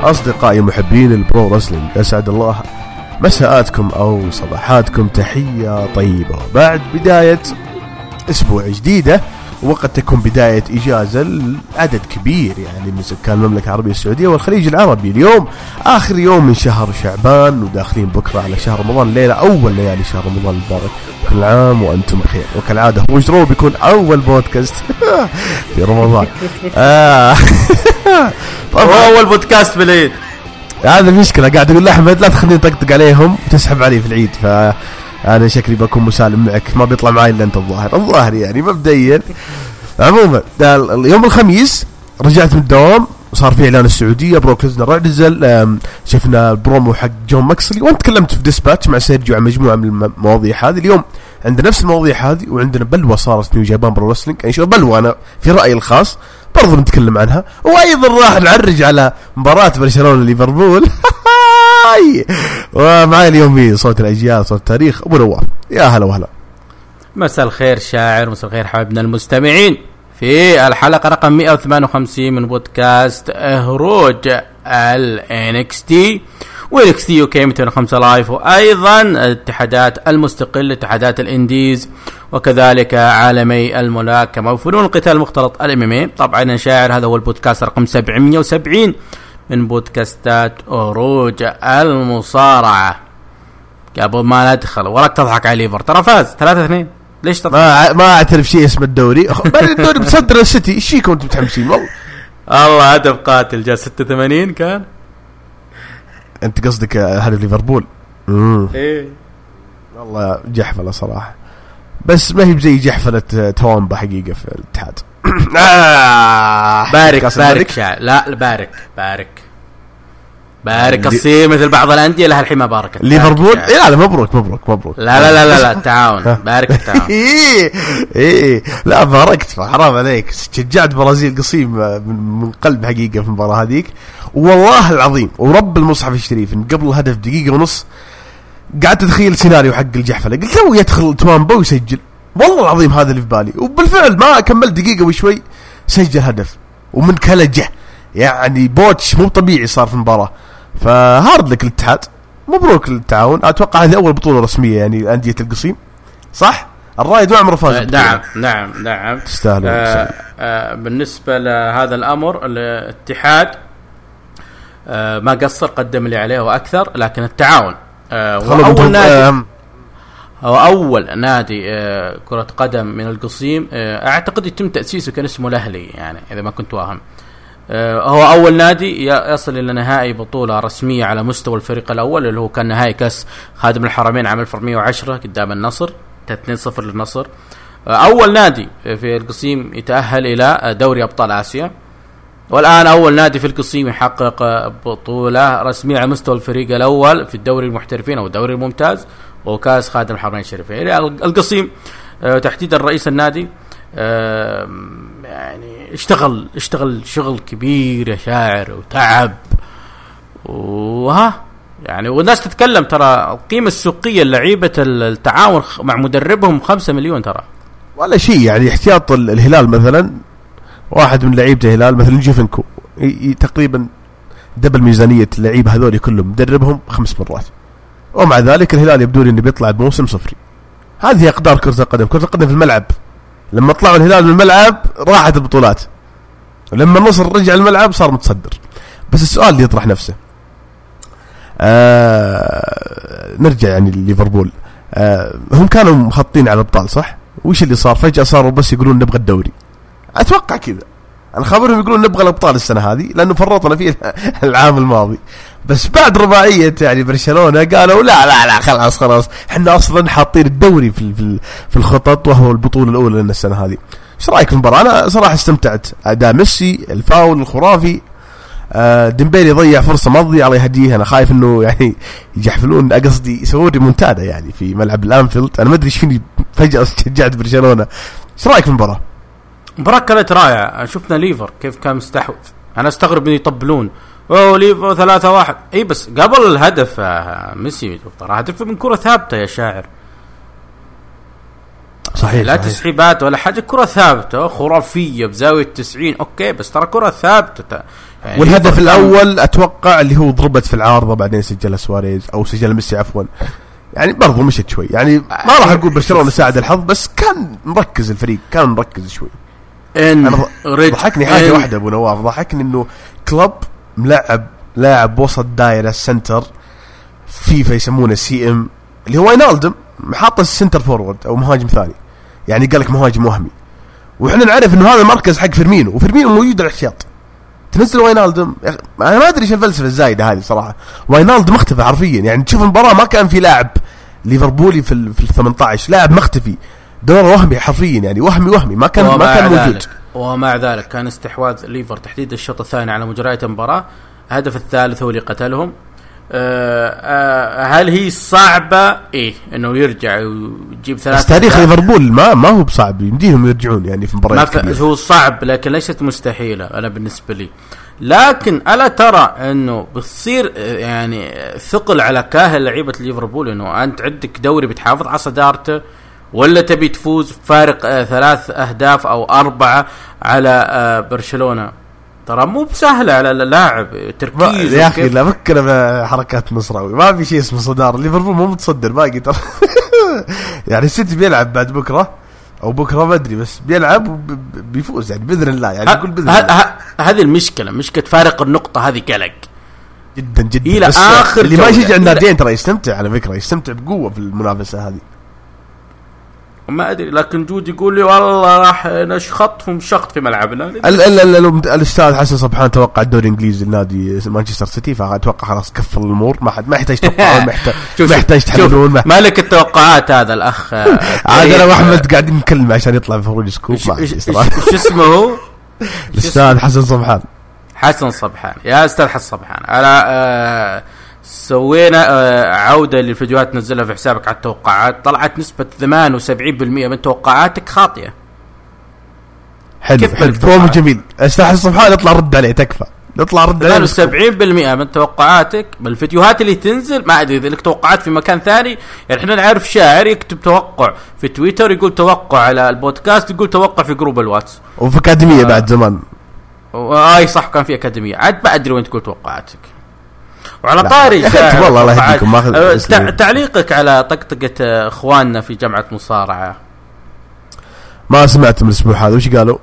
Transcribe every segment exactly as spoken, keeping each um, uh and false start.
أصدقائي محبين البرو رسلينج، أسعد الله مساءاتكم أو صباحاتكم، تحية طيبة بعد بداية أسبوع جديدة، وقد تكون بداية إجازة لعدد كبير يعني من سكان المملكة العربية السعودية والخليج العربي. اليوم آخر يوم من شهر شعبان وداخلين بكرة على شهر رمضان، ليلة أول ليالي شهر رمضان المبارك، كل عام وأنتم بخير. وكالعادة هو جرو بيكون أول بودكاست في رمضان. آه طبعا أول بودكاست بالعيد، هذا المشكلة. قاعد أقول لأحمد لا تخليني طقطق عليهم وتسحب علي في العيد، فأنا شكلي بكون مسالم معك، ما بيطلع معي إلا أنت الظاهر الظاهر يعني مبدئيا. عموما اليوم الخميس رجعت من الدوام، صار في إعلان السعودية، بروك ليزنر نزل، شفنا البرومو حق جون ماكسلي، وأنت تكلمت في ديسباتش مع سيرجيو عن مجموعة من المواضيع هذه. اليوم عندنا نفس المواضيع هذه، وعندنا بلوى صارت نيو جابان برو رسلينج، يعني شو بلوى أنا في رأيي الخاص برضو نتكلم عنها، وأيضا راح نعرج على مباراة برشلونة ليفربول. ومعي اليوم في صوت الأجيال صوت التاريخ أبو نواف. يا هلا وهلا. مساء الخير شاعر، مساء الخير حبايبنا المستمعين في الحلقة رقم مئة وثمانية وخمسين من بودكاست هروج ال إن إكس تي و إن إكس تي يو كي مئتين وخمسة لايف، وأيضا الاتحادات المستقلة، اتحادات الانديز، وكذلك عالمي الملاكمة وفنون القتال المختلط الام ام اي. طبعا شاعر هذا هو البودكاست رقم سبعمئة وسبعين من بودكاستات هروج المصارعة. قبل ما ندخل وراك تضحك على ليفر، ترى فاز ثلاثة اثنين. ليش تضحك؟ ما ما اعترف شيء اسمه الدوري. الدوري بتصدر السيتي، ايش فيكم انتم متحمسين؟ والله الله هدف قاتل جاء ستة وثمانين كان. انت قصدك هدف ليفربول؟ امم ايه والله جحفله صراحه، بس ما هي زي جحفله توامبا حقيقه في الاتحاد. آه بارك بارك شاعر. لا بارك بارك بارك الصير مثل بعض الأندية لها الحين ما باركت. ليفربول إيه لا لا مبروك مبروك مبروك. لا لا لا لا, لا التعاون بارك التعاون. إيه إيه لا باركت، حرام عليك. شجعت برازيل قصيم من قلب حقيقة في المباراة هذيك، والله العظيم ورب المصحف الشريف إن قبل الهدف دقيقة ونص قعدت أتخيل سيناريو حق الجحفلة، قلت لو يدخل توامبا ويسجل، والله العظيم هذا اللي في بالي. وبالفعل ما كمل دقيقة وشوي سجل هدف، ومن كلجه يعني بوتش مو طبيعي صار في المباراة. فهارد لك الاتحاد، مبروك للتعاون. اتوقع هذه اول بطوله رسميه يعني انديه القصيم، صح؟ الرايد ما عمره فاز. نعم نعم نعم تستاهل. آه آه بالنسبه لهذا الامر الاتحاد آه ما قصر، قدم اللي عليه واكثر، لكن التعاون آه اول نادي هو اول نادي آه كره قدم من القصيم، آه اعتقد يتم تاسيسه كان اسمه الاهلي يعني اذا ما كنت واهم. هو أول نادي يصل إلى نهائي بطولة رسمية على مستوى الفريق الأول، اللي هو كان نهائي كأس خادم الحرمين عام ألف وأربعمئة وعشرة قدام النصر، اثنين صفر للنصر. أول نادي في القصيم يتأهل إلى دوري أبطال آسيا، والآن أول نادي في القصيم يحقق بطولة رسمية على مستوى الفريق الأول في الدوري المحترفين أو الدوري الممتاز وكأس خادم الحرمين الشريفين. القصيم تحديدا رئيس النادي يعني اشتغل اشتغل شغل كبير يا شاعر وتعب، وها يعني والناس تتكلم ترى القيمة السوقية لعيبة التعاون مع مدربهم خمسة مليون ترى ولا شيء. يعني احتياط الهلال مثلا، واحد من لعيبة الهلال مثلا جيفنكو تقريبا دبل ميزانية اللعيبة هذول كلهم مدربهم خمس مرات، ومع ذلك الهلال يبدو لي انه بيطلع بموسم صفري. هذه اقدار كرة القدم. كرة القدم في الملعب، لما طلعوا الهلال من الملعب راحت البطولات، ولما النصر رجع الملعب صار متصدر. بس السؤال اللي يطرح نفسه آه نرجع يعني ليفربول، آه هم كانوا مخططين على الابطال صح؟ وش اللي صار فجأة؟ صاروا بس يقولون نبغى الدوري. اتوقع كذا، انا خبرهم يقولون نبغى الابطال السنة هذه لانه فرطنا فيه العام الماضي، بس بعد رباعية يعني برشلونة قالوا لا لا لا خلاص خلاص احنا اصلا حاطين الدوري في في في الخطط وهو البطولة الاولى لنا السنة هذه. ايش رايك في المباراة؟ انا صراحة استمتعت. اداء ميسي، الفاول الخرافي، آه ديمبيلي ضيع فرصة ما تضيع الله يهديه. انا خايف انه يعني يجحفلون، قصدي يسوون ريمونتادا يعني في ملعب الانفيلد. انا ما ادري ايش فيني فجأة شجعت برشلونة. ايش رايك في المباراة؟ مباراة كانت رائعة. شفنا ليفر كيف كان مستحوذ، انا استغرب ان يطبلون اوه ليفر ثلاثة واحد. اي بس قبل الهدف ميسي طلع هدف من كرة ثابتة يا شاعر، صحيح لا صحيح. تسحيبات ولا حاجة، كرة ثابتة خرافية بزاوية تسعين. اوكي بس ترى كرة ثابتة يعني والهدف الاول اتوقع اللي هو ضربت في العارضه بعدين سجلها سواريز او سجلها ميسي عفوا، يعني برضو مشت شوي، يعني ما راح اقول برشلونه ساعد الحظ بس كان مركز الفريق كان مركز شوي. ان ضحكني حاجه واحده ابو نواف، ضحكني انه كلوب ملعب لاعب وسط دائره سنتر فيفا يسمونه سي ام اللي هو واينالدم، محاط السنتر فورورد او مهاجم ثاني، يعني قال لك مهاجم وهمي، وإحنا نعرف إنه هذا المركز حق فيرمينو وفيرمينو موجود على الاحتياط، تنزل واينالدم. أنا ما أدري إيش الفلسفة الزايدة هذه صراحة. واينالدم مختفي حرفيا، يعني تشوف المباراة ما كان في لاعب ليفربولي في ال في الثمانية عشر لاعب مختفي، دور وهمي حرفيا، يعني وهمي وهمي ما كان ما كان موجود. ومع ذلك كان استحواذ ليفر تحديد الشوط الثاني على مجريات المباراة، هدف الثالث هو اللي قتلهم. أه أه هل هي صعبة؟ إيه إنه يرجع ويجيب ثلاثة. تاريخ ليفربول ما ما هو بصعب، يمديهم يرجعون يعني في مباريات كبيرة. هو صعب لكن ليست مستحيلة أنا بالنسبة لي. لكن ألا ترى إنه بتصير يعني ثقل على كاهل لعيبة ليفربول إنه أنت عندك دوري بتحافظ على صدارته، ولا تبي تفوز فارق آه ثلاث أهداف أو أربعة على آه برشلونة؟ ترى مو بسهلة على اللاعب تركيز يا أخي. لا فكر بحركات نصراوي، ما في شيء اسمه صدار. ليفربول مو متصدر باقي ترى يعني السيتي بيلعب بعد بكرة أو بكرة ما أدري، بس بيلعب وبيفوز يعني بإذن الله، يعني يقول بإذن الله. هذه المشكلة، مشكلة فارق النقطة هذه قلق جدا جدا إلى آخر. اللي ما يشجع الناديين ترى يستمتع على فكرة، يستمتع بقوة في المنافسة هذه. ما أدري، لكن جود يقول لي والله راح نشخطهم شخط في ملعبنا. ال ال ال الأستاذ حسن صبحان توقع الدوري الإنجليزي النادي مانشستر سيتي، فأتوقع خلاص كفر الأمور، ما حد ما يحتاج توقعون، ما يحتاج تحللون. مالك التوقعات هذا الأخ عاد أنا وأحمد قاعدين نتكلم عشان يطلع في خروج سكوب. شو اسمه؟ الأستاذ حسن صبحان. حسن صبحان يا أستاذ حسن صبحان، أنا آه سوينا آه عودة للفيديوهات نزلها في حسابك على التوقعات، طلعت نسبة ثمانية وسبعين بالمئة من توقعاتك خاطئة. حلو حلو برومو جميل. أستاذ حسن صبحان اطلع رد عليه، تكفى نطلع رد عليه. ثمانية وسبعين بالمئة من توقعاتك بالفيديوهات اللي تنزل، ما أدري إذا لك توقعات في مكان ثاني. يعني إحنا نعرف شاعر يكتب توقع في تويتر يقول توقع على البودكاست يقول توقع في جروب الواتس وفي أكاديمية آه. بعد زمان آي صح كان في أكاديمية، عاد ما أدري وين تقول توقعاتك. وعلى طاري والله الله يهديكم ما تع... تعليقك على طقطقة اخواننا في جامعة مصارعة. ما سمعت من الاسبوع هذا وش قالوا؟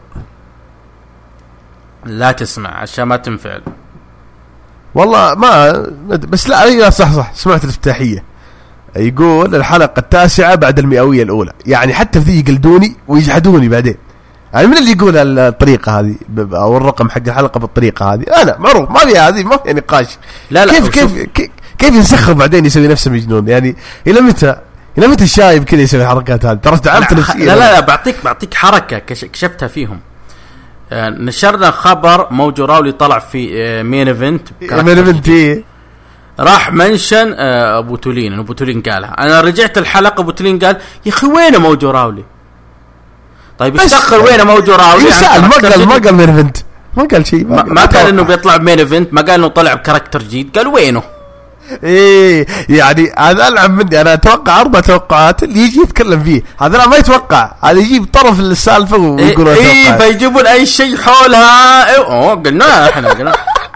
لا تسمع عشان ما تنفعل والله ما بس لا ايوه صح صح سمعت الافتتاحية، يقول الحلقة التاسعة بعد المئوية الأولى، يعني حتى في ذي يقلدوني ويجحدوني بعدين. يعني من اللي يقول الطريقة هذه أو الرقم حق الحلقة بالطريقة هذه؟ أنا معروف ما فيها هذه، ما في نقاش. لا لا كيف كيف كيف, كيف ينسخر بعدين يسوي نفسه مجنون؟ يعني إلى متى إلى متى الشايب كذا يسوي الحركات هذه؟ ترى تعبت نفسيا. لا لا لا بعطيك بعطيك حركة كشفتها فيهم. آه نشرنا خبر موجو راولي طلع في آه مين ايفنت مين ايفنت إيه؟ راح منشن آه أبو تولين أبو تولين قالها. أنا رجعت الحلقة أبو تولين قال يا أخي وين موجو راولي؟ طيب استخر وين موجو راولي؟ يسأل ما قال ما قال مين ايفنت، ما قال شيء، ما, ما قال انه بيطلع بمين ايفنت، ما قال انه طلع بكاركتر جديد، قال وينه؟ ايه يعني هذا العب مني انا اتوقع اربع توقعات اللي يجي يتكلم فيه، هذا لا ما يتوقع، هذا يجيب طرف السالفه ويقول ايه, إيه فيجيبون اي شيء حولها. ايه اوه قلنا احنا قلنا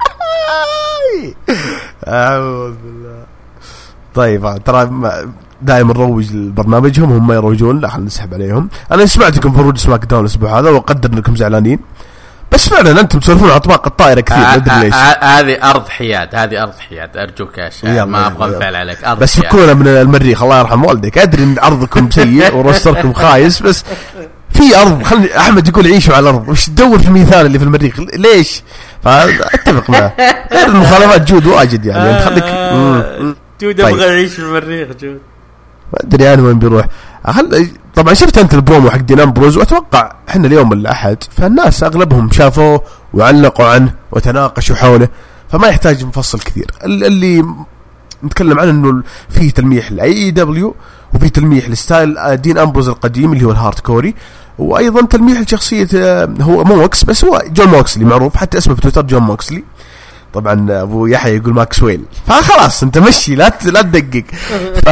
اعوذ بالله. طيب ترى دائما نروج لبرنامجهم، هم يروجون لا خلينا نسحب عليهم. انا سمعتكم في روج سماك داون الاسبوع هذا وقدر انكم زعلانين، بس فعلا انتم تسولفون على اطباق الطائره كثير ما ادري ليش. هذه ارض حياد، هذه ارض حياد ارجوك يا شباب ما ابغى انفعل عليك. أرض بس فكونا من المريخ الله يرحم والديك، ادري ان ارضكم سيء ورستركم خايس، بس في ارض خلني احمد يقول عيشوا على الارض، وش تدور في المثال اللي في المريخ ليش؟ فاتفق معه. غير المخالفات جود واجد يعني انت خليك جود ابغى اعيش في المريخ جود ما ادري انا وين بيروح. أخل... طبعا شفت انت البرومو حق دين امبروز، واتوقع احنا اليوم الاحد فالناس اغلبهم شافوه وعلقوا عنه وتناقشوا حوله، فما يحتاج مفصل كثير. اللي نتكلم عنه انه فيه تلميح لاي دبليو وفيه تلميح لستايل دين امبروز القديم اللي هو الهارد كوري، وايضا تلميح لشخصيه هو موكس بس هو جون موكسلي معروف حتى اسمه في تويتر جون موكسلي. طبعا ابو يحيى يقول ماكسويل، فخلاص انت مشي لا لا تدقق. ف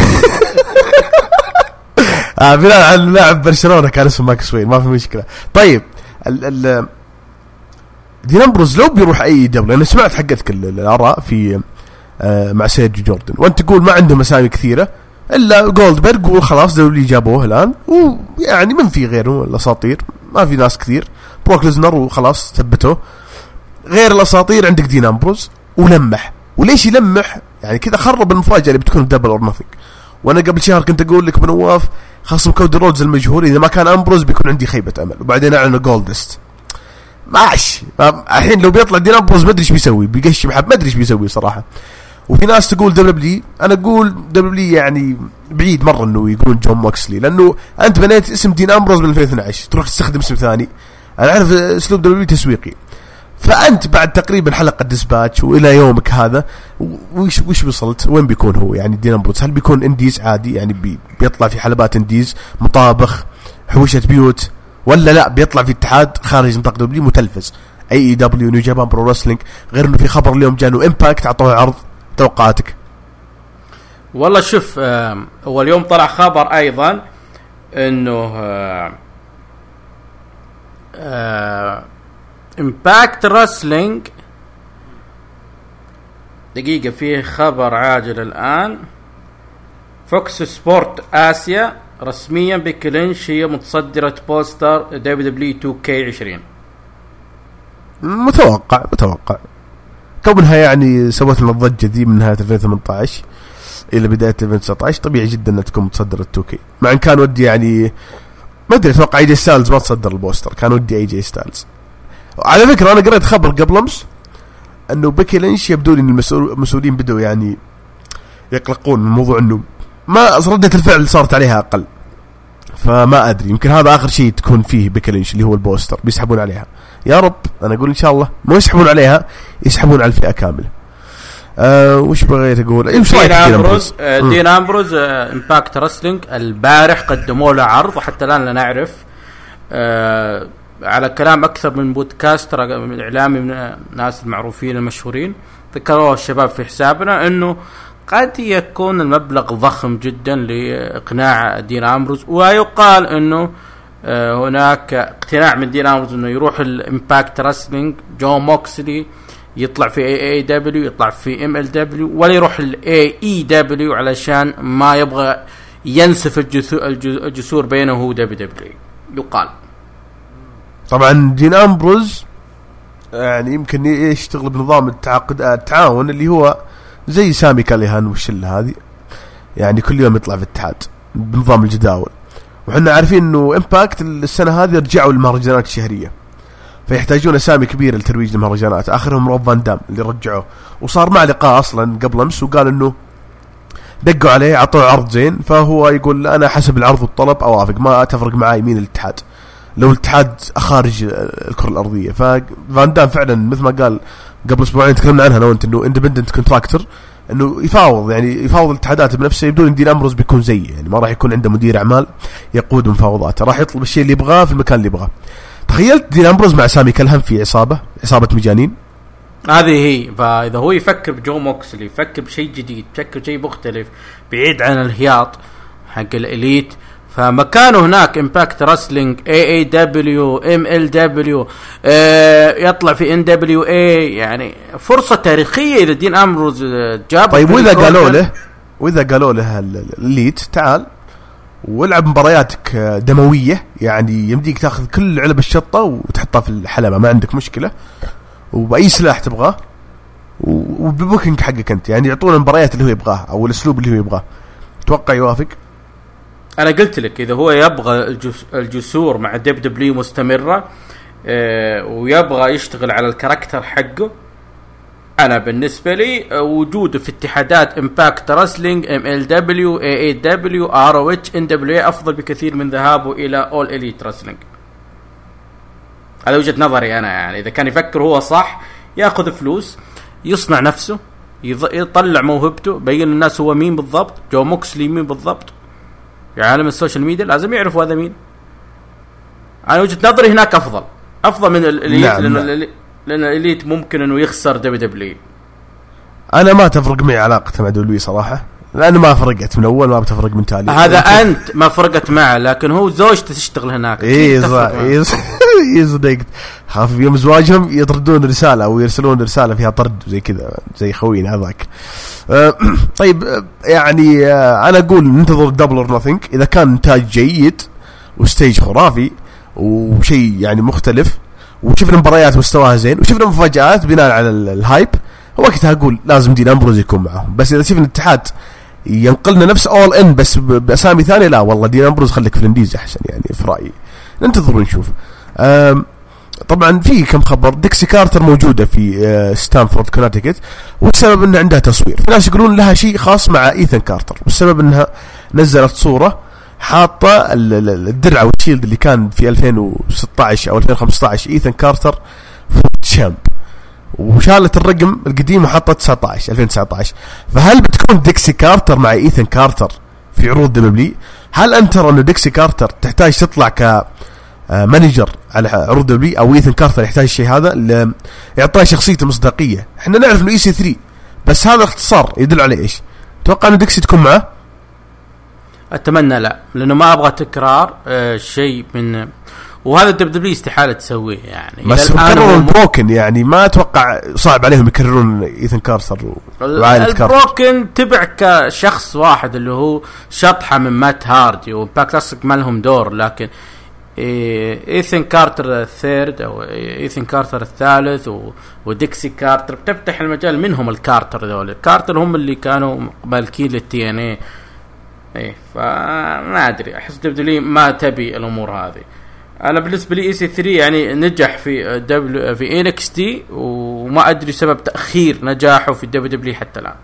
آه بناء على لاعب برشلونة كان اسمه ماكسويل ما في مشكلة. طيب ال ال دين امبروز لو بيروح اي دبليو، انا سمعت حقتك الاراء في آه مع سيرجيو جوردن، وانت تقول ما عندهم اسامي كثيره الا جولدبرغ وخلاص دبليو جابوه الان، ويعني من في غيره الاساطير، ما في ناس كثير، بروك ليزنر وخلاص ثبته. غير الاساطير عندك دين امبروز ولمح، وليش يلمح؟ يعني كذا خرب المفاجاه اللي بتكون دبل اور نثينج. وانا قبل شهر كنت اقول لك بنواف خاصم كودي رودز المجهول، اذا ما كان امبروز بيكون عندي خيبه امل، وبعدين اعلنوا جولدست ماشي. الحين لو بيطلع دين امبروز ما ادري ايش بيسوي، بيقشم حب ما ادري ايش بيسوي صراحه. وفي ناس تقول دبليو، انا اقول دبليو يعني بعيد مره انه يقولون جون موكسلي، لانه انت بنيت اسم دين امبروز من ألفين واثني عشر تروح تستخدم اسم ثاني. انا اعرف اسلوب دبليو تسويقي، فانت بعد تقريبا حلقه ديسباتش والى يومك هذا وش وش وصلت؟ وين بيكون هو يعني دين امبروز؟ هل بيكون انديز عادي يعني بي بيطلع في حلبات انديز مطابخ حوشه بيوت، ولا لا بيطلع في اتحاد خارج نطاق دبليو متلفز اي اي دبليو نيو جابان برو رسلينج؟ غير انه في خبر اليوم جانو امباكت اعطوه عرض، توقعاتك؟ والله شوف، هو اليوم طلع خبر ايضا انه امباكت رسلينج، دقيقة فيه خبر عاجل الآن، فوكس سبورت آسيا رسميا بكلينش هي متصدرة بوستر دبليو دبليو تو كي عشرين. متوقع متوقع كونها يعني سوت لنا الضجة دي من نهاية ألفين وثمانية عشر إلى بداية ألفين وتسعة عشر، طبيعي جدا أن تكون متصدرة تو كي، مع أن كان ودي يعني ما أدري، أتوقع اي جي ستايلز ما تصدر البوستر، كان ودي اي جي ستايلز. على فكرة أنا قرأت خبر قبل أمس أنه بيكي لينش يبدو لي أن المسؤولين بدوا يعني يقلقون من موضوع أنه ما ردة الفعل صارت عليها أقل، فما أدري يمكن هذا آخر شيء تكون فيه بيكي لينش اللي هو البوستر بيسحبون عليها. يا رب، أنا أقول إن شاء الله ما يسحبون عليها، يسحبون على الفئة كاملة. أه وش بغيت أقول؟ دين أمبروز دين أمبروز إمباكت رسلينج البارح قدموا له عرض، وحتى الآن لا نعرف أه على كلام أكثر من بودكاست من إعلامي من الناس المعروفين المشهورين ذكروا الشباب في حسابنا أنه قد يكون المبلغ ضخم جدا لإقناع دين أمبروز، ويقال أنه هناك اقتناع من دين أمبروز أنه يروح الإمباكت رسلينج، جون موكسلي يطلع في اي اي دبليو، يطلع في ام ال دبليو، ولا يروح الاي اي دبليو علشان ما يبغى ينسف الجسور بينه هو دبليو دبليو. يقال طبعا دين أمبروز يعني يمكن يشتغل بنظام التعاقد التعاون اللي هو زي سامي كاليهان والشله هذه، يعني كل يوم يطلع في الاتحاد بنظام الجداول. وحنا عارفين انه امباكت السنه هذه رجعوا المهرجانات الشهريه، فيحتاجون اسامي كبيره لترويج المهرجانات، اخرهم روب فان دام اللي رجعوه، وصار مع لقاء اصلا قبل امس وقال انه دقوا عليه عطوه عرض زين، فهو يقول انا حسب العرض والطلب اوافق، ما تفرق معي مين الاتحاد لو الاتحاد خارج الكره الارضيه. ففان دام فعلا مثل ما قال قبل اسبوعين تكلمنا عنها انا وانت انه اندبندنت كونتراكتور، انه يفاوض يعني يفاوض الاتحادات بنفسه. يبدو ان دين أمبروز بيكون زي يعني ما راح يكون عنده مدير اعمال يقود مفاوضاته، راح يطلب الشيء اللي يبغاه في المكان اللي يبغاه. تخيلت دين أمبروز مع سامي كلهم في عصابه عصابه مجانين، هذه هي. فاذا هو يفكر بجو موكسلي، يفكر بشيء جديد، يفكر بشيء مختلف بعيد عن الهياط حق الاليت، فمكانه هناك امباكت رسلينج، اي اي دبليو، ام ال دبليو، يطلع في ان دبليو اي، يعني فرصه تاريخيه لدين أمبروز جاب. طيب واذا قالوا له واذا قالوا له الاليت تعال والعب مبارياتك دمويه، يعني يمديك تاخذ كل علب الشطه وتحطها في الحلبه ما عندك مشكله، وباي سلاح تبغاه وببوكينج حقك انت، يعني يعطونا المباريات اللي هو يبغاها او الاسلوب اللي هو يبغاه. توقع يوافق؟ انا قلت لك اذا هو يبغى الجسور مع دب دبليو مستمره اه ويبغى يشتغل على الكاركتر حقه، انا بالنسبه لي وجوده في اتحادات امباكت رسلينج، ام ال دبليو، اي اي دبليو، ار او اتش، ان دبليو اي افضل بكثير من ذهابه الى اول اليت رسلينج. هذا وجهه نظري انا. يعني اذا كان يفكر هو صح ياخذ فلوس، يصنع نفسه، يطلع موهبته، بين الناس هو مين بالضبط، جو موكسلي مين بالضبط، في عالم السوشيال ميديا لازم يعرفوا هذا مين. انا وجهة نظري هناك افضل افضل من الاليت. نعم لان نعم. لان الاليت ممكن انه يخسر دبليو دبليو. انا ما تفرق معي علاقته مع دبليو صراحه، لانه ما فرقت من اول، ما بتفرق من تالي. هذا انت ما فرقت معه، لكن هو زوجته تشتغل هناك. ايه صح ايه يصدقت خاف يوم زواجهم يطردون رسالة أو يرسلون رسالة فيها طرد زي كذا زي خوينا هذاك. أه طيب أه يعني أه أنا أقول ننتظر دبل اور نوثينج إذا كان إنتاج جيد وستيج خرافي وشيء يعني مختلف وشفنا مباريات مستواها زين وشفنا مفاجآت بناء على الهايب، وقتها أقول لازم دين أمبروز يكون معهم. بس إذا شفنا الاتحاد ينقلنا نفس أول إن بس بأسامي ثانية، لا والله دين أمبروز خليك في الانديز أحسن يعني في رأيي. ننتظر ونشوف. طبعا في كم خبر. ديكسي كارتر موجودة في ستانفورد كوناتيكت، والسبب أنها عندها تصوير. في ناس يقولون لها شيء خاص مع إيثان كارتر، والسبب أنها نزلت صورة حاطة الدرع والشيلد اللي كان في ألفين وستة عشر أو ألفين وخمسة عشر إيثان كارتر فوت شامب، وشالت الرقم القديم وحطت تسعة عشر ألفين وتسعة عشر. فهل بتكون ديكسي كارتر مع إيثان كارتر في عروض دبليو؟ هل أنت ترى إنه ديكسي كارتر تحتاج تطلع ك مانجر على عروض دبليو، او إيثان كارتر يحتاج الشيء هذا اللي يعطيه شخصيته مصداقيه؟ احنا نعرف انه اي سي ثري، بس هذا اختصار يدل على ايش؟ توقع انه ديكسي تكون معه؟ اتمنى لا، لانه ما ابغى تكرار آه شيء من، وهذا دبليو استحاله تسويه يعني. بس كرروا البروكن يعني، ما اتوقع صعب عليهم يكررون إيثان كارتر وعائله كارتر. البروكن تبع كشخص واحد اللي هو شطحه من مات هاردي وباك كلاسيك ما لهم دور، لكن إيثان كارتر الثيرد أو إيثان كارتر الثالث وديكسي كارتر بتفتح المجال. منهم الكارتر ذول، الكارتر هم اللي كانوا مالكين للتي ان اي. ايه فما ادري، احس دبليو ما تبي الامور هذه. انا بالنسبه لي اي سي ثري يعني نجح في دبليو في ان اكس تي، وما ادري سبب تاخير نجاحه في دبليو دبليو حتى الان.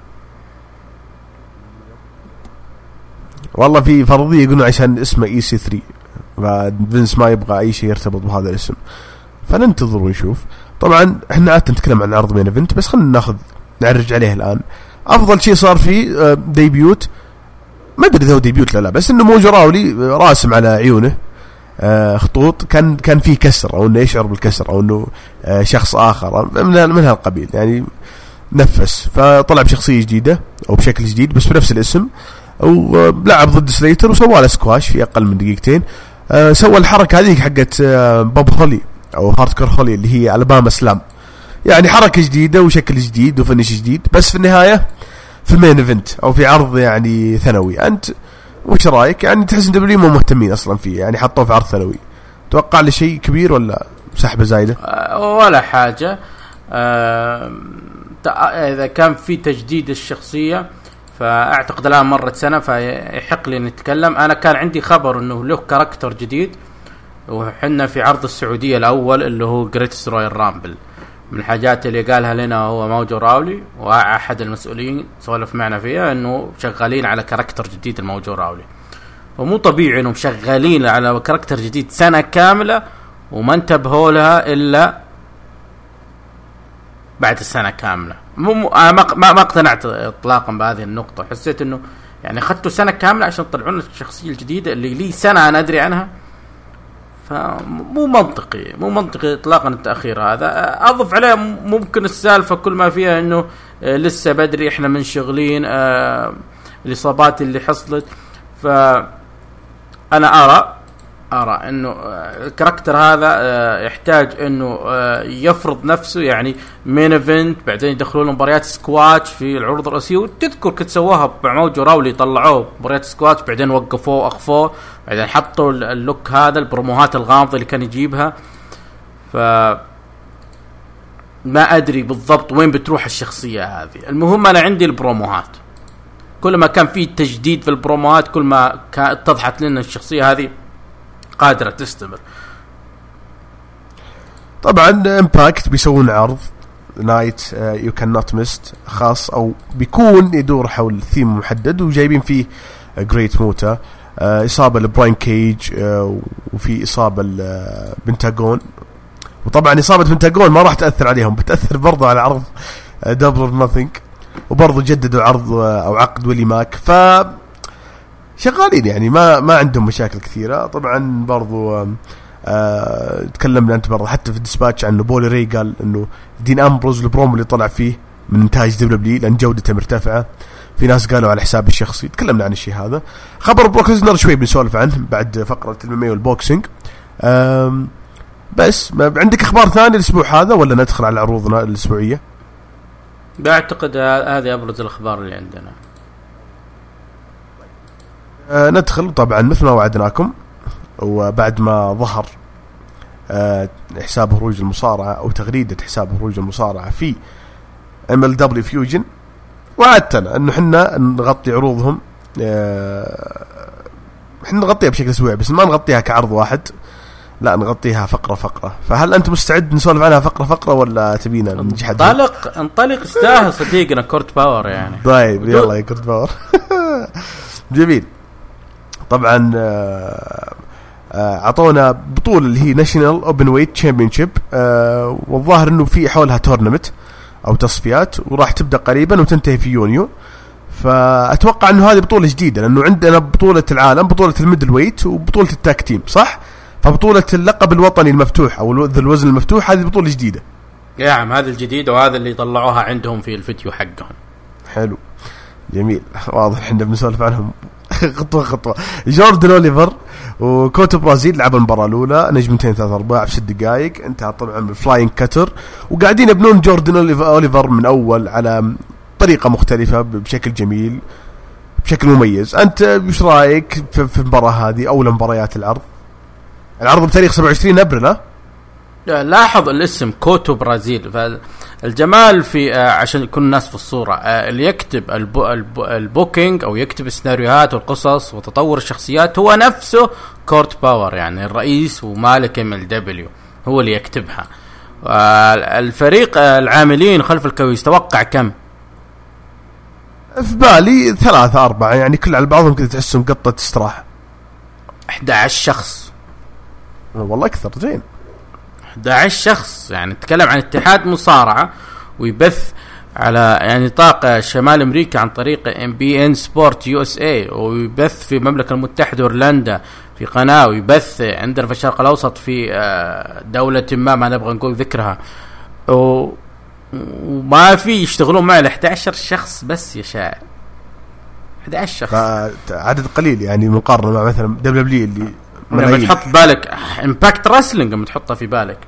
والله في فرضيه يقولون عشان اسمه اي سي ثري، ففينس ما يبغى اي شيء يرتبط بهذا الاسم، فننتظر ونشوف. طبعا احنا عادة نتكلم عن عرض مين ايفنت، بس خلينا ناخذ نعرج عليه الان. افضل شيء صار فيه ديبيوت، ما ادري اذا هو ديبيوت لا لا، بس انه موجو راولي راسم على عيونه خطوط، كان كان فيه كسر او انه يشعر بالكسر او انه شخص اخر من من هالقبيل يعني، نفس فطلع بشخصيه جديده او بشكل جديد بس بنفس الاسم، ولعب ضد سليتر وسوى له سكواش في اقل من دقيقتين. أه سوى الحركه هذه حقت أه بوب هولي او هاردكور هولي اللي هي الاباما سلام، يعني حركه جديده وشكل جديد وفنش جديد، بس في النهايه في المين ايفنت او في عرض يعني ثانوي. انت وش رايك؟ يعني تحس ان دبليو مو مهتمين اصلا فيه، يعني حطوه في عرض ثانوي. توقع له شيء كبير ولا سحبه زايده؟ أه ولا حاجه. أه اذا كان في تجديد الشخصيه فاعتقد الان مرت سنه فيحق لي نتكلم. انا كان عندي خبر انه له كاركتر جديد، وحنا في عرض السعوديه الاول اللي هو جريتس رويال رامبل، من الحاجات اللي قالها لنا هو موجو راولي واحد المسؤولين سولف معنا فيها انه شغالين على كاركتر جديد الموجو راولي. ومو طبيعي انهم شغالين على كاركتر جديد سنه كامله وما انتبهوا لها الا بعد السنه كامله. مو ما ما اقتنعت اطلاقا بهذه النقطه، حسيت انه يعني اخذتوا سنه كامله عشان تطلعون الشخصيه الجديده اللي لي سنه انا ادري عنها، فمو منطقي مو منطقي اطلاقا التاخير هذا. اضف عليه ممكن السالفه كل ما فيها انه لسه بدري، احنا منشغلين الاصابات اللي حصلت. فانا ارى ارى انه الكاركتر هذا يحتاج انه يفرض نفسه، يعني مين ايفنت بعدين يدخلون مباريات سكواتش في العروض الرئيسيه. وتذكر كنت سواها مع موجو راولي، طلعوه مباريات سكواتش بعدين وقفوه اخفوه، بعدين حطوا اللوك هذا البروموهات الغامضه اللي كان يجيبها. ف ما ادري بالضبط وين بتروح الشخصيه هذه. المهم انا عندي البروموهات، كل ما كان في تجديد في البروموهات كل ما اتضحت لنا الشخصيه هذه قادرة تستمر. طبعا امباكت بيسوون عرض نايت يو كان نوت ميست خاص، او بيكون يدور حول ثيم محدد، وجايبين فيه جريت موتا، اصابه لبراين كيج، وفي اصابه لبنتاغون. وطبعا اصابه بنتاغون ما راح تاثر عليهم، بتاثر برضه على عرض دبل اور نوثينج، وبرضه جددوا عرض او عقد ويلي ماك، ف شغالين يعني ما ما عندهم مشاكل كثيره. طبعا برضو آه تكلمنا انت برضو حتى في الديسباتش عنه، بولي ري قال انه دين امبروز البرومو اللي طلع فيه من انتاج دبليو لان جودته مرتفعه، في ناس قالوا على حساب الشخصي. تكلمنا عن الشيء هذا. خبر بروك ليزنر شوي بنسولف عنه بعد فقره الام ام اي والبوكسينج. بس ما عندك اخبار ثانيه الاسبوع هذا ولا ندخل على عروضنا الاسبوعيه؟ بعتقد هذه ابرز الاخبار اللي عندنا. آه ندخل طبعا مثل ما وعدناكم، وبعد ما ظهر آه حساب هروج المصارعه او تغريده حساب هروج المصارعه في ام ال دبليو فيوجن، وعدتنا انه احنا نغطي عروضهم. آه احنا نغطيها بشكل اسبوعي بس ما نغطيها كعرض واحد، لا نغطيها فقره فقره. فهل انت مستعد نسولف عنها فقره فقره ولا تبينا نجحد؟ انطلق انطلق استاهل صديقنا كورت باور يعني. طيب يلا يا كورت باور. جميل. طبعا اعطونا بطوله اللي هي ناشونال اوبن ويت تشامبيونشيب، والظاهر انه في حولها تورنمنت او تصفيات وراح تبدا قريبا وتنتهي في يونيو. فاتوقع انه هذه بطوله جديده لانه عندنا بطوله العالم، بطوله الميدل ويت، وبطوله التاك تيم، صح؟ فبطوله اللقب الوطني المفتوح او الوزن المفتوح هذه بطوله جديده. يا عم هذه الجديده وهذا اللي طلعوها عندهم في الفيديو حقهم. حلو جميل. واضح احنا بنسولف عنهم خطوه خطوه. جوردن أوليفر وكوتو برازيل لعبوا المباراه الاولى نجمتين ثلاث ارباع في ست دقائق، انتهى طبعا بالفلاين كاتر، وقاعدين يبنون جوردن أوليفر من اول على طريقه مختلفه بشكل جميل بشكل مميز. انت ايش رايك في المباراه هذه اول مباريات العرض؟ العرض بتاريخ سبعة وعشرين ابريل. ها لاحظ الاسم كوتو برازيل، فالجمال في عشان يكون الناس في الصورة اللي يكتب البو البو البوكينج او يكتب السيناريوهات والقصص وتطور الشخصيات هو نفسه كورت باور، يعني الرئيس ومالك ام ال دبليو هو اللي يكتبها. الفريق العاملين خلف الكواليس توقع كم؟ في بالي ثلاثة أربعة، يعني كل على بعضهم كذا تحسهم قطة استراحة. أحد عشر شخص والله أكثر. زين أحد عشر شخص، يعني نتكلم عن اتحاد مصارعة ويبث على يعني نطاق شمال أمريكا عن طريق ام بي ان سبورت يو اس اي، ويبث في المملكة المتحدة ايرلندا في قناة، ويبث عندنا في الشرق الأوسط في دولة ما ما نبغى نقول ذكرها، وما في يشتغلون معي أحد عشر شخص بس يا شاعر. أحد عشر شخص عدد قليل يعني مقارنة مع مثلا دبليو دبليو اللي لما تحط بالك امباكت راسلينج لما تحطها في بالك.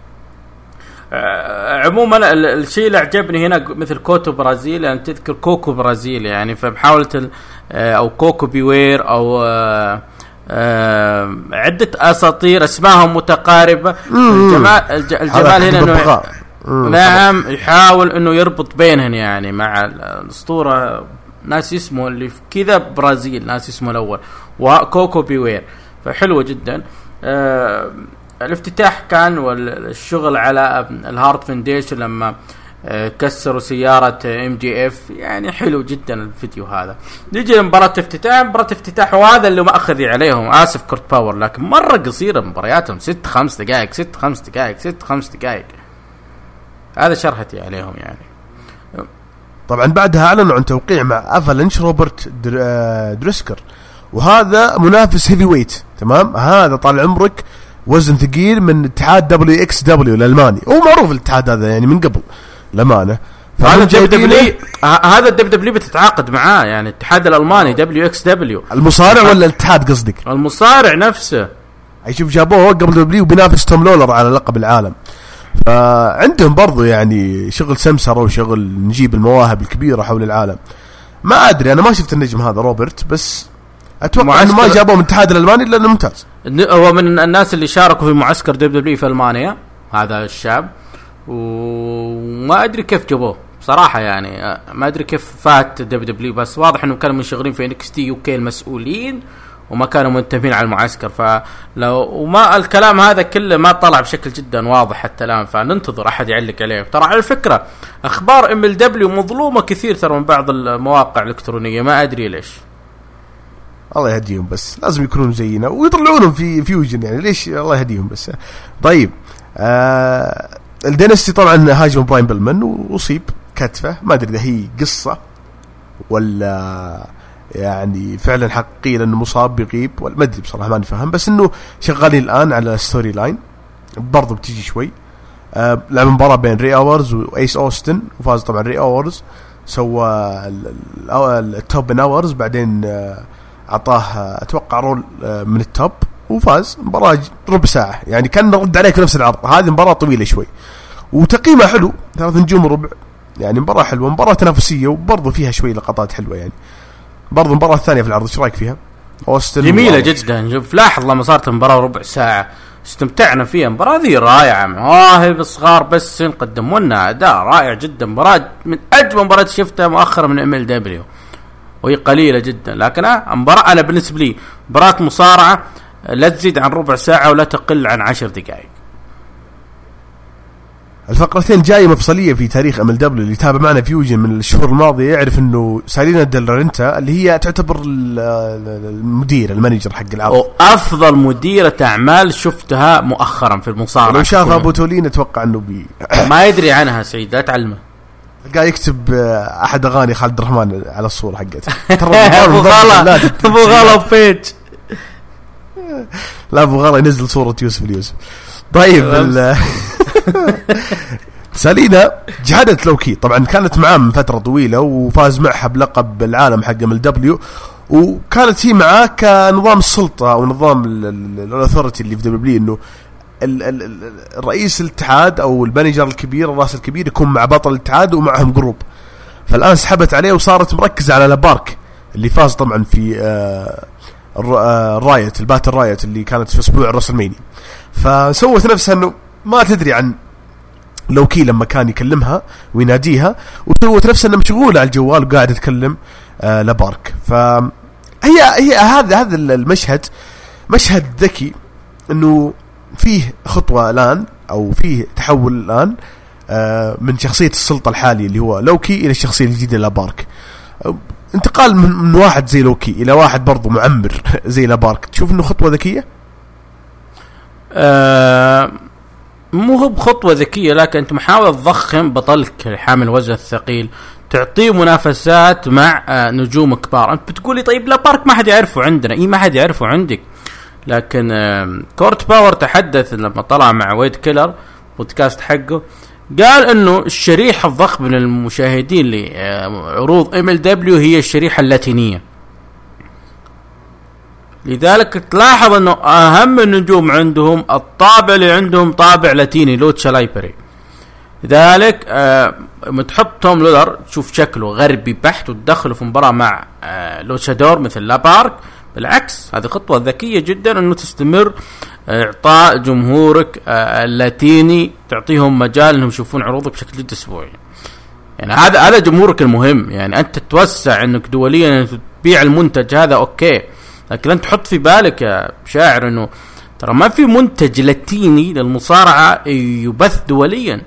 عموما الشيء اللي عجبني هنا مثل كوتو برازيل، يعني تذكر كوكو برازيل، يعني فبحاولة او كوكو بيوير او عدة اساطير اسمائهم متقاربة. الجمال الجمال هنا انه نعم يحاول انه يربط بينهن، يعني مع الاسطورة ناس اسمه اللي في كذا برازيل ناس اسمه الاول وكوكو بيوير، فحلوة جدا. آه الافتتاح كان والشغل على الهارت فاونديشن لما آه كسروا سيارة ام جي اف، يعني حلو جدا الفيديو هذا. نيجي لمباراة افتتاح، مباراة افتتاح وهذا اللي ما اخذي عليهم، اسف كورت باور، لكن مرة قصيرة مبارياتهم، ست خمس دقائق ست خمس دقائق ست خمس دقائق، هذا شرحتي عليهم يعني. طبعا بعدها اعلنوا عن توقيع مع افالنش روبرت دريسكر، وهذا منافس هيفي ويت، تمام؟ هذا طال عمرك وزن ثقيل من اتحاد دبليو اكس دبليو الالماني، هو معروف الاتحاد هذا يعني من قبل الامانه. هذا دبليو دبليو هذا دبليو دبليو بتتعاقد معاه، يعني الاتحاد الالماني دبليو اكس دبليو المصارع ولا الاتحاد قصدك؟ المصارع نفسه. شوف جابوه قبل دبليو بينافس توم لولر على لقب العالم، فعندهم برضو يعني شغل سمسرة وشغل نجيب المواهب الكبيرة حول العالم. ما أدري أنا ما شفت النجم هذا روبرت، بس أتوقع أنه ما جابوه من الاتحاد الألماني لأنه ممتاز. هو من الناس اللي شاركوا في معسكر دبليو دبليو في ألمانيا هذا الشاب، وما أدري كيف جابوه بصراحة، يعني ما أدري كيف فات دبليو دبليو، بس واضح أنه كانوا منشغلين في إنكس تي يوكي المسؤولين وما كانوا منتبهين على المعسكر. فلو وما الكلام هذا كله ما طلع بشكل جدا واضح حتى الآن، فننتظر أحد يعلق عليه. ترى على فكرة أخبار ام ال دبليو مظلومة كثير ترى من بعض المواقع الإلكترونية، ما أدري ليش. الله يهديهم، بس لازم يكونون زينا ويطلعونهم في فيوجن، يعني ليش؟ الله يهديهم بس. طيب آه الدينستي طبعا هاجم براين بيلمان وأصيب كتفه، ما أدري إذا هي قصة ولا يعني فعلا حقيقي لأنه مصاب بيغيب، ولا ما أدري بصراحة ما نفهم، بس إنه شغالين الآن على ستوري لاين برضو بتيجي شوي. آه لعب مباراة بين ري أورز وإيس أوستن، وفاز طبعا ري أورز، سوى التوب أورز، بعدين آه أعطاه أتوقع رول آه من التوب وفاز مباراة ربع ساعة، يعني كان نرد عليك في نفس العرض. هذه مباراة طويلة شوي وتقييمها حلو، ثلاث نجوم وربع، يعني مباراة حلوة، مباراة تنافسية وبرضه فيها شوي لقطات حلوة. يعني برضه المباراة الثانية في العرض ايش رايك فيها؟ جميلة جدا. شوف لاحظ لما صارت المباراة ربع ساعة استمتعنا فيها. المباراة ذي رائعة، مواهب صغار بس قدموا لنا أداء رائع جدا. مباراة من أجمل مباراة شفتها مؤخرا من ام ال دبليو، وهي قليلة جدا، لكن مباراة أنا بالنسبة لي مباراة مصارعة لا تزيد عن ربع ساعة ولا تقل عن عشر دقائق. الفقرتين جاية مفصلية في تاريخ ام ال دبليو. اللي تابع معنا فيوجن من الشهور الماضية يعرف انه سالينا ديل رينتا اللي هي تعتبر المدير المانجر حق العرض، وافضل مديرة اعمال شفتها مؤخرا في المصارعة. لو شاف ابو تولين اتوقع انه بي ما يدري عنها سعيد، لا تعلمه. قاعد يكتب احد اغاني خالد الرحمن على الصورة حقته. ابو غلا ابو غلا بيج لا ابو غلا ينزل صورة يوسف اليوسف. طيب سالينا جهدت لوكي، طبعا كانت معاه من فترة طويلة وفاز معها بلقب العالم حق ام ال دبليو، وكانت هي معاه كنظام السلطة او نظام الاثوريتي اللي في دبليو، انه الرئيس الاتحاد او المانجر الكبير الراس الكبير يكون مع بطل الاتحاد ومعهم جروب. فالان سحبت عليه وصارت مركزة على لابارك اللي فاز طبعا في الرايت الباتل رايت اللي كانت في اسبوع الرسلمانيا. فسوت نفسها انه ما تدري عن لوكي لما كان يكلمها ويناديها، وسوت نفسها انها مشغولة على الجوال وقاعدة تكلم آه لبارك. فهي هي هذا هذا المشهد مشهد ذكي، انه فيه خطوة الان او فيه تحول الان آه من شخصية السلطة الحالي اللي هو لوكي الى الشخصية الجديدة لبارك. آه انتقال من, من واحد زي لوكي الى واحد برضو معمر زي لبارك. تشوف انه خطوة ذكية؟ آه مو هو بخطوة ذكية، لكن انت محاولة تضخم بطلك حامل وزن الثقيل، تعطيه منافسات مع آه نجوم كبار. انت بتقولي طيب لا بارك ما حد يعرفه عندنا، اي ما حد يعرفه عندك، لكن آه كورت باور تحدث لما طلع مع ويد كيلر بودكاست حقه، قال انه الشريحة الضخم من المشاهدين لعروض ام ال دبليو هي الشريحة اللاتينية. لذلك تلاحظ انه اهم النجوم عندهم الطابع اللي عندهم طابع لاتيني، لوتشا لايبري. لذلك آه متحط توم لودر تشوف شكله غربي بحت وتدخله في مباراة مع آه لوتشادور مثل لابارك. بالعكس هذه خطوة ذكية جدا انه تستمر اعطاء جمهورك آه اللاتيني، تعطيهم مجال انهم يشوفون عروضك بشكل جدا اسبوعي. يعني هذا هذا جمهورك المهم. يعني انت تتوسع انك دوليا تبيع المنتج هذا اوكي، لكن انت تحط في بالك يا شاعر انه ترى ما في منتج لاتيني للمصارعة يبث دوليا.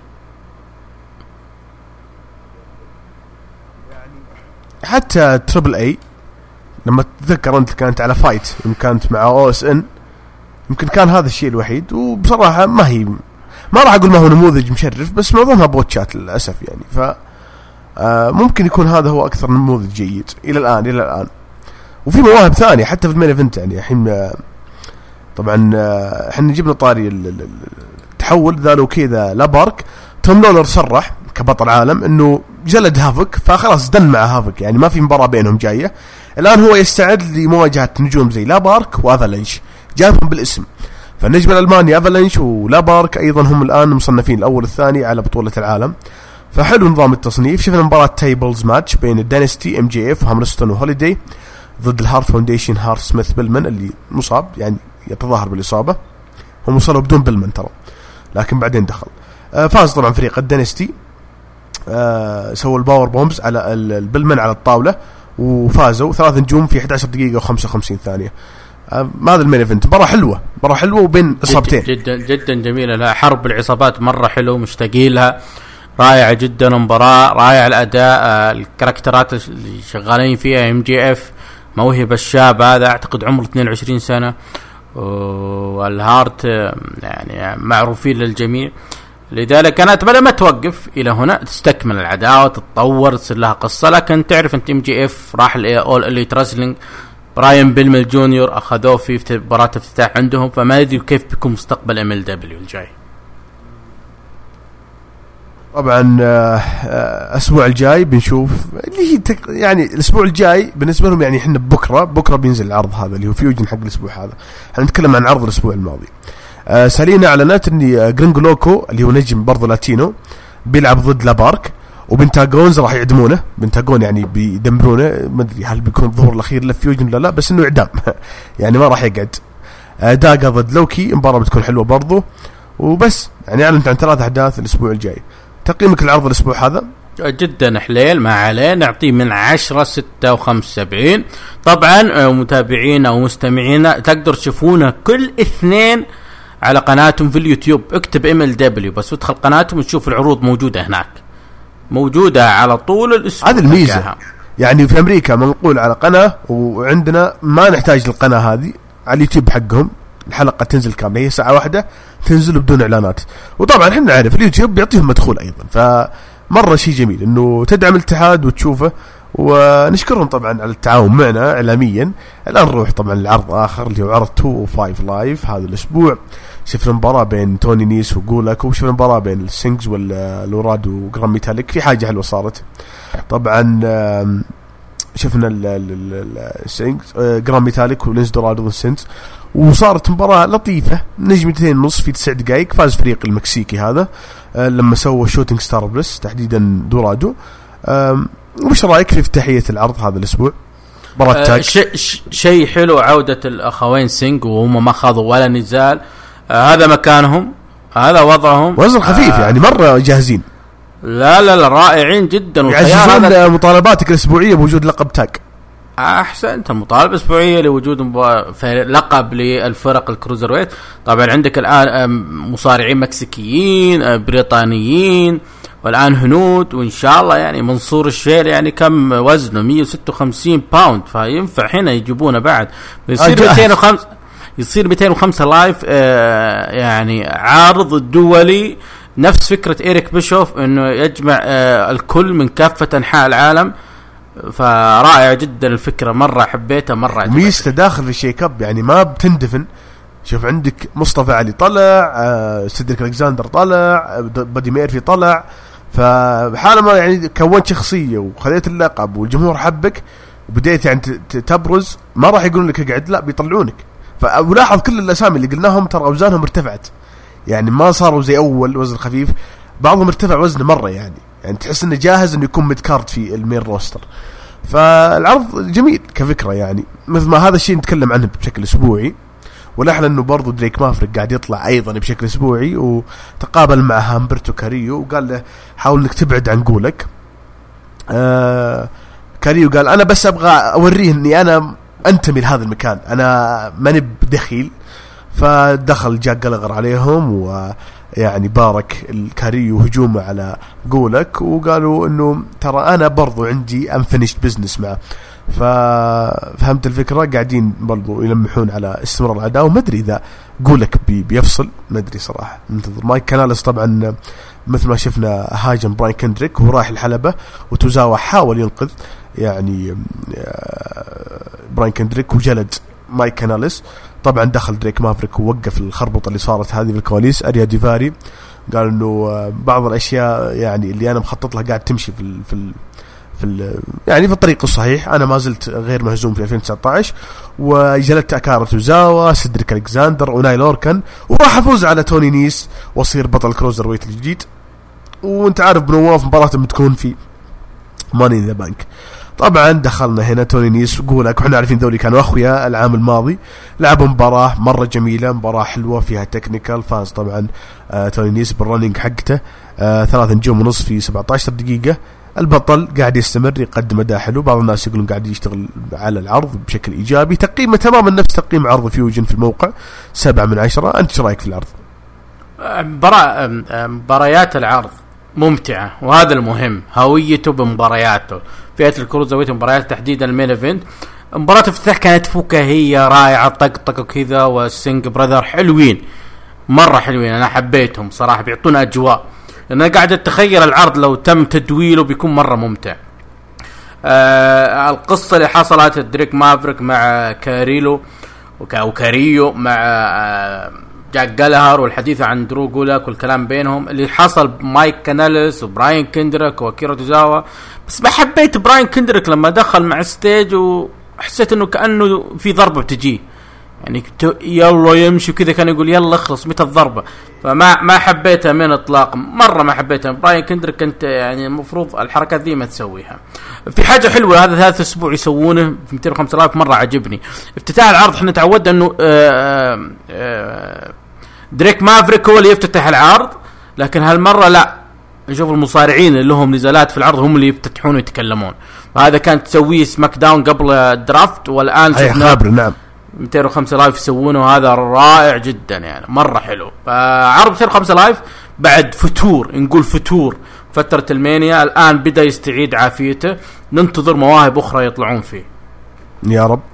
حتى تريبل اي لما تتذكر انت كانت على فايت، يمكن كانت مع او اس ان، يمكن كان هذا الشيء الوحيد. وبصراحة ما هي ما راح اقول ما هو نموذج مشرف، بس معظمها بوتشات للأسف. يعني ف ممكن يكون هذا هو اكثر نموذج جيد الى الان الى الان. وفي مواهب ثانية حتى في المين ايفنت. يعني الحين طبعا احنا جبنا طاري التحول ذا لو كذا لابارك. توم لولر صرح كبطل عالم انه جلد هافك، فخلاص دن مع هافك، يعني ما في مباراة بينهم جاية. الان هو يستعد لمواجهة نجوم زي لابارك وافالنش، جابهم بالاسم. فالنجم الالماني افالنش ولابارك ايضا هم الان مصنفين الاول الثاني على بطولة العالم. فحلو نظام التصنيف. شفنا مباراة تايبلز ماتش بين الدينستي ام جي اف وهاملستون وهوليدي ضد الهارت فاونديشن هارت سميث بيلمن اللي مصاب، يعني يتظاهر بالإصابة. هم وصلوا بدون بيلمن ترى، لكن بعدين دخل. آه فاز طبعا فريق الدينستي، آه سووا الباور بومبز على البيلمن على الطاولة وفازوا ثلاث نجوم في إحدى عشرة دقيقة وخمسة وخمسين ثانية. آه هذا المين ايفنت مباراة حلوة، مباراة حلوة وبين إصابتين جدا جدا جميلة. لا حرب العصابات مرة حلو، مشتاقين لها، رائعة جدا مباراة، رائع الأداء. آه الكاركترات اللي شغالين فيها ام جي اف، موهبة الشاب هذا اعتقد عمره اثنين وعشرين سنة، والهارت يعني معروفين للجميع. لذلك انا اتمنى ما توقف الى هنا، تستكمل العداوة، تتطور، تصير لها قصة. لكن تعرف انت ام جي اف راح الاول اليت رسلينج، براين بيلمل جونيور اخذوه في مباراة افتتاح عندهم، فما ادري كيف بيكون مستقبل ام ال دبليو الجاي. طبعا الاسبوع الجاي بنشوف اللي هي تك... يعني الاسبوع الجاي بالنسبه لهم يعني احنا بكره بكره بينزل العرض هذا اللي هو فيوجن حق الاسبوع هذا. حنتكلم عن عرض الاسبوع الماضي. آه سالينا اعلنت ان جرينجو لوكو اللي هو نجم برضه لاتينو بيلعب ضد لابارك، وبنتاغونز راح يعدمونه. بنتاغون يعني بيدمرونه، ما ادري هل بيكون الظهور الاخير لفيوجن ولا لا، بس انه اعدام يعني ما راح يقعد. آه داغا ضد لوكي، مباراه بتكون حلوه برضه. وبس يعني اعلنت عن ثلاث احداث الاسبوع الجاي. تقييمك العرض الاسبوع هذا؟ جدا حليل، ما عليه، نعطيه من عشرة ستة وخمسة وسبعين. طبعا متابعين او مستمعين تقدر تشوفونا كل اثنين على قناتهم في اليوتيوب. اكتب ام ال دبليو بس ادخل قناتهم وتشوف العروض موجوده هناك، موجوده على طول الاسبوع. هذه الميزه يعني في امريكا منقول على قناه، وعندنا ما نحتاج للقناه هذه. على اليوتيوب حقهم الحلقه تنزل كامله، هي ساعه واحده تنزل بدون اعلانات. وطبعا احنا نعرف اليوتيوب بيعطيهم مدخول ايضا، فمره شيء جميل انه تدعم الاتحاد وتشوفه. ونشكرهم طبعا على التعاون معنا اعلاميا. الان نروح طبعا لعرض اخر اللي هو عرض اثنين وخمسين لايف هذا الاسبوع. شفنا مباراه بين توني نيس وجولك، وشفنا مباراه بين السينجز والوراد وجرام ميتاليك. في حاجه حلوه صارت طبعا. شفنا السينجز جرام ميتاليك ولينز دورادو والسينجز، وصارت مباراة لطيفة نجمتين نص في تسع دقائق. فاز فريق المكسيكي هذا لما سوى شوتينج ستار بلس تحديدا دورادو. وش رأيك في افتتاحية العرض هذا الأسبوع؟ مباراة تاج شيء شي حلو، عودة الأخوين سينج وهم ما خاضوا ولا نزال. آه هذا مكانهم، هذا وضعهم، وزن خفيف. آه يعني مرة جاهزين. لا لا لا رائعين جدا. يعززون هذا... مطالباتك الأسبوعية بوجود لقب تاج. احسنت، المطالبه اسبوعيه لوجود لقب للفرق الكروزر ويت. طبعا عندك الان مصارعين مكسيكيين بريطانيين والان هنود، وان شاء الله يعني منصور الشيل يعني كم وزنه مية وستة وخمسين باوند، فينفع هنا يجيبونه بعد. يصير مئتين وخمسة يصير مئتين وخمسة لايف. آه يعني عارض دولي نفس فكره إيريك بيشوف انه يجمع آه الكل من كافه انحاء العالم. فرائع جدا الفكرة، مرة حبيتها، مرة ميزته داخل في الشيك اب يعني ما بتندفن. شوف عندك مصطفى علي طلع، آه سيدريك الكساندر طلع، بادي ميرفي طلع. فحالة ما يعني كونت شخصية وخذيت اللقب والجمهور حبك وبديت يعني تبرز، ما راح يقولون لك اقعد، لا بيطلعونك. فلاحظ كل الاسامي اللي قلناهم ترى اوزانهم ارتفعت، يعني ما صاروا زي اول وزن خفيف، بعضهم ارتفع وزنه مرة يعني يعني تحس انه جاهز انه يكون ميدكارد في المين روستر. فالعرض جميل كفكرة، يعني مثل ما هذا الشيء نتكلم عنه بشكل اسبوعي. والاحلى انه برضو دريك مافريك قاعد يطلع ايضا بشكل اسبوعي، وتقابل مع هامبرتو كاريو وقال له حاول انك تبعد عن قولك. آه كاريو قال انا بس ابغى اوريه اني انا انتمي لهذا المكان، انا ماني بدخيل. فدخل جاك جلغر عليهم ويعني بارك الكاريو هجومه على قولك، وقالوا انه ترى انا برضو عندي unfinished business معه. ففهمت الفكرة، قاعدين برضو يلمحون على استمرار العداوة. ما ادري اذا قولك بي بيفصل، ما ادري صراحة، ننتظر. مايك كانالس طبعا مثل ما شفنا هاجم براين كندريك وهو رايح الحلبة، وتوزاوا حاول ينقذ يعني براين كندريك وجلد مايك كانالس. طبعا دخل دريك مافريك ووقف الخربطة اللي صارت هذه بالكواليس. أريا ديفاري قال انه بعض الاشياء يعني اللي انا مخطط لها قاعد تمشي في ال في ال في ال يعني في الطريق الصحيح، انا ما زلت غير مهزوم في ألفين وتسعة عشر. وجلدت اكارا توزاوا، سيدريك الكساندر، ونايل اوركن، وراح افوز على توني نيس واصير بطل كروزر ويت الجديد. وانت عارف بنواف مباراة بتكون في ماني ذا بانك. طبعا دخلنا هنا توني نيس وقولك، وحنا عارفين ذولي كانوا اخويا العام الماضي، لعبوا مباراة مرة جميلة، مباراة حلوة فيها تكنيكال. فاز طبعا آه توني نيس بالرننج حقته، آه ثلاث نجوم ونص في سبعة عشر دقيقة. البطل قاعد يستمر يقدم أداء حلو. بعض الناس يقولون قاعد يشتغل على العرض بشكل إيجابي. تقييمه تماما نفس تقييم عرض فيوجن في الموقع، سبعة من عشرة. أنت شو رأيك في العرض؟ مباريات العرض ممتعة، وهذا المهم، هويته بمبارياته. فئة الكروزر مباريات تحديدا المين ايفنت، مباراة افتتاح كانت فكاهية رائعة، طقطق وكذا، والسينج براذر حلوين مرة حلوين، أنا حبيتهم صراحة، بيعطونا أجواء. أنا قاعد أتخيل العرض لو تم تدويله بيكون مرة ممتع. آه القصة اللي حصلت دريك مافريك مع كاريلو وكاريو مع آه جاك جالهر والحديث عن درو جولاك والكلام بينهم اللي حصل مايك كاناليس وبراين كندريك وكيرو توزاوا. بس ما حبيت براين كندريك لما دخل مع ستيج وحسيت انه كأنه في ضربة بتجيه يعني يلا يمشي كذا كان يقول يلا اخلص متى الضربة. فما ما حبيتها من اطلاق مرة ما حبيتها. براين كندريك كنت يعني المفروض الحركات دي ما تسويها. في حاجة حلوة هذا ثلاث اسبوع يسوونه في مئتين وخمسة آلاف مرة عجبني. افتتاح العرض احنا تعودنا انه آآ آآ دريك مافريك هو اللي يفتتح العرض لكن هالمرة لا نشوف المصارعين اللي لهم نزالات في العرض هم اللي يفتتحون ويتكلمون. وهذا كان تسويه سماك داون قبل الدرافت والآن شفنا نعم مئتين وخمسة لايف يسوونه وهذا رائع جدا يعني مرة حلو. عرض مئتين وخمسة لايف بعد فتور نقول فتور فترة المانيا الآن بدأ يستعيد عافيته. ننتظر مواهب أخرى يطلعون فيه يا رب.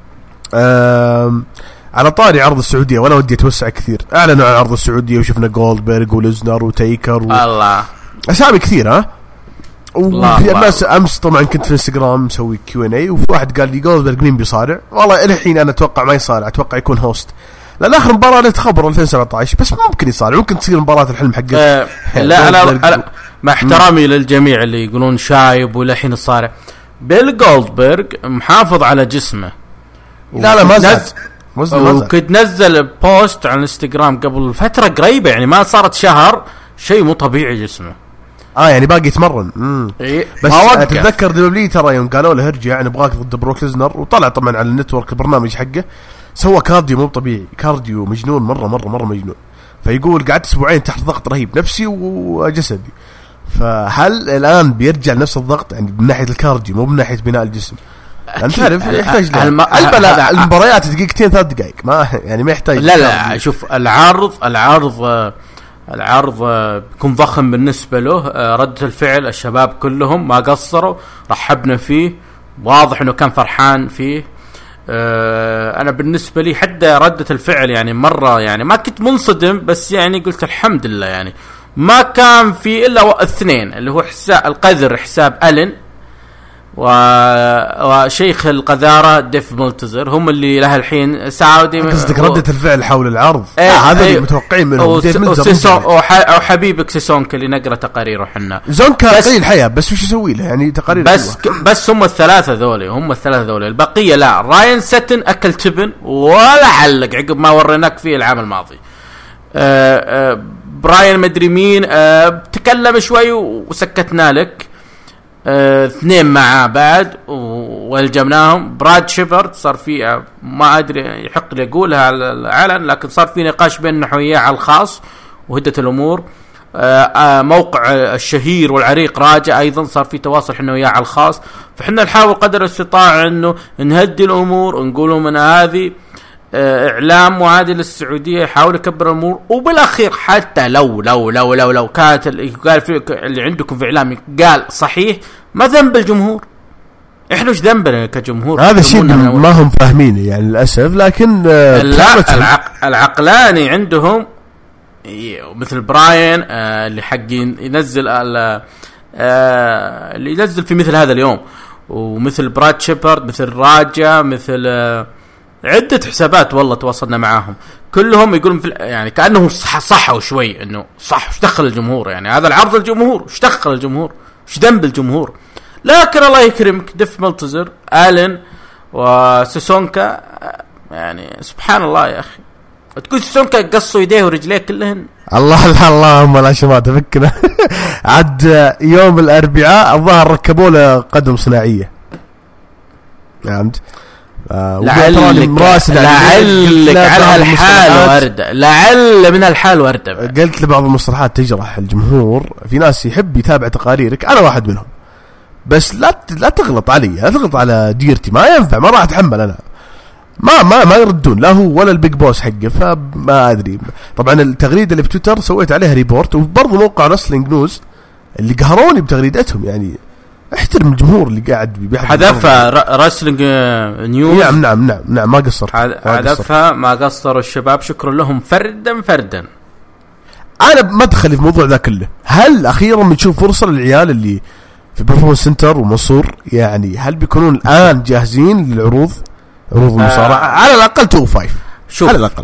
على طاري عرض السعودية ولا ودي أتوسع كثير. أعلنوا عن عرض السعودية وشفنا جولدبرغ وليزنر وتايكر و... الله أسامي كثير ها. وفي الناس أمس طبعا كنت في انستغرام مسوي كيو ان اي وفي واحد قال لي جولدبرغ مين بيصارع. والله إلى الحين أنا أتوقع ما يصارع أتوقع يكون هوست لأن آخر مباراة اللي تخبر ألفين وسبعة عشر بس ممكن يصارع ممكن تصير مباراة الحلم حقه. أه لا أنا, أنا مع احترامي للجميع اللي يقولون شايب ولا حين الصارع بيل جولدبرغ محافظ على جسمه. لا لا ما زال وكنت نزل بوست على الانستغرام قبل فترة قريبة يعني ما صارت شهر شيء مو طبيعي جسمه اه يعني باقي يتمرن. امم إيه بس اتذكر دبليو ترى يوم قالوا له ارجع نبغاك ضد بروك ليزنر وطلع طبعا على النتورك البرنامج حقه سوى كارديو مو طبيعي كارديو مجنون مرة مرة مرة مجنون. فيقول قعدت اسبوعين تحت ضغط رهيب نفسي وجسدي. فهل الان بيرجع نفس الضغط يعني من ناحية الكارديو مو من ناحية بناء الجسم؟ انت تعرف يحتاج الم... البلا المباريات دقيقتين ثلاث دقائق ما يعني ما يحتاج. لا لا شوف العرض العرض العرض بيكون ضخم بالنسبة له. ردة الفعل الشباب كلهم ما قصروا رحبنا فيه واضح انه كان فرحان فيه. انا بالنسبة لي حتى ردة الفعل يعني مرة يعني ما كنت منصدم بس يعني قلت الحمد لله يعني ما كان في الا اثنين اللي هو حساب القذر حساب ألين وشيخ القذارة ديف ملتزر هم اللي له الحين سعودي. قصدك ردة الفعل حول العرض ايه آه هذا ايه اللي متوقعين منهم. أو حبيبك سيسونك اللي نقرأ تقاريره حنا زونكا قليل الحياة بس وش يسوي له يعني تقارير بس ك بس هم الثلاثة ذولي هم الثلاثة ذولي البقية لا. راين ساتن أكل تبن ولا علق عقب ما وريناك فيه العام الماضي. آآ آآ براين مدري مين تكلم شوي وسكتنا لك. اثنين معاه بعد والجمناهم. براد شيبرد صار فيه ما أدري يحق لي أقولها على العلن لكن صار في نقاش بيننا وياه على الخاص وهدت الأمور. موقع الشهير والعريق راجع أيضا صار في تواصل حنا وياه على الخاص. فحنا نحاول قدر الاستطاعة إنه نهدي الأمور ونقولوا من هذه إعلام معادل للسعودية يحاول يكبر الأمور. وبالأخير حتى لو لو لو لو لو كانت قال في اللي عندكم في إعلامي قال صحيح ما ذنب الجمهور. إحنا وش ذنبنا كجمهور؟ هذا شيء ما هم فاهمين يعني للأسف. لكن لا العق العقلاني عندهم مثل براين آه اللي حقين ينزل آه اللي ينزل في مثل هذا اليوم ومثل براد شيبرد مثل راجا مثل آه عدة حسابات والله تواصلنا معاهم كلهم يقولون في يعني كأنهم صح صحوا شوي انه صح وش دخل الجمهور يعني هذا العرض الجمهور وش دخل الجمهور وش ذنب الجمهور. لكن الله يكرمك ديف ملتزر ألين وسيسونكا يعني سبحان الله يا أخي تقول سيسونكا قصوا يديه ورجليه كلهن. الله الله اللهم لا شمال تفكنا عد يوم الأربعاء الظاهر ركبوا له قدم صناعية فهمت. آه لعلك لعلك على هالحال وردة لعل من الحال وردة. قلت لبعض المصطلحات تجرح الجمهور. في ناس يحب يتابع تقاريرك أنا واحد منهم بس لا لا تغلط علي لا تغلط على ديرتي ما ينفع ما راح أتحمل أنا ما ما ما يردون لا هو ولا البيج بوس حقه. فما أدري طبعا التغريدة اللي بتويتر سويت عليها ريبورت وبرضه موقع رسلينج نيوز اللي قهروني بتغريدتهم يعني احترم الجمهور اللي قاعد بيحضر حذفها رسلينج نيوز. نعم نعم نعم نعم ما قصر حذفها ما قصروا الشباب شكرا لهم فردا فردا. انا ما ادخل في موضوع ذا كله. هل اخيرا بنشوف فرصه للعيال اللي في برفورمانس سنتر ومنصور يعني هل بيكونون الان جاهزين للعروض عروض المصارعه؟ آه على الاقل تو فايف شوف على الاقل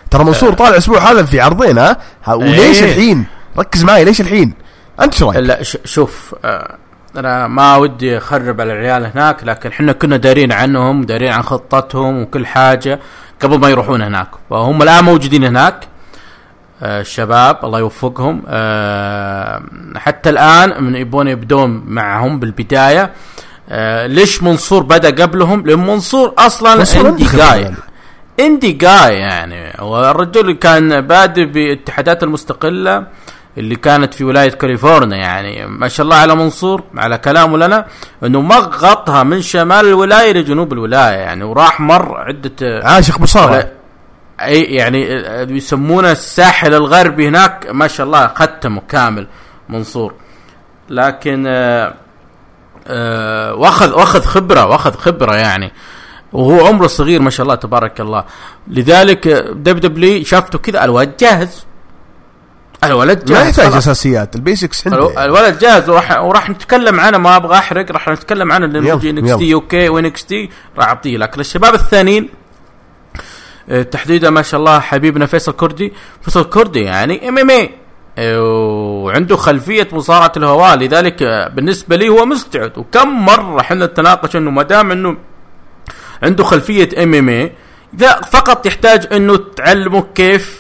ترى منصور طالع الاسبوع هذا في عرضين ها, وليش ايه الحين؟ ركز معي ليش الحين انت شو رايك؟ لا شوف آه انا ما ودي اخرب على العيال هناك, لكن احنا كنا دارين عنهم, دارين عن خطتهم وكل حاجه قبل ما يروحون هناك, فهم الان موجودين هناك آه الشباب الله يوفقهم. آه حتى الان من يبون يبدون معهم بالبدايه. آه ليش منصور بدا قبلهم؟ لان منصور اصلا اندي جاي اندي جاي يعني, والرجل كان بادئ باتحادات المستقله اللي كانت في ولاية كاليفورنيا. يعني ما شاء الله على منصور, على كلامه لنا انه مغطها من شمال الولاية لجنوب الولاية يعني, وراح مر عدة عاشق مصارعة اي يعني يسمونه الساحل الغربي هناك, ما شاء الله ختمه كامل منصور. لكن آآ آآ واخذ واخذ خبرة واخذ خبرة يعني, وهو عمره صغير ما شاء الله تبارك الله. لذلك دب دبلي شافته كذا الواد جاهز, الولد جاهز, ما يحتاج اساسيات, البيسكس عنده. الولد جاهز, وراح وراح نتكلم عنه, ما ابغى احرق, راح نتكلم عنه لانه يجي انكس تي اوكي وانكس تي راح اعطيه. لكن الشباب الثانيين تحديدا ما شاء الله حبيبنا فيصل كردي, فيصل كردي يعني ام ام اي وعنده خلفيه مصارعه الهواء, لذلك بالنسبه لي هو مستعد. وكم مره احنا نتناقش انه ما دام انه عنده خلفيه ام ام اي ذا فقط يحتاج انه تعلمه كيف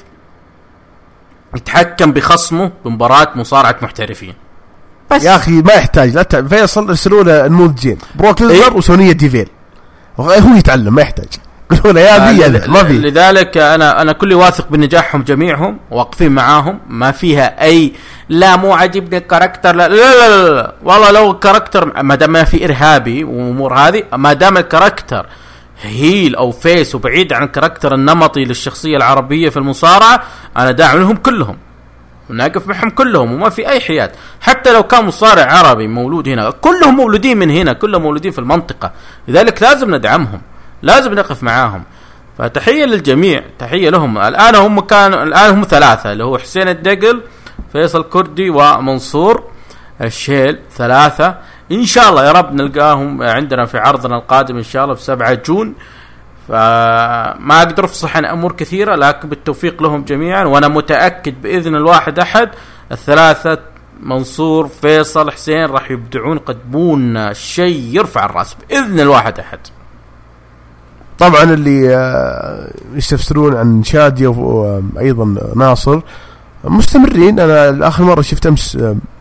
يتحكم بخصمه بمباراة مصارعة محترفين بس. يا أخي ما يحتاج, لا ت... فيصل ارسلوا له نموذجين بروك ليزنر إيه؟ وسونيا ديفيل, هو يتعلم ما يحتاج, قولوا له يا ذي آه ما في. لذلك أنا أنا كل واثق بنجاحهم جميعهم, واقفين معاهم, ما فيها أي لا مو عجبني الكاركتر, لا لا لا, لا, لا. والله لو الكاركتر ما دام ما في إرهابي وأمور هذه, ما دام الكاركتر هيل او فيس وبعيد عن الكاركتر النمطي للشخصيه العربيه في المصارعه, انا داعم لهم كلهم وناقف معهم كلهم وما في اي حياد. حتى لو كان مصارع عربي مولود هنا, كلهم مولودين من هنا, كلهم مولودين في المنطقه, لذلك لازم ندعمهم, لازم نقف معاهم. فتحيه للجميع, تحيه لهم. الان هم كانوا الان هم ثلاثه, اللي هو حسين الدقل, فيصل كردي, ومنصور الشيل, ثلاثه ان شاء الله يا رب نلقاهم عندنا في عرضنا القادم ان شاء الله في سبعة جون. فما اقدر افصح عن امور كثيره, لكن بالتوفيق لهم جميعا, وانا متاكد باذن الواحد احد الثلاثه منصور فيصل حسين راح يبدعون, قدمون شيء يرفع الراس باذن الواحد احد. طبعا اللي يستفسرون عن شادية وايضا ناصر مستمرين. انا اخر مره شفت امس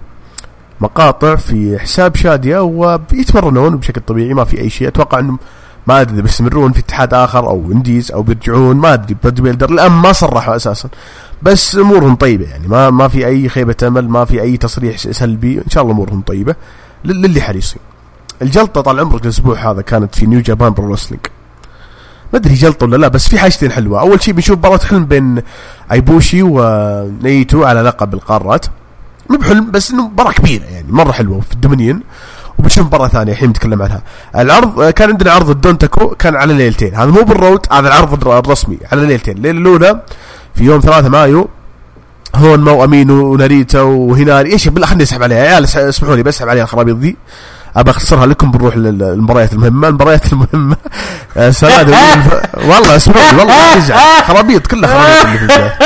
مقاطع في حساب شادية وبيتمرنون بشكل طبيعي, ما في أي شيء. أتوقع أنهم ما أدري بيستمرون في اتحاد آخر أو انديز أو بيرجعون, ما أدري. بودي بيلدر الآن ما صرحوا أساسا, بس أمورهم طيبة يعني, ما ما في أي خيبة أمل, ما في أي تصريح سلبي, إن شاء الله أمورهم طيبة للي حريصين. الجلطة طال عمرك الأسبوع هذا كانت في نيو جابان برو رسلينج, ما أدري جلطة ولا لا, بس في حاجتين حلوة. أول شيء بنشوف مباراة حلم بين ايبوشي ونيتو على لقب القارات, مو بحلم بس انه مباراة كبيرة يعني مرة حلوة في الدومينيون. وبنشوف مباراة ثانية الحين نتكلم عنها. العرض كان عندنا عرض الدونتاكو, كان على ليلتين, هذا مو بالروت, هذا العرض الرسمي على ليلتين. الليلة الأولى في يوم ثلاثة مايو, هون مو أمينو وناريتا وهناري, ايش بالله خلني اسحب عليها يا عيال, اسمحوا لي بسحب عليها الخرابيط ذي, ابى اختصرها لكم. بنروح للمباريات المهمة. المباريات المهمة سلاد والله اسمعوا لي والله تزعل, خرابيط كلها خرابيط اللي في الجاي.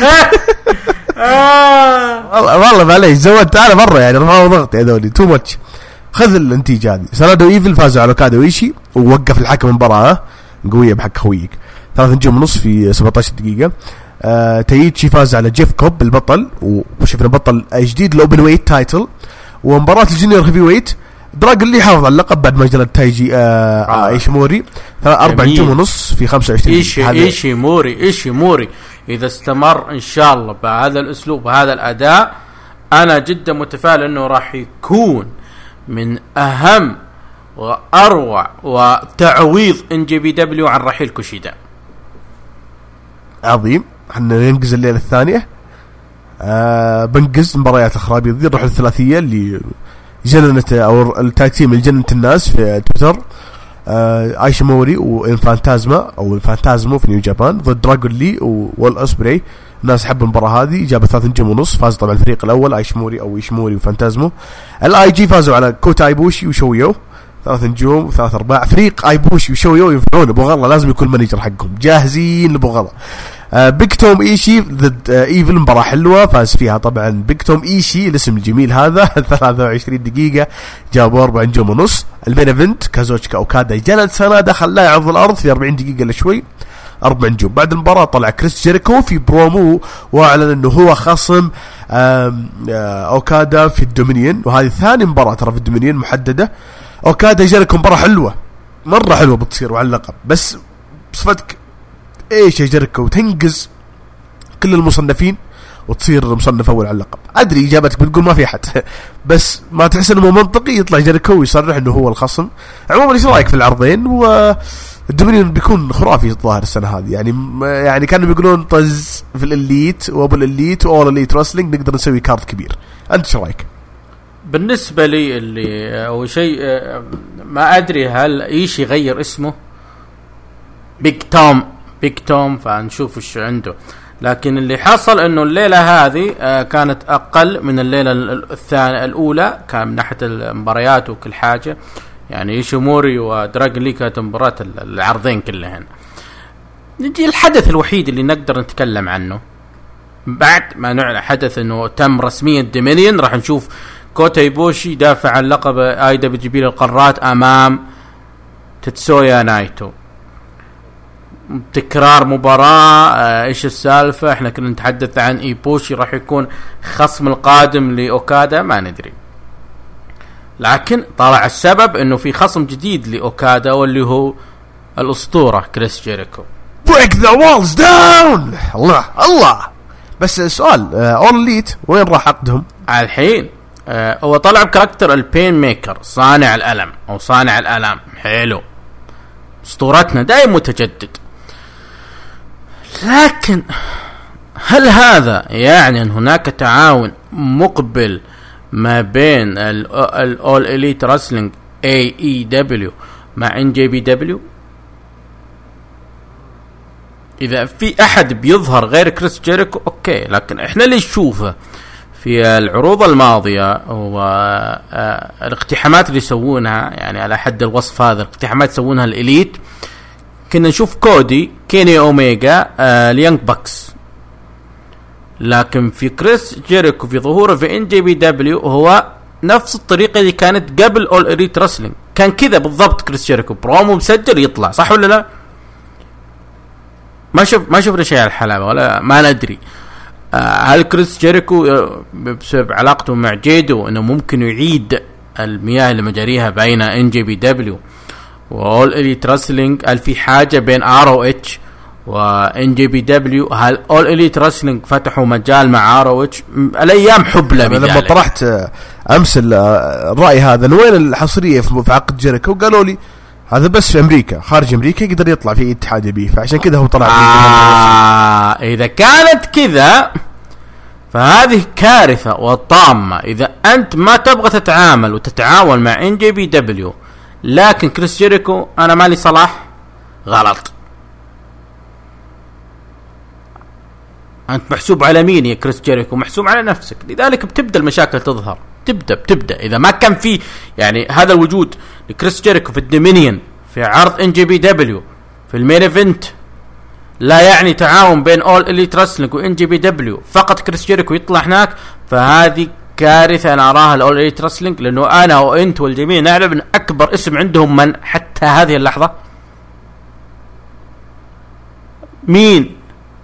والله والله معليش زودت انا مره يعني, رفعوا ضغط هذولي تو ماتش. خذ النتيجه هذه, سانادو ايفل فازوا على كادو ايشي, ووقف الحكم المباراه قويه بحق خويك, ثلاث نجوم ونص في سبعة عشر دقيقه. آه تايتشي فاز على جيف كوب البطل, وشفنا بطل جديد الاوبن ويت تايتل. ومباراه الجونيور هيفي ويت, دراج اللي حافظ على اللقب بعد ما جلد تايجي آه آه ايشيموري, اربع نجوم ونص في خمسة وعشرين. ايشي ايشيموري ايشيموري اذا استمر ان شاء الله بهذا الاسلوب وهذا الاداء, انا جدا متفائل انه راح يكون من اهم واروع وتعويض ان جي بي دبليو عن رحيل كوشيدا. عظيم. احنا ننجز الليله الثانيه, آه بنجز مباريات الخرابيط ذي. نروح الثلاثيه اللي جننت او التاكتيم اللي جننت الناس في تويتر, آه ايشيموري وانفانتازما او الفانتازمو في نيو جابان ضد دراغون لي وول اسبري. الناس حبوا المباراه هذه, جاب ثلاث نجوم ونص. فاز طبعا الفريق الاول ايشيموري او ايشيموري وفانتازمو. الاي جي فازوا على كوتا ايبوشي وشويو, ثلاث نجوم وثلاث ارباع. فريق ايبوشي وشويو ينفعون ابو غلا, لازم يكون مانجر حقهم جاهزين لابو غلا. آه بيج توم ايشي ضد آه ايفل، مباراة حلوة فاز فيها طبعا بيج توم ايشي الاسم الجميل هذا. ثلاثة وعشرين دقيقة جابوا أربعة نجوم ونص. المين ايفنت كازوتشكا اوكادا جلد سنادة خلاه يعرض الارض في أربعين دقيقة لشوي، أربع نجوم. بعد المباراة طلع كريس جيريكو في برومو واعلن انه هو خصم اوكادا في الدومينيون، وهذه ثاني مباراة ترى في الدومينيون محددة. اوكادا جيريكو مباراة حلوة مرة حلوة بتصير وعلى اللقب، بس بصفتك ايش يا جيريكو تنقز كل المصنفين وتصير مصنف اول على اللقب. ادري اجابتك بتقول ما في احد، بس ما تحس انه منطقي يطلع جيريكو ويصرح انه هو الخصم؟ عموما ايش رايك في العرضين؟ والدومينيون بيكون خرافي الظاهر السنه هذه، يعني يعني كانوا بيقولون طز في الاليت وابو الاليت واول اليت رسلينج نقدر نسوي كارت كبير. انت ايش رايك؟ بالنسبه لي اللي اول شيء ما ادري هل ايش يغير اسمه بيج توم بيج توم فنشوف ايش عنده، لكن اللي حصل انه الليله هذه كانت اقل من الليله الثانيه الاولى كان من ناحيه المباريات وكل حاجه، يعني ايشيموري ودراجون لي كانت مباراه العرضين كلهن. نجي الحدث الوحيد اللي نقدر نتكلم عنه بعد ما نعلن حدث انه تم رسميا دومينيون، راح نشوف كوتا ايبوشي دافع عن لقب اي دبليو جي بي للقارات امام تتسويا نايتو. تكرار مباراة، ايش السالفة؟ احنا كنا نتحدث عن ايبوشي راح يكون خصم القادم لاوكادا، ما ندري، لكن طلع السبب انه في خصم جديد لاوكادا واللي هو الاسطورة كريس جيريكو. break the walls down. الله الله. بس السؤال اول ليت وين راح عقدهم الحين؟ اه هو طلع بكاركتر البين ميكر، صانع الالم او صانع الالام. حلو، اسطورتنا دائما متجدد، لكن هل هذا يعني ان هناك تعاون مقبل ما بين الاول اليت رسلينج اي اي دبليو مع ان جي بي دبليو؟ اذا في احد بيظهر غير كريس جيريكو اوكي، لكن احنا اللي نشوفه في العروض الماضية والاقتحامات اللي يسوونها، يعني على حد الوصف هذا الاقتحامات يسوونها الإليت، كنا نشوف كودي كيني أوميجا آه اليانج باكس، لكن في كريس جيريكو في ظهوره في ان جي بي دبليو هو نفس الطريقة اللي كانت قبل اول إليت رسلينج، كان كذا بالضبط. كريس جيريكو برومو مسجل يطلع، صح ولا لا؟ ما شوف ما شفنا شيء على الحلبة ولا ما ندري. هل كريس جيريكو بسبب علاقته مع جيدو انه ممكن يعيد المياه اللي مجاريها بين ان جي بي دبليو وأول إليت رسلينج؟ هل في حاجة بين ار او اتش وان جي بي دبليو؟ هل أول إليت رسلينج فتحوا مجال مع ار او اتش؟ الايام حبلة بذلك. لما طرحت امس الرأي هذا وين الحصرية في عقد جيريكو، قالوا لي هذا بس في امريكا، خارج امريكا يقدر يطلع في اتحاد بيه، فعشان كذا هو طلع. آه اذا كانت كذا فهذه كارثة وطامة. اذا انت ما تبغى تتعامل وتتعاون مع ان جي بي دبليو لكن كريس جيريكو انا مالي صلاح، غلط. انت محسوب على مين يا كريس جيريكو؟ محسوب على نفسك، لذلك بتبدأ المشاكل تظهر. تبدأ بتبدأ اذا ما كان في يعني هذا الوجود لكريس جيريكو في الدومينيون في عرض ان جي بي دبليو في المين ايفنت، لا يعني تعاون بين اول اليت رسلينج وان جي بي دبليو، فقط كريس جيريكو يطلع هناك، فهذه كارثة انا اراها الاول اليت رسلينج، لانه انا وانت والجميع نعلم ان اكبر اسم عندهم من حتى هذه اللحظة مين؟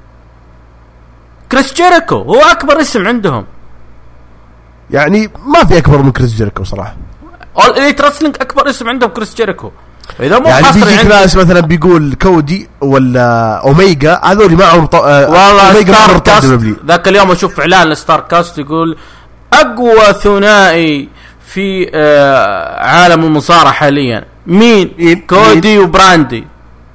كريس جيريكو هو اكبر اسم عندهم، يعني ما في اكبر من كريس جيريكو صراحه. اول اليت رسلينج اكبر اسم عندهم كريس جيريكو. اذا مو يعني بيجي ناس مثلا بيقول كودي ولا اوميجا، هذول معهم ط... والله اوميجا كاست. ذاك اليوم اشوف اعلان لستار كاست يقول اقوى ثنائي في آه عالم المصارعه حاليا مين؟ مين؟ كودي مين؟ وبراندي.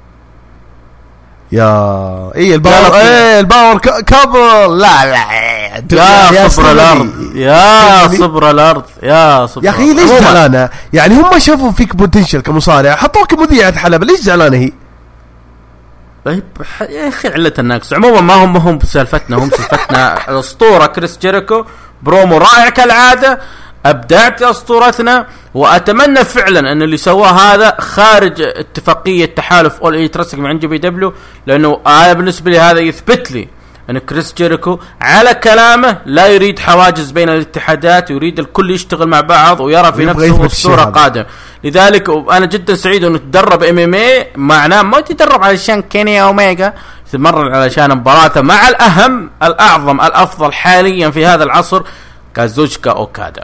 يا ايه الباور ايه الباور كابل. لا لا يا صبر الارض يا صبر الارض يا صبر يا اخي ليش زعلانه؟ يعني هم شافوا فيك بوتنشل كمصارع حطوك مذيعة حلبة، ليش زعلانه هي؟ طيب يا اخي علة الناقص. عموما ما هم هم بسالفتنا، هم سالفتنا الاسطوره كريس جيريكو، برومو رائع كالعاده. ابدعت يا اسطورتنا. واتمنى فعلا ان اللي سواه هذا خارج اتفاقيه تحالف اول اي ترسك مع جي بي دبليو، لانه انا بالنسبه لي هذا يثبت لي ان كريس جيريكو على كلامه لا يريد حواجز بين الاتحادات، يريد الكل يشتغل مع بعض ويرى في نفسه الصوره قادمه. لذلك انا جدا سعيد انه تدرب ام ام اي، معناه ما تدرب علشان كيني اوميجا، تتمرن علشان مباراته مع الاهم الاعظم الافضل حاليا في هذا العصر كازوشكا اوكادا.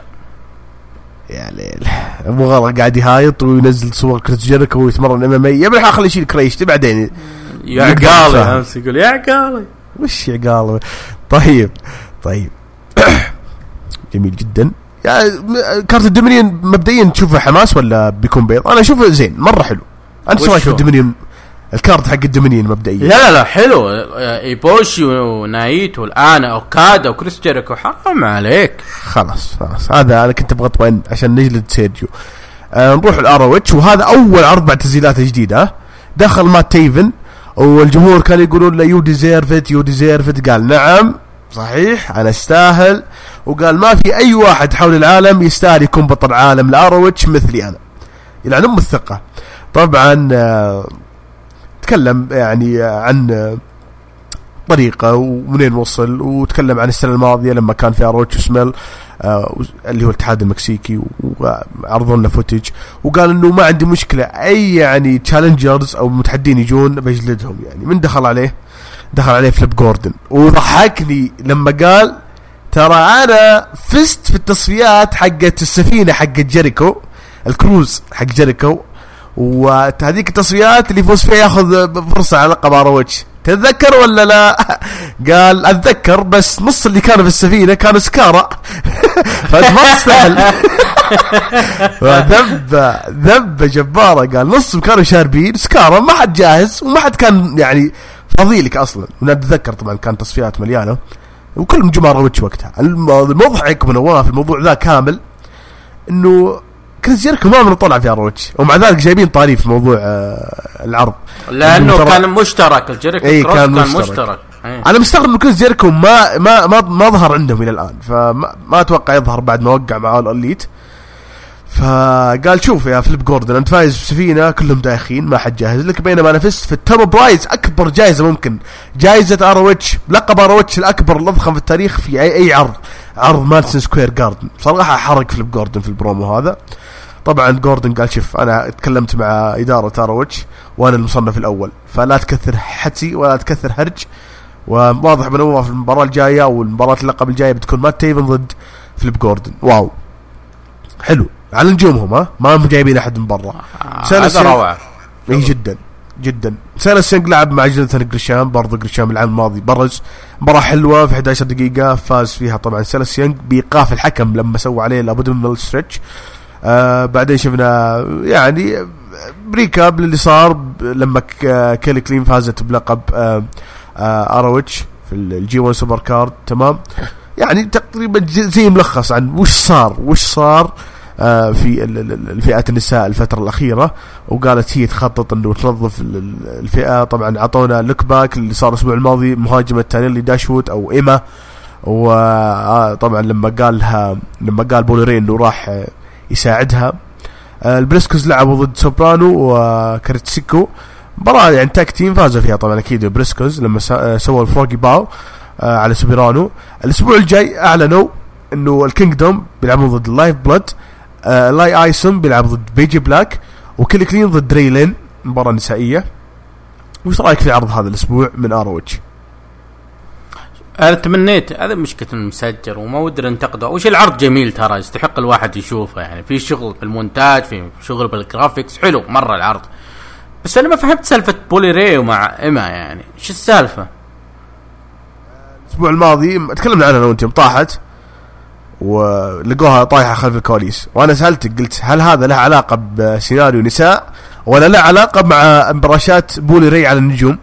يا ليل ابو غلط قاعد يهايط وينزل صور كريس جيريكو ويتمرن ام ام اي. يا ابن خليه يشيل كريشته بعدين يا عقالي امس يقول يا عقالي وش عقالي. طيب طيب جميل جدا. يعني كارت الدومينيون مبدئيا تشوفه حماس ولا بيكون بيض؟ انا اشوفه زين مره حلو. انت سواء في الدومينيون الكارت حق الدومينيون مبدئيا لا لا لا حلو. ايبوشي ونايت والان اوكادا وكريس جيريكو حرام عليك. خلاص خلاص هذا انا كنت ابغى اطمئن عشان نجلد سيرجيو. آه نروح الارowitch، وهذا اول عرض بعد تسجيلات جديده. دخل مات تيفن والجمهور كانوا يقولون له يو ديزيرفت يو ديزيرفت. قال نعم صحيح انا استاهل، وقال ما في اي واحد حول العالم يستاهل يكون بطل عالم الارowitch مثلي انا. يلعن ام الثقه. طبعا آه تكلم يعني عن طريقه ومنين وصل، وتكلم عن السنه الماضيه لما كان في اروتش سميل آه اللي هو الاتحاد المكسيكي، وعرضوا لنا فوتج وقال انه ما عندي مشكله اي يعني تشالنجرز او متحدين يجون بجلدهم. يعني من دخل عليه دخل عليه فليب جوردن، وضحكني لما قال ترى انا فزت في التصفيات حقت السفينه حقت جيريكو الكروز حق جيريكو، وهذيك التصفيات اللي يفوز فيها ياخذ فرصه على لقب اروتش. تتذكر ولا لا؟ قال اتذكر، بس نص اللي كانوا في السفينه كانوا سكارا فما تستاهل. فذب ذب جباره. قال نص كانوا شاربين سكارا، ما حد جاهز وما حد كان يعني فضيلك اصلا. ونتذكر طبعا كان تصفيات مليانه وكل نجوم اروتش وقتها. المضحك من هو في الموضوع ذا كامل انه كريس جيريكو ما من طلع في اروتش، ومع ذلك جايبين طاري في موضوع آه العرض لانه كان مشترك. الجيريكو اي كان, كان مشترك, مشترك. أي. انا مستغرب انه كريس جيريكو ما ما ما, ما ظهر عندهم الى الان، فما ما اتوقع يظهر بعد ما وقع مع الاليت. فقال شوف يا فليب جوردن انت فايز بسفينه كلهم دايخين ما حد جاهز لك، بينما انا فزت في التوب برايز اكبر جائزه ممكن، جائزه اروتش، لقب اروتش الاكبر الاضخم في التاريخ في اي, أي عرض عرض مادسون سكوير جاردن. صراحه حرق فليب جوردن في البرومو هذا. طبعا جوردن قال شوف انا اتكلمت مع اداره اروتش وانا المصنف الاول، فلا تكثر حتي ولا تكثر هرج. وواضح من هو في المباراه الجايه او المباراه اللقب الجايه بتكون مات تيفن ضد فليب جوردن. واو حلو على نجومهم، ها ما هم جايبين احد من برا. هذا روعه اي جدا جدا. سيلس يانج لعب مع جوناثان جريشام، برضو جريشام العام الماضي برز مباراه حلوه في إحدى عشرة دقيقه فاز فيها طبعا سيلس يانج بايقاف الحكم لما سوى عليه لابد من الستريتش. آه بعدين شفنا يعني بريكاب اللي صار لما كيلي كلين فازت بلقب آه آه اروتش في الجي واحد سوبر كارد. تمام يعني تقريبا زي ملخص عن وش صار وش صار آه في الفئة النساء الفترة الأخيرة. وقالت هي تخطط انه تنظف الفئة. طبعا عطونا لوك باك اللي صار الأسبوع الماضي مهاجمة تانيلي داشوت أو إيما. وطبعا لما قالها لما قال بوليرين انه راح يساعدها. البريسكوز لعبوا ضد سوبرانو وكارتسيكو، مباراة يعني تاك تيم فازوا فيها طبعا اكيد البريسكوز لما سووا الفروغي باو على سوبرانو. الاسبوع الجاي اعلنوا انه الكينجدوم بيلعبون ضد اللايف بلود، لاي ايسون بيلعب ضد بيجي بلاك، وكيلي كلين ضد دريلين، مباراة نسائية. وش رايك في عرض هذا الاسبوع من اروتش؟ انا تمنيت، هذا مشكلة المسجر وما ودنا ننتقده. وش العرض جميل ترى يستحق الواحد يشوفه، يعني في شغل بالمونتاج في شغل بالجرافيكس حلو مرة العرض. بس انا ما فهمت سالفة بوليري ومع ايما، يعني ايش السالفة؟ الاسبوع الماضي تكلمنا عنها انا وانت، طاحت ولقوها طايحة خلف الكواليس، وانا سألتك قلت هل هذا له علاقة بسيناريو نساء ولا له علاقة مع براشات بوليري على النجوم؟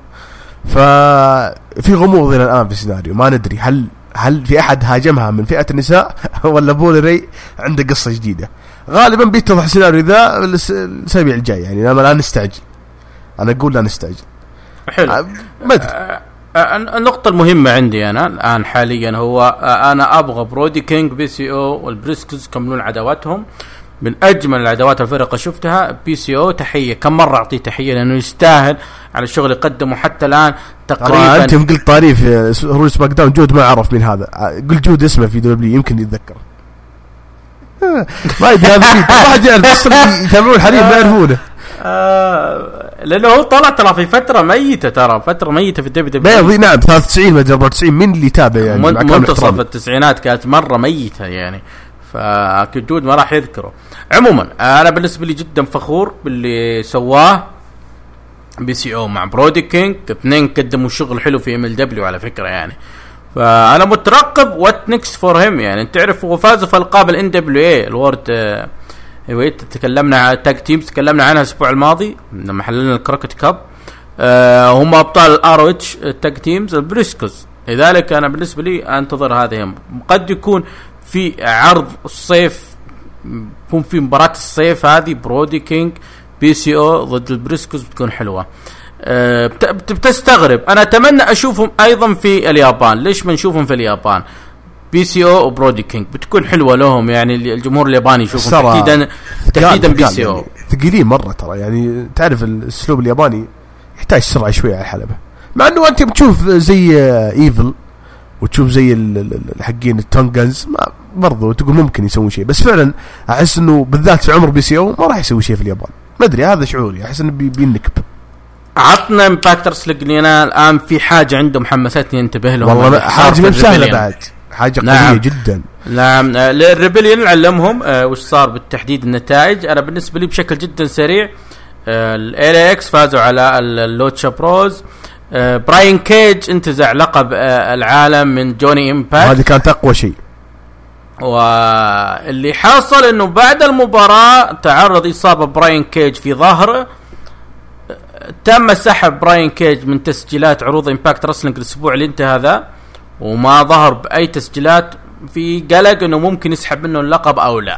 ففي غموض الى الان في السيناريو، ما ندري هل هل في احد هاجمها من فئة النساء ولا بوليري عنده قصة جديدة. غالبا بيتضح السيناريو ذا الاسابيع الجاي، يعني لما لا نستعجل. انا اقول لا نستعجل. حلو. ما ادري. النقطة المهمة عندي أنا الآن حاليا هو أنا أبغى برودي كينج بي سي أو والبريسكوز يكملون عداواتهم. من أجمل العداوات الفرقة شفتها بي سي أو. تحية كم مرة أعطيه تحية لأنه يستاهل على الشغل يقدمه حتى الآن تقريبا. أنت قلت طريف هروج سماك داون جود ما عرف من هذا. قل جود اسمه في دبليو يمكن يتذكر. ما يدري هذا شيء واحد يعرف بس يتابعون الحريم ما يعرفونه. آه لأنه هو طلع ترى في فترة ميتة ترى فترة ميتة في الدبليو دبليو. نعم ثلاثة وتسعين ما أربعة وتسعين من اللي تابع يعني منتصف التسعينات كانت مرة ميتة يعني. فأكيد جود ما راح يذكره. عموما أنا بالنسبة لي جدا فخور باللي سواه بي سي او مع برودي كينج. اثنين قدموا شغل حلو في ام ال دبليو على فكرة يعني. فأنا مترقب وات نيكست فور هيم يعني. انت تعرف هو فازوا في القاب الان دبليو اي الورد ايوه تكلمنا عن التاج تيمز تكلمنا عنها الاسبوع الماضي لما حللنا الكروكت كاب. أه هم ابطال الار او اتش التاج تيمز البريسكوز. لذلك انا بالنسبه لي انتظر هذا. قد يكون في عرض الصيف يكون في مباراه الصيف هذه برودي كينج بي سي او ضد البريسكوز بتكون حلوه. أه بتستغرب انا اتمنى اشوفهم ايضا في اليابان. ليش ما نشوفهم في اليابان بي سي او وبرودي كينج بتكون حلوه لهم يعني. الجمهور الياباني يشوفهم تحديدا تحديدا بي سي او ثقيلين مره ترى يعني. تعرف الاسلوب الياباني يحتاج سرعه شويه على الحلبه. مع انه انت بتشوف زي ايفل وتشوف زي الحقين التونجنز برضو تقول ممكن يسوون شيء. بس فعلا احس انه بالذات في عمر بي سي او ما راح يسوي شيء في اليابان. ما ادري هذا شعوري. احس انه بينكب. عطنا امباكترز لقينا الان في حاجه عندهم حمستني انتبه لهم. والله حاجه مش سهله بعد حاجه قويه نعم. جدا. نعم الريبليون علمهم آه وش صار بالتحديد النتائج. انا بالنسبه لي بشكل جدا سريع آه ال اكس فازوا على اللوتشا بروز. آه براين كيج انتزع لقب آه العالم من جوني امباكت. هذه كانت اقوى شيء. واللي حصل انه بعد المباراه تعرض اصابه براين كيج في ظهره. تم سحب براين كيج من تسجيلات عروض امباكت رسلينج الاسبوع اللي انتهى هذا وما ظهر باي تسجيلات. في قلق انه ممكن يسحب منه اللقب او لا.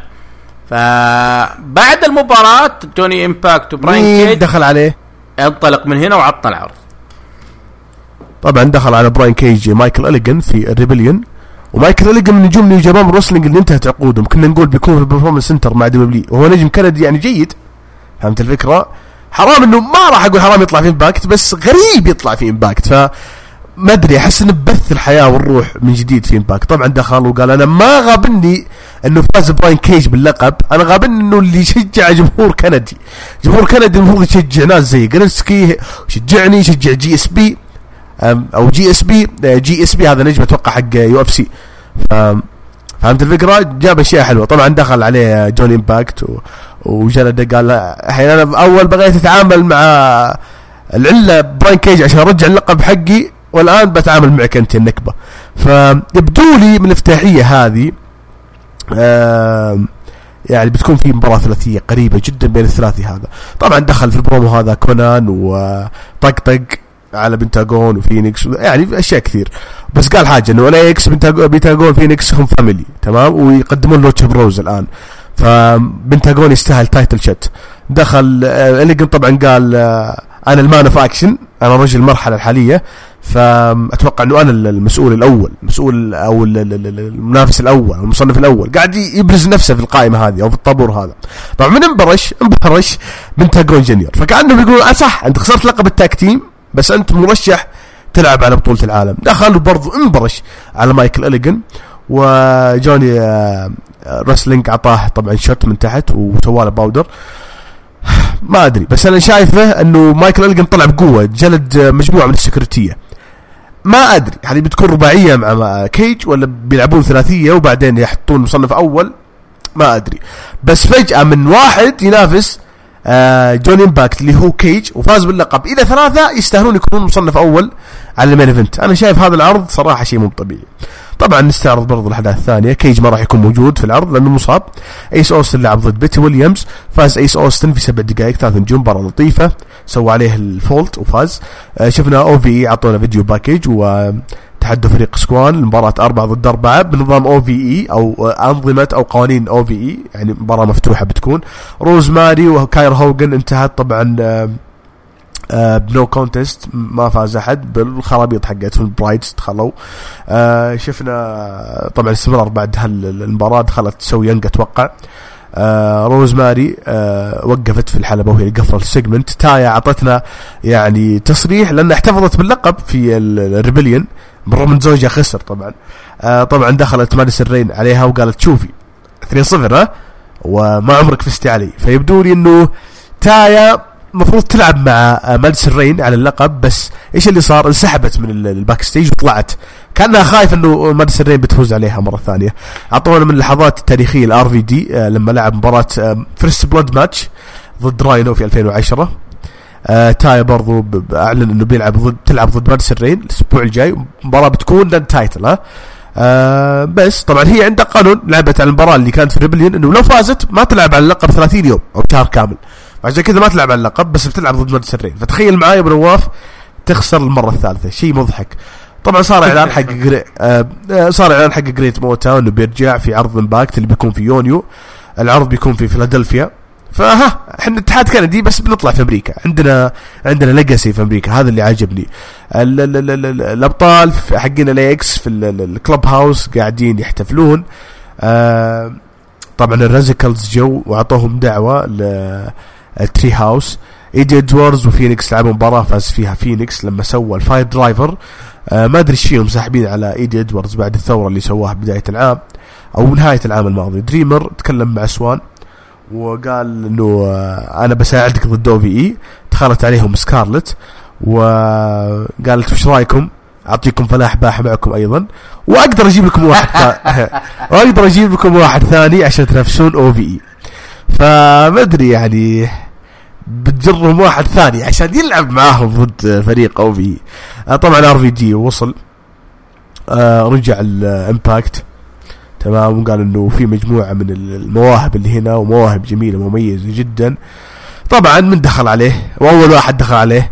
فبعد المباراة جوني امباكت وبراين كيج دخل عليه انطلق من هنا وعطنا العرض. طبعا دخل على براين كيج مايكل إليجن في الريبليون. ومايكل إليجن من نجوم نيو جابان الرسلينج اللي انتهت عقودهم. كنا نقول بيكون في البرفورمانس سنتر مع دبليو وهو نجم كندي يعني جيد. فهمت الفكرة. حرام انه ما راح اقول حرام يطلع في امباكت بس غريب يطلع في امباكت. ف ما ادري احس انه بث الحياه والروح من جديد في امباكت. طبعا دخل وقال انا ما غابني انه فاز براين كيج باللقب. انا غابني انه اللي يشجع جمهور كندي. جمهور كندي المفروض يشجع ناس زي جرينسكي يشجعني يشجع جي اس بي او جي اس بي جي اس بي هذا نجم اتوقع حق يو اف سي. فهمت الفكره. جاب اشياء حلوه. طبعا دخل عليه جون امباكت وجلده قال الحين انا اول بغيت اتعامل مع العله براين كيج عشان ارجع اللقب حقي والآن بتعامل معك أنت النكبة. فيبدو لي من الافتتاحية هذه يعني بتكون في مباراة ثلاثية قريبة جدا بين الثلاثي هذا. طبعا دخل في البرومو هذا كونان وطقطق على بنتاغون وفينيكس يعني أشياء كثير. بس قال حاجة إنه ال إكس بنتاغون فينيكس هم فاميلي تمام ويقدمون لوتش بروز الآن. فبنتاغون يستاهل تايتل شت. دخل إليجن طبعا قال أنا المان اوف أكشن أنا رجل المرحلة الحالية. فأتوقع أنه أنا المسؤول الأول مسؤول أو المنافس الأول المصنف الأول. قاعد يبرز نفسه في القائمة هذه أو في الطابور هذا. طبعا من انبرش انبرش بنتاغون جونيور. فكأنه بيقولون أه صح أنت خسرت لقب التاك تيم بس أنت مرشح تلعب على بطولة العالم. دخل وبرضو انبرش على مايكل إليجن وجوني رسلينج عطاه طبعا شوت من تحت وسواله باودر. ما أدري بس أنا شايفه أنه مايكل إليجن طلع بقوة جلد مجموعة من السكرتية. ما أدري هذه بتكون رباعية مع كيج ولا بيلعبون ثلاثية وبعدين يحطون مصنف أول. ما أدري بس فجأة من واحد ينافس آه جون امباكت اللي هو كيج وفاز باللقب إلى ثلاثة يستاهلون يكونون مصنف أول على المين ايفنت. أنا شايف هذا العرض صراحة شيء مو طبيعي. طبعا نستعرض برضو الأحداث الثانية. كيج ما راح يكون موجود في العرض لأنه مصاب. ايس اوستن لعب ضد بيتي ويليامز. فاز ايس اوستن في سبع دقائق ثلاث نجوم. مباراة لطيفة سوى عليه الفولت وفاز. آه شفنا او في عطونا فيديو باكيج وتحدوا فريق سكوان. المباراة أربعة ضد أربعة بنظام او في اي او أنظمة او قوانين او في اي يعني مباراة مفتوحة بتكون. روزماري وكاير هوغن انتهت طبعا آه آه بنو كونتست ما فاز أحد بالخرابيط حقتهم برايدز دخلوا. آه شفنا طبعا استمرار بعد هالمباراة دخلت تسوي ينق أتوقع. آه روزماري آه وقفت في الحلبة وهي قفل السيجمنت. تايا عطتنا يعني تصريح لأن احتفظت باللقب في الريبليون بالرغم من زوجها خسر طبعا. آه طبعا دخلت ماديسون رين عليها وقالت شوفي اثنين صفر ها وما عمرك فزتي علي. فيبدو لي انه تايا مفروض تلعب مع ماديسون رين على اللقب بس ايش اللي صار انسحبت من الباك ستيج وطلعت كانها خايف انه ماديسون رين بتفوز عليها مره ثانيه. اعطونا من اللحظات التاريخيه الار في دي لما لعب مباراه فيرست بلود ماتش ضد راينو في ألفين وعشرة. آه تايا برضو اعلن انه بيلعب ضد تلعب ضد ماديسون رين الاسبوع الجاي مباراه بتكون لان تايتل ها. آه بس طبعا هي عندها قانون لعبت على المباراه اللي كانت في ريبليون انه لو فازت ما تلعب على اللقب ثلاثين يوم او شهر كامل عشان كذا ما تلعب على اللقب بس بتلعب ضد ماديسون رين. فتخيل معايا ابو نواف تخسر المره الثالثه شيء مضحك. طبعا صار اعلان حق جري... آه صار اعلان حق جريت موتا انه بيرجع في عرض امباكت اللي بيكون في يونيو. العرض بيكون في فيلادلفيا. فها احنا اتحاد كندي بس بنطلع في امريكا عندنا عندنا ليجاسي في امريكا هذا اللي عاجبني. ال ال ال ال الابطال حقنا الاكس في الكلوب هاوس قاعدين يحتفلون. آه طبعا الرازيكلز جو وعطوهم دعوه للتري هاوس. ايدي ادواردز وفينيكس لعبوا مباراه فاز فيها فينيكس لما سوى الفاير درايفر. آه ما ادري ايش فيهم ساحبين على ايدي ادواردز بعد الثوره اللي سواها بدايه العام او نهايه العام الماضي. دريمر تكلم مع سوان وقال انه انا بساعدك ضد او في اي. دخلت عليهم سكارلت وقالت وش رايكم اعطيكم فلاح باح معكم ايضا واقدر اجيب لكم واحد واقدر اجيب لكم واحد ثاني عشان تنافسون او في اي. فما ادري يعني بتجرهم واحد ثاني عشان يلعب معاهم ضد فريق او في اي. طبعا ار في دي وصل رجع الامباكت تمام وقال انه في مجموعة من المواهب اللي هنا ومواهب جميلة مميزة جدا. طبعا من دخل عليه واول واحد دخل عليه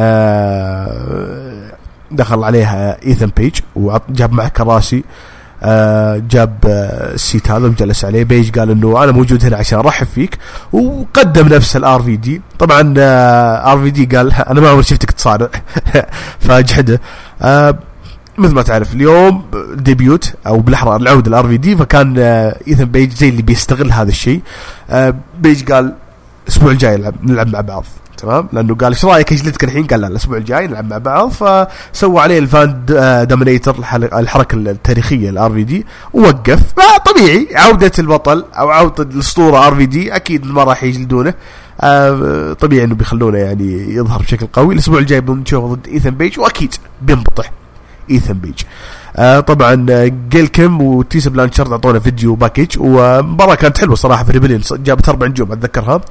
آه دخل عليها ايثن بيج وجاب معه كراسي. آه جاب آه السيت هذا وجلس عليه. بيج قال انه انا موجود هنا عشان ارحب فيك وقدم نفسه الار في دي. طبعا آه ار في دي قال انا ما عمري شفتك تصارع فجحده. آه مثل ما تعرف اليوم ديبيوت او بالاحرى العوده الار في دي فكان ايثن بيج زي اللي بيستغل هذا الشيء. بيج قال الاسبوع الجاي نلعب نلعب مع بعض تمام لانه قال ايش رايك اجلدك الحين قال لا الاسبوع الجاي نلعب مع بعض. فسوى عليه الفان دومينيتر الحركه التاريخيه الار في دي ووقف. طبيعي عوده البطل او عوده الاسطوره ار في دي اكيد ما راح يجلدونه. آه طبيعي انه بيخلونه يعني يظهر بشكل قوي. الاسبوع الجاي بنشوفه ضد ايثن بيج واكيد بينبطح ايثن بيج. آه طبعا جيل كيم وتيسا بلانشارد اعطونا فيديو باكيج ومباراة كانت حلوه صراحه في ريبلين جابت اربع نجوم اتذكرها.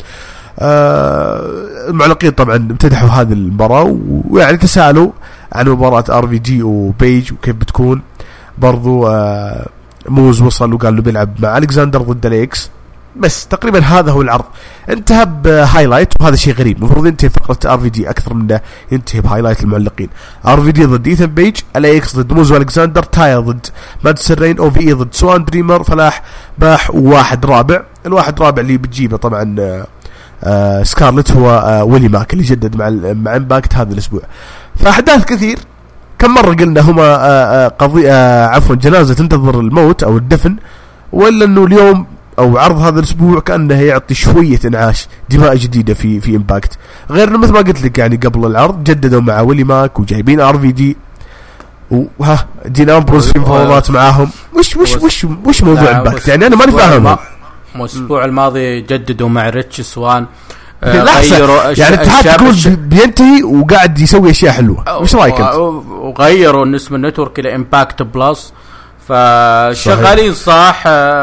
آه المعلقين طبعا امتدحوا هذه المباراه ويعني تسالوا عن مباراه ار في جي وبيج وكيف بتكون. برضو آه موز وصل وقال له بيلعب مع الكساندر ضد الاكس. بس تقريبا هذا هو العرض انتهى بهايلايت وهذا شيء غريب. المفروض ينتهي فقره ار في دي اكثر من ينتهي بهايلايت المعلقين. ار في دي ضد ايثن بيج الاكس ضد موز والكساندر تايا ضد ماديسون رين او في اي ضد سوان دريمر فلاح باح وواحد رابع. الواحد رابع اللي بتجيبه طبعا آه سكارلت هو آه ويلي ماك اللي جدد مع مع امباكت هذا الاسبوع. فاحداث كثير كم مره قلنا هما آه قضيه آه عفوا جنازه تنتظر الموت او الدفن ولا انه اليوم او عرض هذا الاسبوع كانه يعطي شويه انعاش دماء جديده في في امباكت. غير انه مثل ما قلت لك يعني قبل العرض جددوا مع ويلي ماك وجايبين ار في دي وها دين امبروز في مفاوضات معاهم. وش وش وش وش موضوع امباكت يعني انا ماني فاهم. الاسبوع الماضي جددوا مع ريتش سوان غيروا يعني الاتحاد تقول بينتهي وقاعد يسوي اشياء حلوه. وش رايك انت؟ وغيروا اسم النتورك الى امباكت بلس فشغالين صح.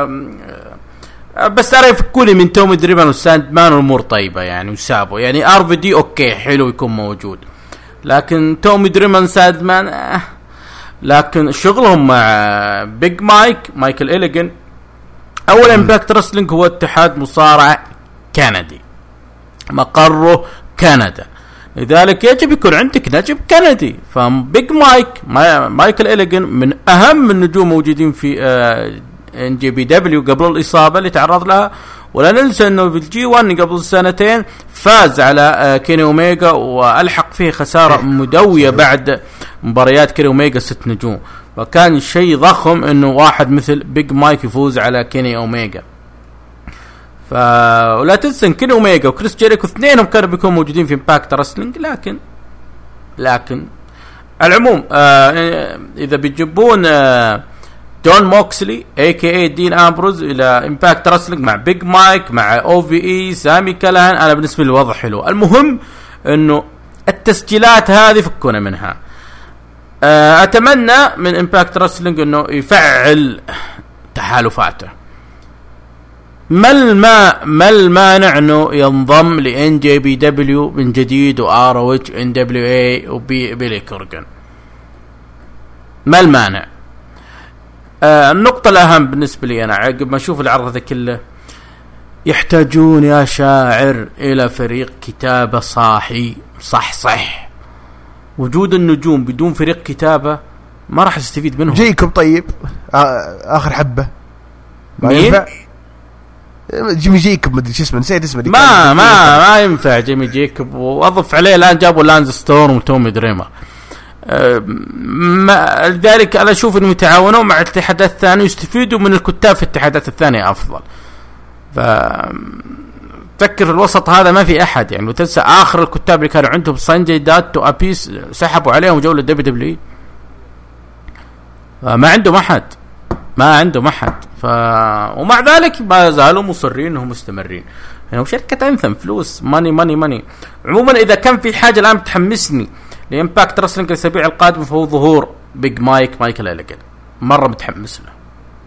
بس ترى يفكوني من تومي دريمان والساند مان والامور طيبه يعني وسابوا يعني ار في دي اوكي حلو يكون موجود لكن تومي دريمان ساند مان آه. لكن شغلهم مع بيج مايك مايكل إليجن. اول امباكت رسلينج هو اتحاد مصارعه كندي مقره كندا لذلك يجب يكون عندك نجم كندي. فبيج مايك مايكل إليجن من اهم النجوم موجودين في آه ان جي بي دبليو قبل الاصابه اللي تعرض لها ولا ننسى انه في الجي واحد قبل سنتين فاز على كيني اوميجا والحق فيه خساره مدويه بعد مباريات كيني اوميجا ست نجوم. فكان شيء ضخم انه واحد مثل بيج مايك يفوز على كيني اوميجا. ف ولا تنسى كيني اوميجا وكريس جيريكو اثنينهم كانوا بيكونوا موجودين في امباكت رسلينج، لكن لكن على العموم آه اذا بيجيبون آه دون موكسلي اي كي اي دين امبروز الى امباكت رسلينج مع بيج مايك مع او في اي سامي كلهان، انا بالنسبه لي الوضع حلو. المهم انه التسجيلات هذه فكونا منها. آه اتمنى من امباكت رسلينج انه يفعل تحالفاته. ما الما ما المانع انه ينضم لان جي بي دبليو من جديد وار او اتش ان دبليو اي وبي بيلي كورغان؟ ما المانع؟ آه النقطة الأهم بالنسبة لي أنا عقب ما أشوف العرض هذا كله، يحتاجون يا شاعر إلى فريق كتابة صاحي صح صح. وجود النجوم بدون فريق كتابة ما راح تستفيد منهم. جيكوب طيب آخر حبة ما ينفع. جيمي جيكوب ما ادري شو اسمه، نسيت اسمه. ما ما ما ينفع جيمي جيكوب، واضف عليه الان جابوا لانز ستورم وتومي دريمر. أه لذلك انا اشوف انهم يتعاونوا مع الاتحادات الثانيه ويستفيدوا من الكتاب في الاتحادات الثانيه افضل. ف تفكر الوسط هذا ما في احد يعني. وتنسى اخر الكتاب اللي كانوا عندهم سانجي دات وابيس سحبوا عليهم جوله دبليو دبليو، ما عندهم احد ما عندهم احد. ف ومع ذلك ما زالوا مصرين انهم مستمرين يعني. وشركه انثم فلوس ماني ماني ماني. عموما اذا كان في حاجه الان بتحمسني لامباكت رسلينج الاسابيع القادمه فهو ظهور بيج مايك مايكل إليجن، مره متحمس له.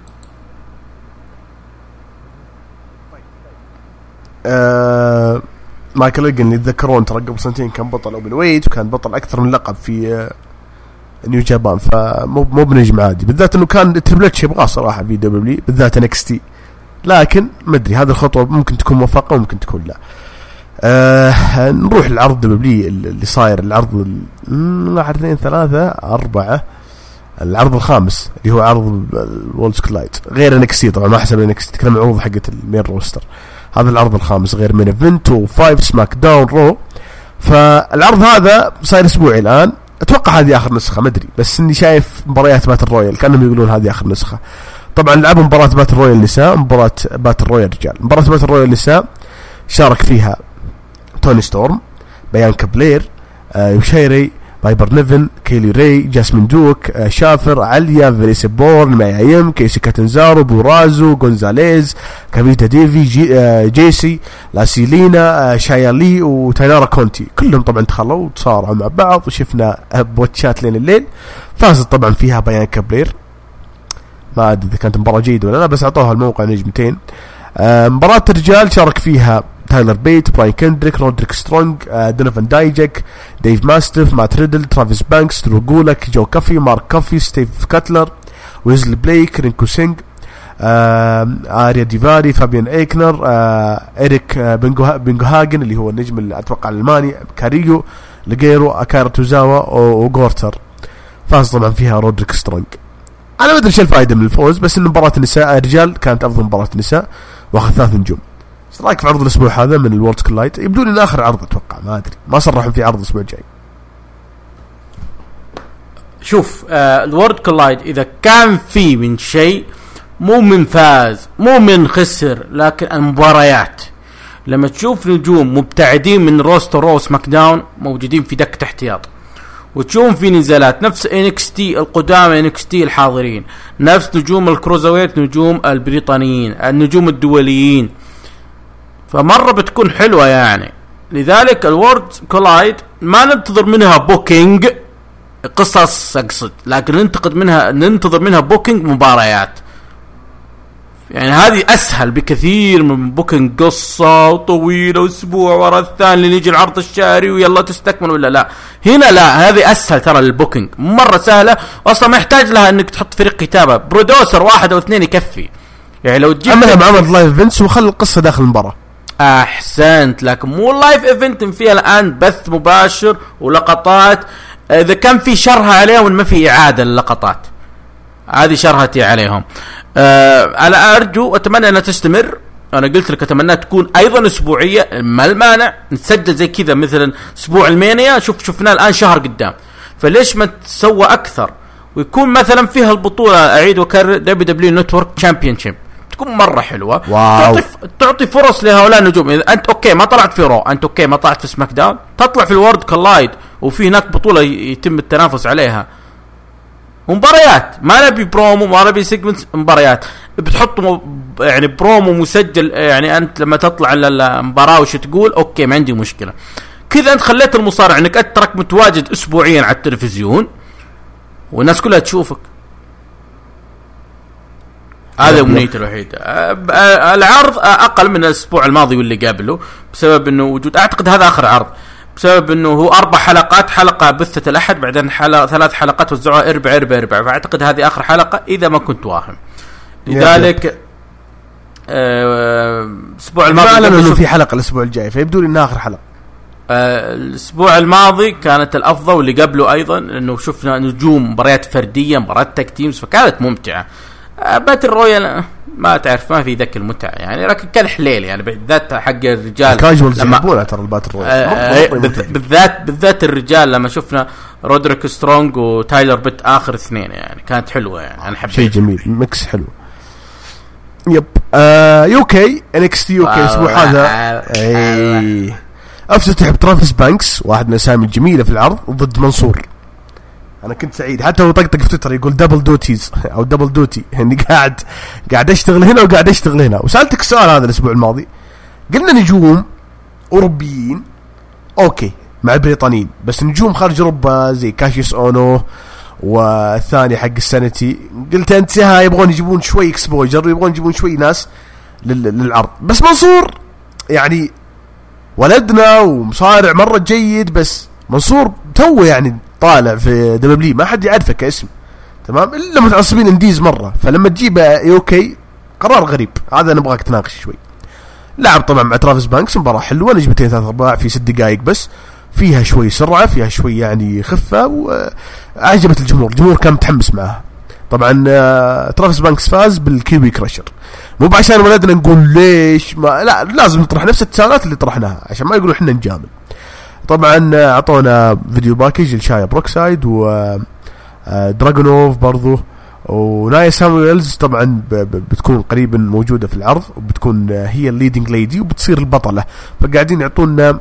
آه مايكل إليجن اللي تذكرون ترى قبل سنتين كان بطل اوبن ويت وكان بطل اكثر من لقب في آه نيو جابان، فمو مو بنجم عادي، بالذات انه كان تريبل اتش يبغاه صراحه في دبليو، بالذات انكس تي. لكن ما ادري هذه الخطوه ممكن تكون موفقه وممكن تكون لا. آه نروح للعرض دبليو اللي صاير، العرض واحد اثنين ثلاثة أربعة، العرض الخامس اللي هو عرض الوولز كلايد غير انكس تي طبعا، ما حسب انكس تي، تكلم عروض حقة المين روستر. هذا العرض الخامس غير مين ايفنت وفايف سماك داون رو. فالعرض هذا صاير اسبوعي الان، اتوقع هذه اخر نسخه ما ادري، بس اني شايف مباريات باتل رويال كانهم يقولون هذه اخر نسخه. طبعا لعبوا مباراه باتل رويال نساء، مباراه باتل رويال رجال. مباراه باتل رويال نساء شارك فيها توني ستورم، بيانكا بلير، آه يوشيري، بايبر نيفن، كيلي راي، جاسمين دوك، آه شافر، عليا، فيليسي بورن، مايايم، كيسي كاتنزارو، بورازو، غونزاليز، كافيتا ديفي، جي آه جيسي، لاسيلينا، آه شايالي وتاينارا كونتي. كلهم طبعا تخلوا وتصارعوا مع بعض وشفنا بوتشات لين الليل. فازت طبعا فيها بيانكا بلير، ما ادري اذا كانت مباراه جيده ولا لا، بس اعطوها الموقع نجمتين. آه مباراه الرجال شارك فيها تايلر بيت، براين كندريك، رودريك سترونج، آه دونيفان دايجك، ديف ماستف، مات ريدل، ترافيس بانكس، درو جولك، جو كافي، مارك كافي، ستيف كاتلر، ويزلي بليك، رينكو سينغ، آه آريا ديفاري، فابيان ايكنر، آه إريك آه بنجو هاجن اللي هو النجم اللي أتوقع الألماني، كاريو، لجيرو، أكارا توزاوا وغورتر. فاز طبعا فيها رودريك سترونج. أنا ما أدري شو الفائدة من الفوز، بس إن مباراة النساء الرجال كانت أفضل مباراة النساء وأخذ ثلاث نجوم. ايش رايك في عرض الاسبوع هذا من الورد كلايد؟ يبدو لي اخر عرض اتوقع، ما ادري، ما صرحوا في عرض الاسبوع الجاي. شوف آه الورد كلايد اذا كان في من شيء مو من فاز مو من خسر، لكن المباريات لما تشوف نجوم مبتعدين من روستر رو سماك داون موجودين في دكة احتياط، وتشوف في نزالات نفس انكس تي القدامى، انكس تي الحاضرين، نفس نجوم الكروزويت، نجوم البريطانيين، النجوم الدوليين، فمرة بتكون حلوة يعني. لذلك الورد كولايد ما ننتظر منها بوكينج قصص اقصد، لكن ننتقد منها ننتظر منها بوكينج مباريات. يعني هذه اسهل بكثير من بوكينج قصة وطويلة واسبوع ورا الثاني اللي يجي العرض الشهري ويلا تستكمل ولا لا. هنا لا، هذه اسهل ترى، البوكينج مرة سهلة، اصلا ما يحتاج لها انك تحط فريق كتابة، برودوسر واحد او اثنين يكفي. يعني لو تجيب عملها بعمل لايف ايفنتس وخل القصة داخل المباراة. احسنت، لكن مو لايف ايفنت فيها الان بث مباشر ولقطات. اذا كان في شرها عليهم ما في اعادة للقطات، هذه شرهتي عليهم. أه انا ارجو واتمنى انها تستمر، انا قلت لك اتمنى تكون ايضا اسبوعيه، ما المانع نسجل زي كذا مثلا اسبوع المانيا، شوف شفناه الان شهر قدام، فليش ما تسوى اكثر ويكون مثلا فيها البطوله، اعيد وكرر دبليو دبليو نتورك تشامبيونشيب، تكون مره حلوه. تعطي تعطي فرص لهؤلاء النجوم. اذا انت اوكي ما طلعت في رو، انت اوكي ما طلعت في سماك داون، تطلع في الورد كلايد وفي هناك بطوله يتم التنافس عليها، مباريات، ما نبي برومو، ما نبي سيجمنت، مباريات بتحط يعني برومو مسجل، يعني انت لما تطلع المباراه وش تقول اوكي ما عندي مشكله. كذا انت خليت المصارع انك انت ترك متواجد اسبوعيا على التلفزيون والناس كلها تشوفك. هذا امنيتي الوحيده. العرض اقل من الاسبوع الماضي واللي قبله بسبب انه وجود، اعتقد هذا اخر عرض، بسبب انه هو اربع حلقات، حلقه بثت الاحد، بعدين حلقه ثلاث حلقات وزعوها اربع اربع اربع، فاعتقد هذه اخر حلقه اذا ما كنت واهم. لذلك الاسبوع آه الماضي فعلا انه في حلقه الاسبوع الجاي، فيبدو لي انها اخر حلقه. آه الاسبوع الماضي كانت الافضل، واللي قبله ايضا، انه شفنا نجوم، مباريات فرديه، مباريات تاك تيمز، فكانت ممتعه. آه باتل رويال ما تعرف ما في ذاك المتعه يعني، لكن كان حليل يعني، بالذات حق الرجال الكاجوالز يحبون ترى الباتل رويال. آه بالذات بالذات الرجال لما شفنا رودريك سترونج وتايلر بيت اخر اثنين يعني، كانت حلوه يعني، انا حبيت شيء جميل، ميكس حلو. يب آه يوكي انكس تي يوكي الاسبوع هذا اي افتتح بترافيس بانكس، واحد من الاسامي الجميله في العرض، ضد منصور. انا كنت سعيد، حتى هو طقطق في تويتر يقول دبل دوتيز او دبل دوتي، اني قاعد قاعد اشتغل هنا وقاعد اشتغل هنا. وسالتك السؤال هذا الاسبوع الماضي، قلنا نجوم اوروبيين اوكي مع البريطانيين، بس نجوم خارج اوروبا زي كاشيس اونو والثاني حق السنتي، قلت انت ها يبغون يجيبون شوي اكسبوجر، يبغون يجيبون شوي ناس للعرض. بس منصور يعني ولدنا ومصارع مرة جيد، بس منصور تو يعني طالع في دبليو، ما حد يعرفه كاسم، تمام، الا متعصبين انديز مرة، فلما تجيب اوكي قرار غريب. هذا نبغاك تناقش شوي. لعب طبعا مع ترافيس بانكس مباراة حلوة، نجمتين ثلاث ارباع في ست دقائق بس، فيها شوي سرعة، فيها شوي يعني خفة، وعجبت الجمهور، الجمهور كان متحمس معها. طبعا ترافيس بانكس فاز بالكيوي كراشر، مو بعشان ولدنا نقول ليش ما، لا لازم نطرح نفس التساؤلات اللي طرحناها عشان ما يقولوا احنا نجامل. طبعا اعطونا فيديو باكيج لشايا بروكسايد ودراغونوف برضو، ونايا سامويلز طبعا بتكون قريبا موجودة في العرض، وبتكون هي الليدنج ليدي وبتصير البطلة، فقاعدين يعطونا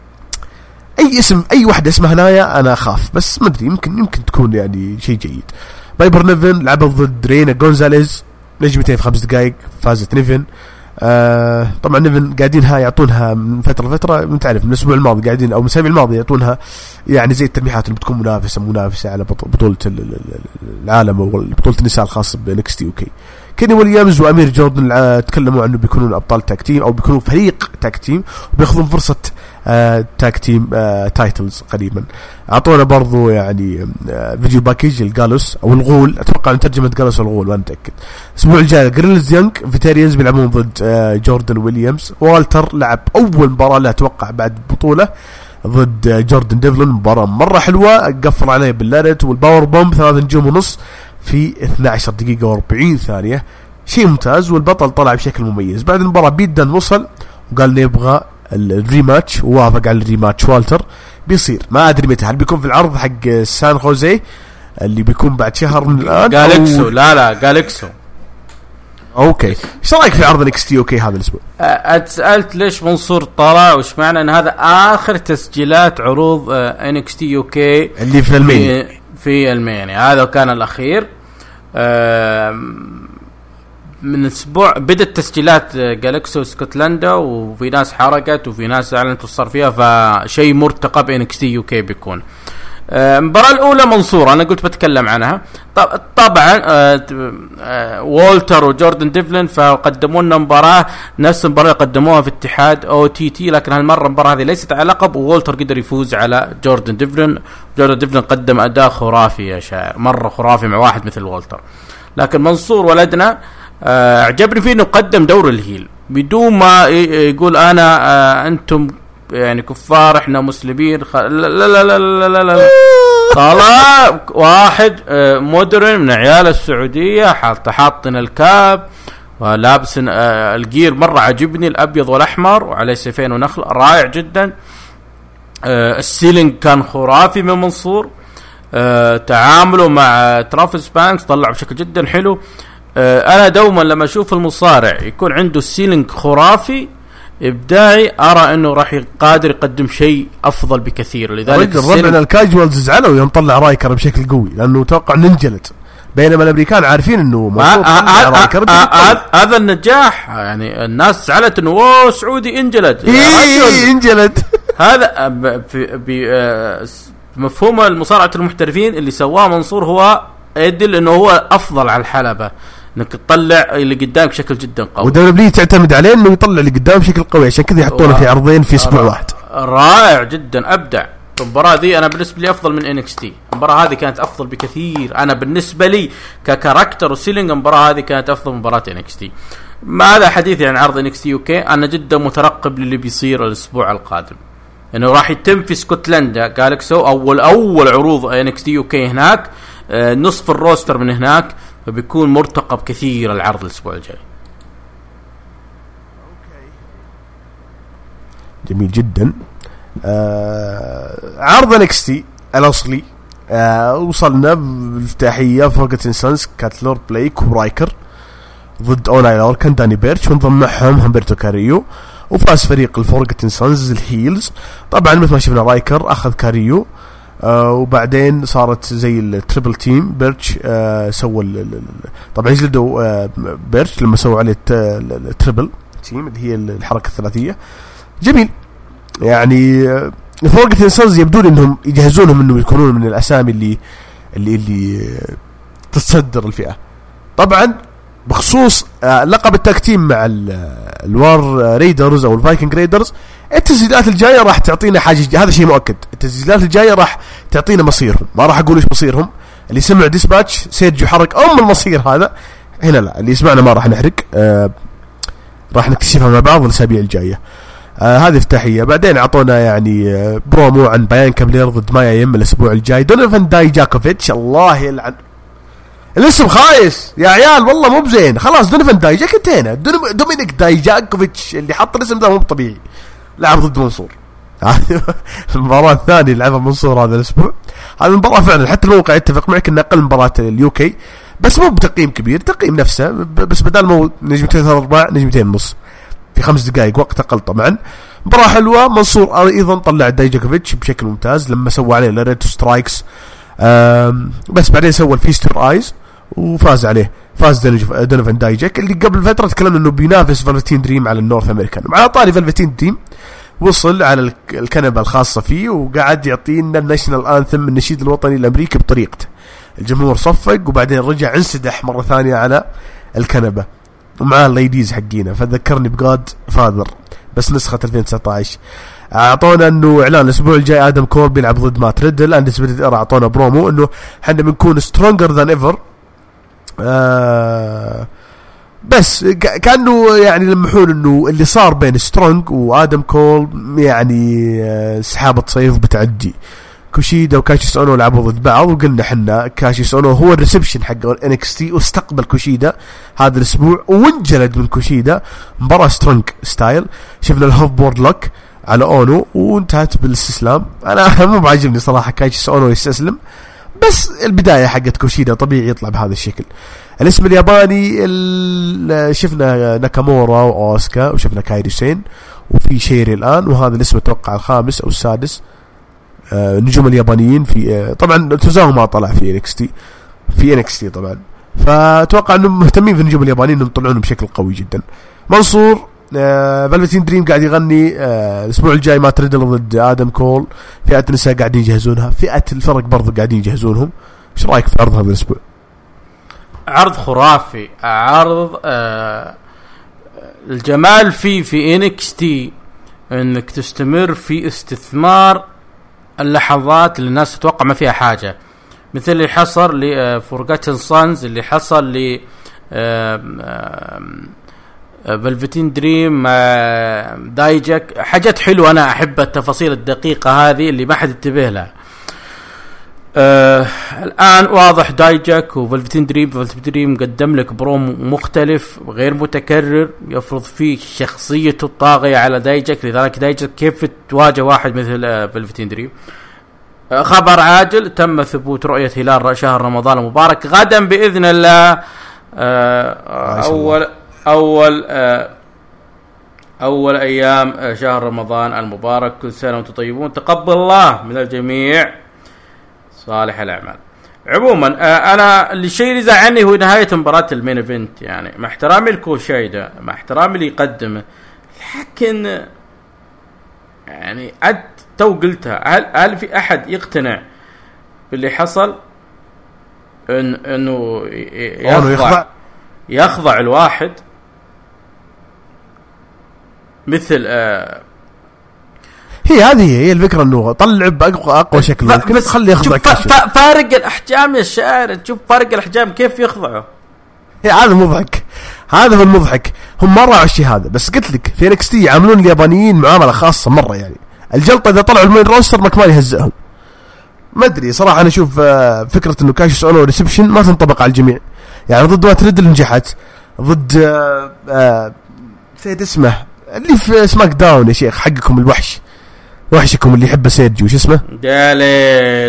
اي اسم، اي واحدة اسمها نايا انا اخاف، بس ما ادري يمكن يمكن تكون يعني شيء جيد. بايبر نيفن لعبت ضد رينا جونزاليز، نجمتين في خمس دقائق، فازت نيفن. آه طبعا نيفن قاعدين ها يعطونها من فترة لفترة، من تعرف من الاسبوع الماضي قاعدين او من الاسبوع الماضي يعطونها يعني زي التلميحات اللي بتكون منافسة منافسة على بطولة العالم او بطولة النساء الخاصة بنكس تي اوكي. كيني ويليامز وامير جوردن تكلموا عنه بيكونون ابطال تاك تيم او بيكونوا فريق تاك تيم وبياخذون فرصة آه تاك تيم آه تايتلز قريبا. اعطونا برضو يعني آه فيديو باكيج الجالوس او الغول، اتوقع ان ترجمة جالوس الغول ما متاكد. الاسبوع الجاي جريلز يانج فيتاريانز بيلعبون ضد آه جوردن ويليامز. والتر لعب اول مباراة له اتوقع بعد بطولة ضد جوردن ديفلن، مباراة مرة حلوة، قفل عليه باللارت والباور بومب ثلاث نجوم ونص في اثنتي عشرة دقيقة وأربعين ثانية، شيء ممتاز، والبطل طلع بشكل مميز. بعد المباراة بيدن وصل وقال نبغى الريماتش، ووافق على الريماتش. والتر بيصير ما ادري متى، هل بيكون في العرض حق سان خوزي اللي بيكون بعد شهر من الان؟ جالكسو لا لا جالكسو. اوكي ايش رايك في عرض انكس تي اوكي هذا الاسبوع؟ اتسالت ليش منصور طلع، وش معنى ان هذا اخر تسجيلات عروض انكس تي اوكي اللي في المين في, في المين هذا كان الاخير. من اسبوع بدت تسجيلات جالكسو اسكتلندا، وفي ناس حركت وفي ناس اعلنت وصار فيها، فشيء مرتقب انكس تي يو كي بيكون. المباراة الأولى منصور أنا قلت بتكلم عنها طبعا. والتر وجوردن ديفلن فقدموا لنا مباراة نفس المباراة قدموها في اتحاد او تي تي، لكن هالمرة المباراة هذه ليست على لقب، وولتر قدر يفوز على جوردن ديفلن. جوردن ديفلن قدم أداء خرافي يا شاعر، مرة خرافي مع واحد مثل والتر. لكن منصور ولدنا أعجبني فيه إنه قدم دور الهيل بدون ما يقول أنا أنتم يعني كفار احنا مسلمين خ... لا لا لا لا لا لا طلع واحد مودرن من عيال السعودية، حاط حاطنا الكاب ولابس آه الجير مرة عجبني، الأبيض والأحمر وعليه سيفين ونخل، رائع جدا. آه السيلينج كان خرافي من منصور. آه تعامله مع ترافيس بانكس طلع بشكل جدا حلو. آه أنا دوما لما أشوف المصارع يكون عنده السيلينج خرافي إبداعي أرى أنه راح قادر يقدم شيء أفضل بكثير. لذلك الربع الكاجوالز زعلوا يوم طلع رايكر بشكل قوي لأنه توقع ننجلد، بينما الأمريكان عارفين أنه هذا النجاح. يعني الناس زعلت أنه أوه سعودي انجلد. إيه انجلد. هذا بمفهوم المصارعة المحترفين اللي سواه منصور هو يدل أنه هو أفضل على الحلبة، انك تطلع اللي قدامك بشكل جدا قوي. ودبليو تعتمد عليه انه يطلع اللي قدام بشكل قوي، عشان كذا يحطونه في عرضين في اسبوع واحد. رائع جدا، ابدع. المباراة دي انا بالنسبة لي افضل من إن إكس تي. المباراة هذه كانت افضل بكثير. انا بالنسبة لي ككاركتر وسيلينج المباراة هذه كانت افضل من مباراة إن إكس تي. ما هذا حديثي عن عرض إن إكس تي يو كي. انا جدا مترقب للي بيصير الاسبوع القادم، انه راح يتم في اسكتلندا جالكسو اول اول عروض إن إكس تي يو كي هناك. آه نصف الروستر من هناك، فبيكون مرتقب كثير العرض الاسبوع الجاي. جميل جدا. آه عرض إن إكس تي الاصلي آه وصلنا بالافتتاحيه فورغتن سانز كانت لورد بليك ورايكر ضد اونايلر، كان داني بيرتش وانضم معهم همبرتو كاريو، وفاز فريق الفورغتن سانز الهيلز. طبعا مثل ما شفنا رايكر اخذ كاريو، آه وبعدين صارت زي التريبل تيم. بيرتش آه سوى طبعا يجلدوا آه بيرتش لما سووا عليه التريبل تيم اللي هي الحركه الثلاثيه. جميل. يعني آه فورغتن سانز يبدون انهم يجهزونهم انه يكونون من الاسامي اللي اللي اللي آه تتصدر الفئه. طبعا بخصوص آه لقب التاكتيم مع الوار ريدرز او الفايكنج ريدرز، التسجيلات الجايه راح تعطينا حاجه، هذا شيء مؤكد. التسجيلات الجايه راح تعطينا مصيرهم، ما راح اقول ايش مصيرهم. اللي سمع ديسباتش سيرجيو حرق ام المصير هذا، هنا لا، اللي يسمعنا ما راح نحرق. آه راح نكتشفها مع بعض الاسابيع الجايه. آه هذه افتتاحيه. بعدين اعطونا يعني آه برومو عن بيانكا بلير ضد مايا يم الاسبوع الجاي. دونيفان دايجاكوفيتش، الله يلعن الاسم خايس يا عيال، والله مو بزين. خلاص دونيفان دايجاك انتهينا. دومينيك دايجاكوفيتش اللي حط الاسم ده مو طبيعي، لعب ضد منصور. المباراة الثانية اللي لعبها منصور هذا الاسبوع. هذه المباراة فعلا حتى الموقع يتفق معك ان اقل مباراة اليوكي، بس مو بتقييم كبير، تقييم نفسه، بس بدل ما نجمتين اربع نجمتين ونص في خمس دقائق وقت اقل. طبعا مباراة حلوة. منصور ايضا طلع دايجاكوفيتش بشكل ممتاز لما سوى عليه لاريتو سترايكس، بس بعدين سوى الفيستر ايز وفاز عليه. فاز دونيفان دايجاك اللي قبل فترة تكلمنا انه بينافس فالفتين دريم على النورث امريكان. وعلى طاري فالفتين دريم وصل على الكنبة الخاصة فيه وقاعد يعطينا الناشنال انثم النشيد الوطني الامريكي بطريقته. الجمهور صفق وبعدين رجع انسدح مرة ثانية على الكنبة ومعاه الليديز حقينا، فذكرني بجاد فاذر بس نسخة ألفين وتسعة عشر. اعطونا انه اعلان الاسبوع الجاي ادم كول بيلعب ضد مات ريدل. اندسبيتد ايرا اعطونا برومو انه احنا بنكون سترونجر ذان ايفر. آه بس كانه يعني لمحون انه اللي صار بين سترونج وادم كول يعني آه سحابه صيف بتعدي. كوشيدا وكاشيس اونو لعبوا ضد بعض، وقلنا احنا كاشيس اونو هو الريسبشن حق إن إكس تي واستقبل كوشيدا هذا الاسبوع وانجلد من كوشيدا. مباراه سترونج ستايل، شفنا الهوف بورد لوك على اونو وانتهت بالاستسلام. انا مو بعجبني صراحه كاشيس اونو يستسلم، بس البدايه حقت كوشيدا طبيعي يطلع بهذا الشكل. الاسم الياباني شفنا ناكامورا واوسكا وشفنا كايري سين وفي شيري الان، وهذا الاسم اتوقع الخامس او السادس. آه نجوم اليابانيين في آه طبعا توزاو ما طلع في إن إكس تي في إن إكس تي طبعا، فاتوقع انهم مهتمين في النجوم اليابانيين انهم يطلعونهم بشكل قوي جدا. منصور آه فالفتين دريم قاعد يغني. آه الاسبوع الجاي ما تريدل ضد ادم كول. فئة النساء قاعدين يجهزونها، فئة الفرق برضو قاعدين يجهزونهم. ايش رايك في عرض هذا الاسبوع؟ عرض خرافي، عرض آه الجمال فيه في إن إكس تي انك تستمر في استثمار اللحظات اللي الناس تتوقع ما فيها حاجة، مثل اللي حصل لفورغاتن سانز، اللي حصل ل فالفتين دريم، دايجاك، حاجات حلوة. أنا أحب التفاصيل الدقيقة هذه اللي ما حد ينتبه لها. آه الآن واضح دايجاك وفلفتين دريم. فلفتين دريم قدم لك بروم مختلف غير متكرر يفرض فيه شخصيته الطاغية على دايجاك، لذلك دايجاك كيف تواجه واحد مثل آه فلفتين دريم. آه خبر عاجل، تم ثبوت رؤية هلال شهر رمضان المبارك غدا بإذن الله. آه أول أول آه أول أيام شهر رمضان المبارك، كل سنة وانتم طيبون، تقبل الله من الجميع صالح الأعمال. عموما أنا الشيء اللي زعلني هو نهاية مباراة المين إيفنت، يعني مع احترامي لكوشايدا مع احترامي اللي يقدمه، لكن يعني عد تو قلتها، هل, هل في أحد يقتنع باللي حصل إن إنه يخضع يخضع الواحد مثل آه هي هذه هي الفكرة، انه طلع بأقوى أقوى شكل ممكن، بس خليه يخضع كاش. فارق الأحجام يا شاعر، تشوف فارق الأحجام كيف يخضعه. هذا مضحك، هذا هو المضحك. هم مرة على الشيء هذا، بس قلت لك في إنكس تي يعاملون اليابانيين معاملة خاصة مرة، يعني الجلطة إذا طلعوا المين روستر مكمان يهزئهم. ما أدري صراحة، أنا أشوف فكرة إنه كاشيوس أونو ريسبشن ما تنطبق على الجميع، يعني ضد ما ترد اللي نجحت، ضد سيد اسمه اللي في سماك داون يا شيخ حقكم الوحش، وحشكم اللي يحب سيرجيو شو اسمه دالي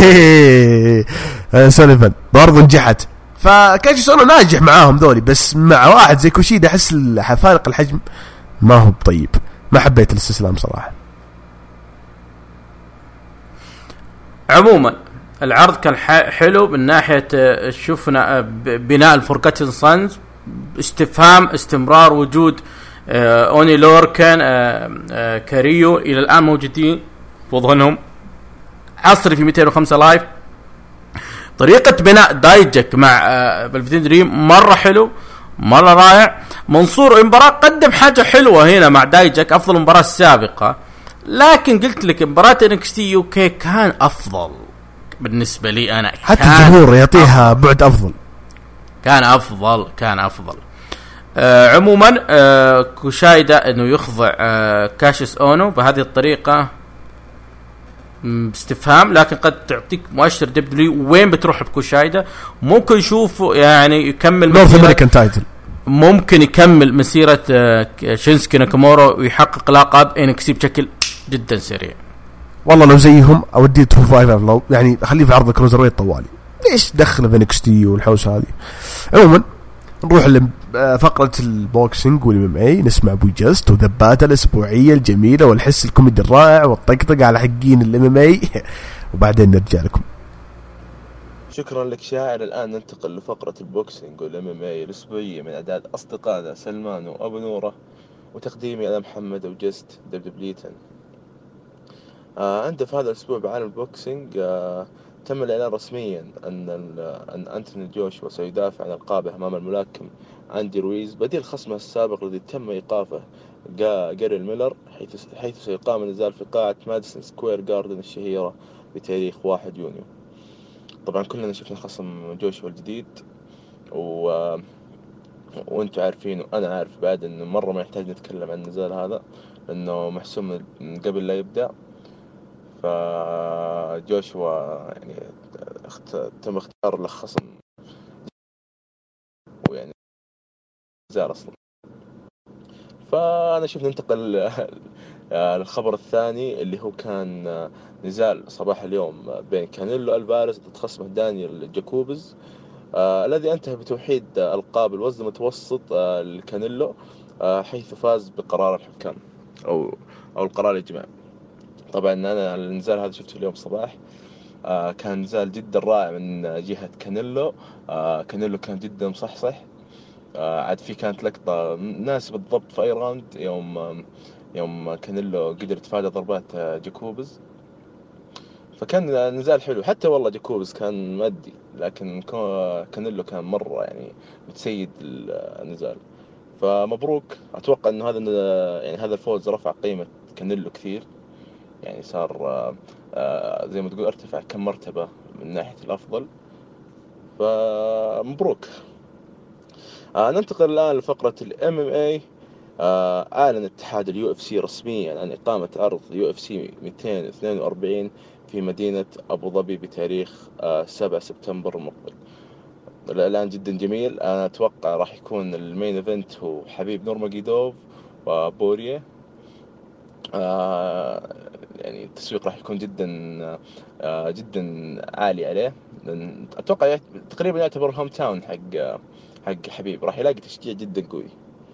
لا سوليفان برضو نجحت. فكاشيوس أونو ناجح معاهم ذولي، بس مع واحد زي كوشيدا أحس فارق الحجم ما هو طيب. ما حبيت الاستسلام صراحة. عموما العرض كان حلو من ناحية شفنا بناء الفوركاتشن سانز، استفهام استمرار وجود آه اوني لوركان آه آه كاريو الى الان موجودين وضعهم حصري في مئتين وخمسة لايف. طريقة بناء دايجك مع آه فلفتين دريم مرة حلو مرة رائع. منصور المباراة قدم حاجة حلوة هنا مع دايجك، افضل مباراة السابقة، لكن قلت لك مباراة إنكس تي يو كي كان افضل بالنسبة لي انا، حتى الجمهور يعطيها أفضل. بعد افضل كان افضل كان افضل آه عموما آه كوشايدا انه يخضع آه كاشيوس اونو بهذه الطريقه باستفهام، لكن قد تعطيك مؤشر دبليو وين بتروح بكوشايدا. ممكن نشوفه يعني يكمل نورث امريكان تايتل، ممكن يكمل مسيره آه شينسكي ناكامورا ويحقق لقب انكسي بشكل جدا سريع. والله لو زيهم اوديه تو فايفر، لو يعني خليه في عرض كروزر ويت طوالي، ليش دخله في انكس تي والحوسه هذه. عموما نروح لفقرة البوكسينج والام ام اي، نسمع ابو جاست وذباتة الاسبوعية الجميلة والحس الكوميدي الرائع والطقطقة على حقين الام ام اي، وبعدين نرجع لكم. شكرا لك شاعر. الان ننتقل لفقرة البوكسينج والام ام اي الاسبوعية من اعداد اصدقائنا سلمان وابو نورة، وتقديمي انا محمد ابو جاست دبليوتن. آه عند في هذا الاسبوع بعالم البوكسينج آه تم الإعلان رسميا أن أن أنتوني جوشوا سيدافع عن القابه أمام الملاكم أندي رويز بديل خصمه السابق الذي تم إيقافه جاري ميلر، حيث حيث سيقام النزال في قاعة ماديسون سكوير جاردن الشهيرة بتاريخ واحد يونيو. طبعا كلنا شفنا خصم جوشوا الجديد، و وانتم عارفين وأنا عارف بعد إنه مرة ما يحتاج نتكلم عن النزال هذا لأنه محسوم من قبل لا يبدأ. فجوشوا يعني اخت... تم اختيار له خصم ويعني نزال اصلا. فانا شوف ننتقل للخبر الثاني اللي هو كان نزال صباح اليوم بين كانيلو الفاريز ضد خصمه دانيال جاكوبز، آه الذي انتهى بتوحيد القاب الوزن المتوسط آه لكانيلو، آه حيث فاز بقرار الحكام او او القرار الاجماعي. طبعا انا النزال هذا شفته اليوم صباح، آه كان نزال جدا رائع من جهة كانيلو. آه كانيلو كان جدا مصحصح، آه عاد في كانت لقطة ناسبة بالضبط في اي راوند يوم آه يوم كانيلو قدر يتفادى ضربات آه جاكوبز، فكان نزال حلو. حتى والله جاكوبز كان مادي، لكن كانيلو كان مرة يعني متسيد النزال. فمبروك، اتوقع انه هذا يعني هذا الفوز رفع قيمة كانيلو كثير، يعني صار آآ آآ زي ما تقول ارتفع كم مرتبة من ناحية الأفضل. فمبروك. ننتقل الآن لفقرة ال إم إم إيه آه، أعلن اتحاد اليو اف سي رسميا عن إقامة عرض يو اف سي مئتين واثنين وأربعين في مدينة أبو ظبي بتاريخ آه، سبعة سبتمبر المقبل. الإعلان جدا جميل. أنا أتوقع راح يكون المين إيفنت هو حبيب نورماجيدوف وبوريه. آه يعني التسويق راح يكون جدا آه جدا عالي عليه، لأن أتوقع تقريبا يعتبر هوم تاون حق حق حبيب، راح يلاقي تشجيع جدا قوي.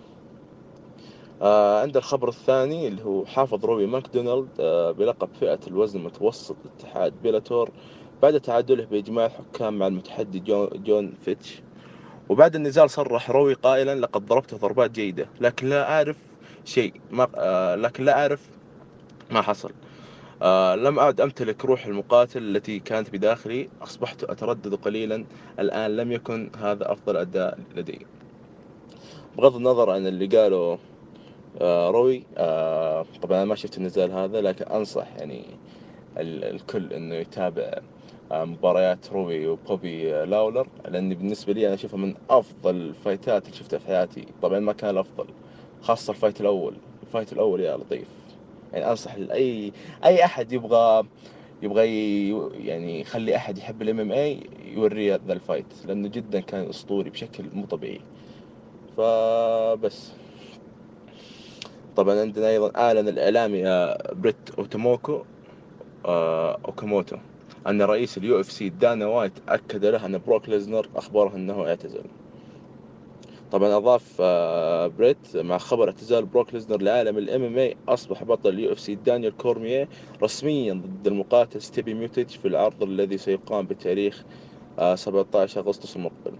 آه عند الخبر الثاني اللي هو حافظ روبي ماكدونالد آه بلقب فئة الوزن المتوسط اتحاد بيلاتور بعد تعادله بإجماع الحكام مع المتحدي جون, جون فيتش. وبعد النزال صرح روي قائلا: لقد ضربته ضربات جيدة، لكن لا أعرف شيء ما آه لكن لا أعرف ما حصل. آه لم أعد أمتلك روح المقاتل التي كانت بداخلي، أصبحت أتردد قليلا. الآن لم يكن هذا أفضل أداء لدي. بغض النظر عن اللي قاله آه روي، آه طبعا أنا ما شفت النزال هذا، لكن أنصح يعني الكل إنه يتابع آه مباريات روي وبوبي آه لاولر، لأني بالنسبة لي أنا أشوفها من أفضل الفايتات اللي شفتها في حياتي. طبعا ما كان الأفضل، خاصة الفايت الأول. الفايت الأول يا لطيف، يعني أنصح أي أي أحد يبغى يبغى يعني يخلي أحد يحب الام ام اي يوريه ذا الفايت، لأنه جدا كان أسطوري بشكل مو طبيعي. فبس. طبعا عندنا أيضا أعلن الإعلامي بريت أوتوموكو آه أوكاموتو أن رئيس اليو اف سي دانا وايت أكد له أن بروك ليزنر أخبره أنه اعتزل. طبعا أضاف آه بريت: مع خبر اعتزال بروك ليزنر لعالم الام ام اي، أصبح بطل اليو اف سي دانيال كورميه رسميا ضد المقاتل ستيبي ميوتيج في العرض الذي سيقام بتاريخ آه سبعة عشر أغسطس المقبل.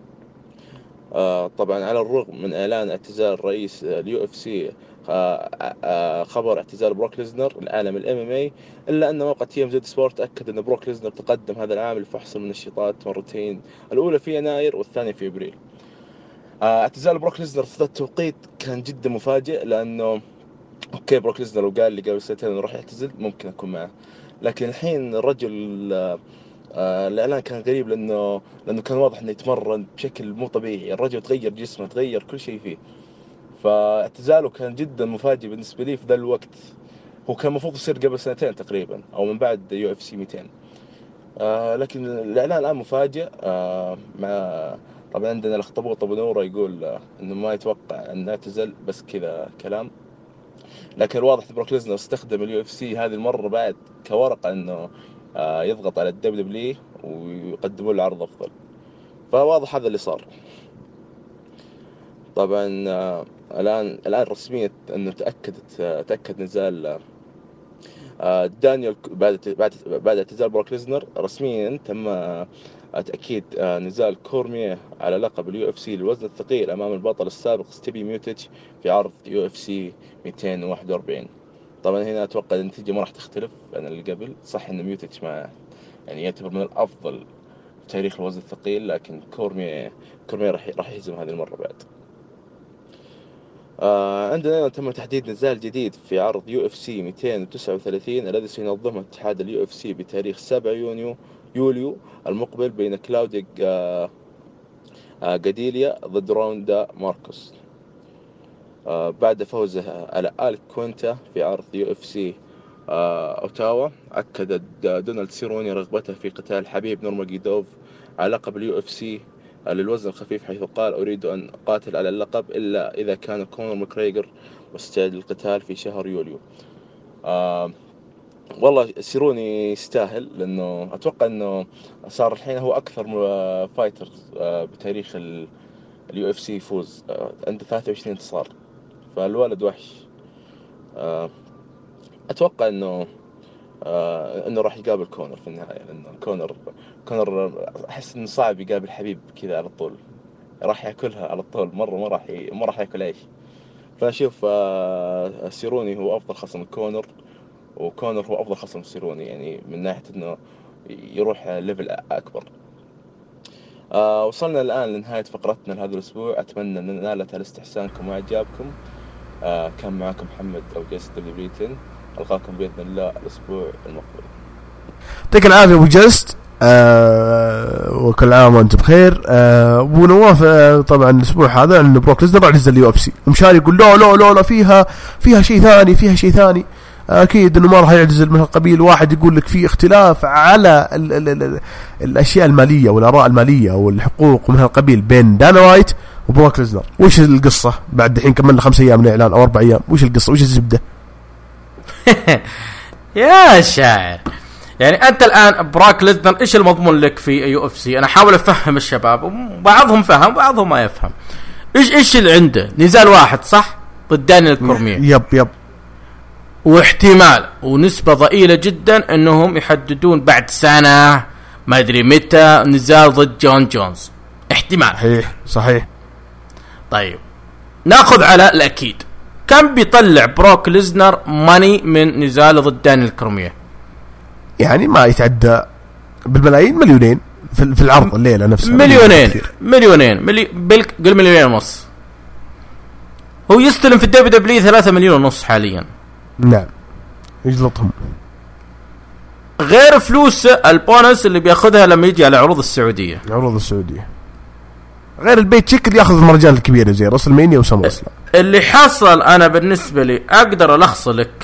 آه طبعا على الرغم من إعلان اعتزال رئيس اليو اف سي آه آه خبر اعتزال بروك ليزنر لعالم الام ام اي، إلا أن موقع تي ام زد سبورت أكد أن بروك ليزنر تقدم هذا العام لفحص المنشطات مرتين، الأولى في يناير والثانية في أبريل. آه اعتزال بروك ليزنر في ذا التوقيت كان جدا مفاجئ، لأنه اوكي بروك ليزنر وقال لي قبل سنتين انه راح يعتزل ممكن اكون معه، لكن الحين الرجل آه آه الاعلان كان غريب، لانه لانه كان واضح انه يتمرن بشكل مو طبيعي. الرجل تغير جسمه، تغير كل شيء فيه، فاعتزاله كان جدا مفاجئ بالنسبه لي في ذا الوقت. هو كان المفروض يصير قبل سنتين تقريبا او من بعد يو اف سي مئتين. آه لكن الاعلان الان مفاجئ. آه مع طبعا عندنا الاخطبوط ابو نوره يقول آه انه ما يتوقع ان اعتزل، بس كذا كلام. لكن الواضح بروك ليزنر استخدم اليو اف سي هذه المرة بعد كورقة انه آه يضغط على الدبليو دبليو ويقدموا له عرض افضل، فواضح هذا اللي صار. طبعا آه الان الان رسميا انه تاكدت آه تاكد نزال آه دانيال بعد بعد بعد اعتزال بروك ليزنر رسميا. تم آه تاكيد آه نزال كورميه على لقب اليو اف سي للوزن الثقيل امام البطل السابق ستيبي ميوتيتش في عرض يو اف سي مئتين وواحد وأربعين. طبعا هنا اتوقع النتيجه ما راح تختلف عن اللي قبل. صح ان ميوتيتش ما يعني يعتبر من الافضل في تاريخ الوزن الثقيل، لكن كورميه كورميه راح راح يهزم هذه المره بعد. آه عندنا تم تحديد نزال جديد في عرض يو اف سي مئتين وتسعة وثلاثين الذي سينظمه اتحاد اليو اف سي بتاريخ سبعة يونيو يوليو المقبل بين كلاوديا آه آه قاديليا ضد روندا ماركوس. آه بعد فوزه على آل كوينتا في عرض يو اف سي آه أوتاوا، أكد دونالد سيروني رغبته في قتال حبيب نورماجيدوف على لقب اليو اف سي للوزن الخفيف، حيث قال: أريد أن أقاتل على اللقب إلا إذا كان كونر ماكريغر مستعد للقتال في شهر يوليو. آه والله سيروني يستاهل، لأنه أتوقع أنه صار الحين هو أكثر فايتر آه بتاريخ اليو اف سي يفوز، آه عنده ثلاثة وعشرين انتصار، فالولد وحش. آه أتوقع أنه آه انه راح يقابل كونر في النهايه، لانه كونر كونر احس انه صعب يقابل حبيب كذا على طول، راح ياكلها على طول مره، ما راح ي... ما راح ياكل عيش. فانا اشوف آه سيروني هو افضل خصم كونر، وكونر هو افضل خصم سيروني، يعني من ناحيه انه يروح ليفل اكبر. آه وصلنا الان لنهايه فقرتنا لهذا الاسبوع، اتمنى ان نالت الاستحسانكم واعجابكم. آه كان معكم محمد او جيس دبليو عشرة. القاكم باذن الله الاسبوع المقبل. يعطيك العافيه ابو جست. آه وكل عام وانت بخير. آه ابو نواف آه طبعا الاسبوع هذا ان بروك ليزنر راح ينزل اليو اف سي ومشاري يقول لا لا لا لا فيها فيها شيء ثاني فيها شيء ثاني اكيد انه ما راح يعتزل من القبيل. واحد يقول لك في اختلاف على ال ال ال ال الاشياء الماليه والاراء الماليه والحقوق من هالقبيل بين دانا وايت وبروك ليزنر. وش القصه بعد الحين كملنا خمس ايام من الاعلان او اربع ايام؟ وش القصه وش الزبده؟ يا شاعر يعني انت الان براك ليزنر ايش المضمون لك في يو اف سي؟ انا احاول افهم الشباب وبعضهم فهم بعضهم ما يفهم. ايش ايش اللي عنده؟ نزال واحد صح ضد دانيال كورميه. يب يب واحتمال ونسبة ضئيلة جدا انهم يحددون بعد سنة ما ادري متى نزال ضد جون جونز. احتمال. صحيح صحيح. طيب ناخذ على الاكيد كم بيطلع بروك ليزنر ماني من نزاله ضد دانيال كورميه؟ يعني ما يتعدى بالملايين، مليونين في العرض الليلة نفسها. مليونين مليونين ملي... بالك قل مليونين ونص. هو يستلم في الدبليو دبليو ثلاثة مليون ونص حاليا. نعم يجلطهم غير فلوس البونس اللي بياخذها لما يجي على عروض السعودية. عروض السعودية غير البيت تشيك اللي ياخذ المرجان الكبيرة زي راسل مانيا وسمر اسلام. اللي حصل انا بالنسبة لي اقدر الخص لك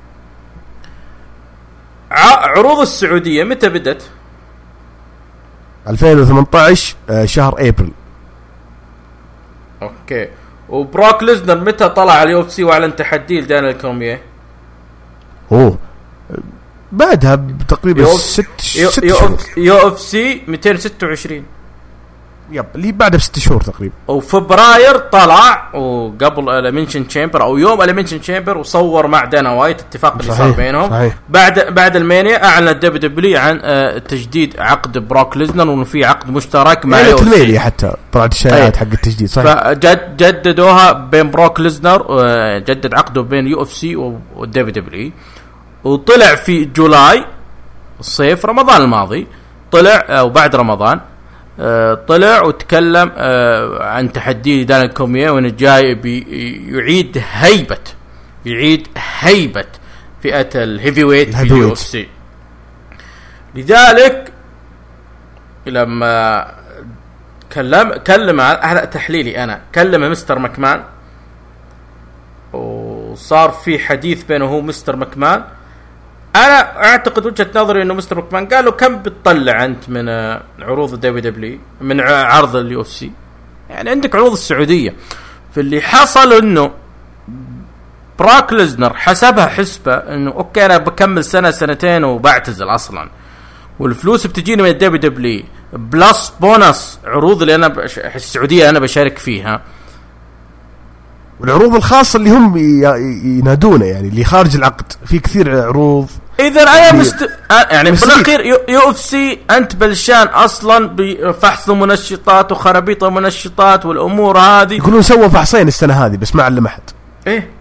عروض السعودية متى بدت؟ ألفين وثمانية عشر شهر ابريل. اوكي. وبروك ليزنر متى طلع على اليو اف سي واعلن تحدي لدانيال كورميه؟ اوه بعدها بتقريبا ست ست شهور. يو اف سي مئتين وستة وعشرين. يب اللي بعدها بست شهور تقريبا. وفبراير طلع وقبل الامنشن تشامبر او يوم الامنشن تشامبر وصور مع دانا وايت اتفاق اللي صار بينهم. صحيح. بعد بعد المانيا اعلن الدبليو دبليو عن تجديد عقد بروك ليزنر وانه في عقد مشترك مع يو اف سي. حتى طلعت الشائعات حق التجديد. صحيح. فجددوها بين بروك ليزنر جدد عقده بين يو اف سي والدبليو دبليو. وطلع في جولاي الصيف رمضان الماضي طلع او بعد رمضان طلع وتكلم عن تحدي دانيال كورميه وانه جاي يعيد هيبة يعيد هيبة فئة الهيفي ويت في اليو اف سي. لذلك لما كلم كلم على تحليلي انا كلم مستر مكمان وصار في حديث بينه هو مستر مكمان. انا اعتقد وجهة نظري انه مستر مكمان قال له كم بتطلع انت من عروض الدبليو دبليو من عرض اليو اف سي؟ يعني عندك عروض السعودية. في اللي حصل انه براك ليزنر حسبها حسبة انه اوكي انا بكمل سنة سنتين وبعتزل اصلا والفلوس بتجيني من الدبليو دبليو بلس بونص عروض اللي انا بش... السعودية انا بشارك فيها والعروض الخاصة اللي هم ينادونه يعني اللي خارج العقد في كثير عروض. إذا أنا مست يعني بالأخير يو اف سي أنت بلشان أصلا بفحص منشطات وخرابيط منشطات والأمور هذه. يقولون سووا فحصين السنة هذه بس ما علم أحد. إيه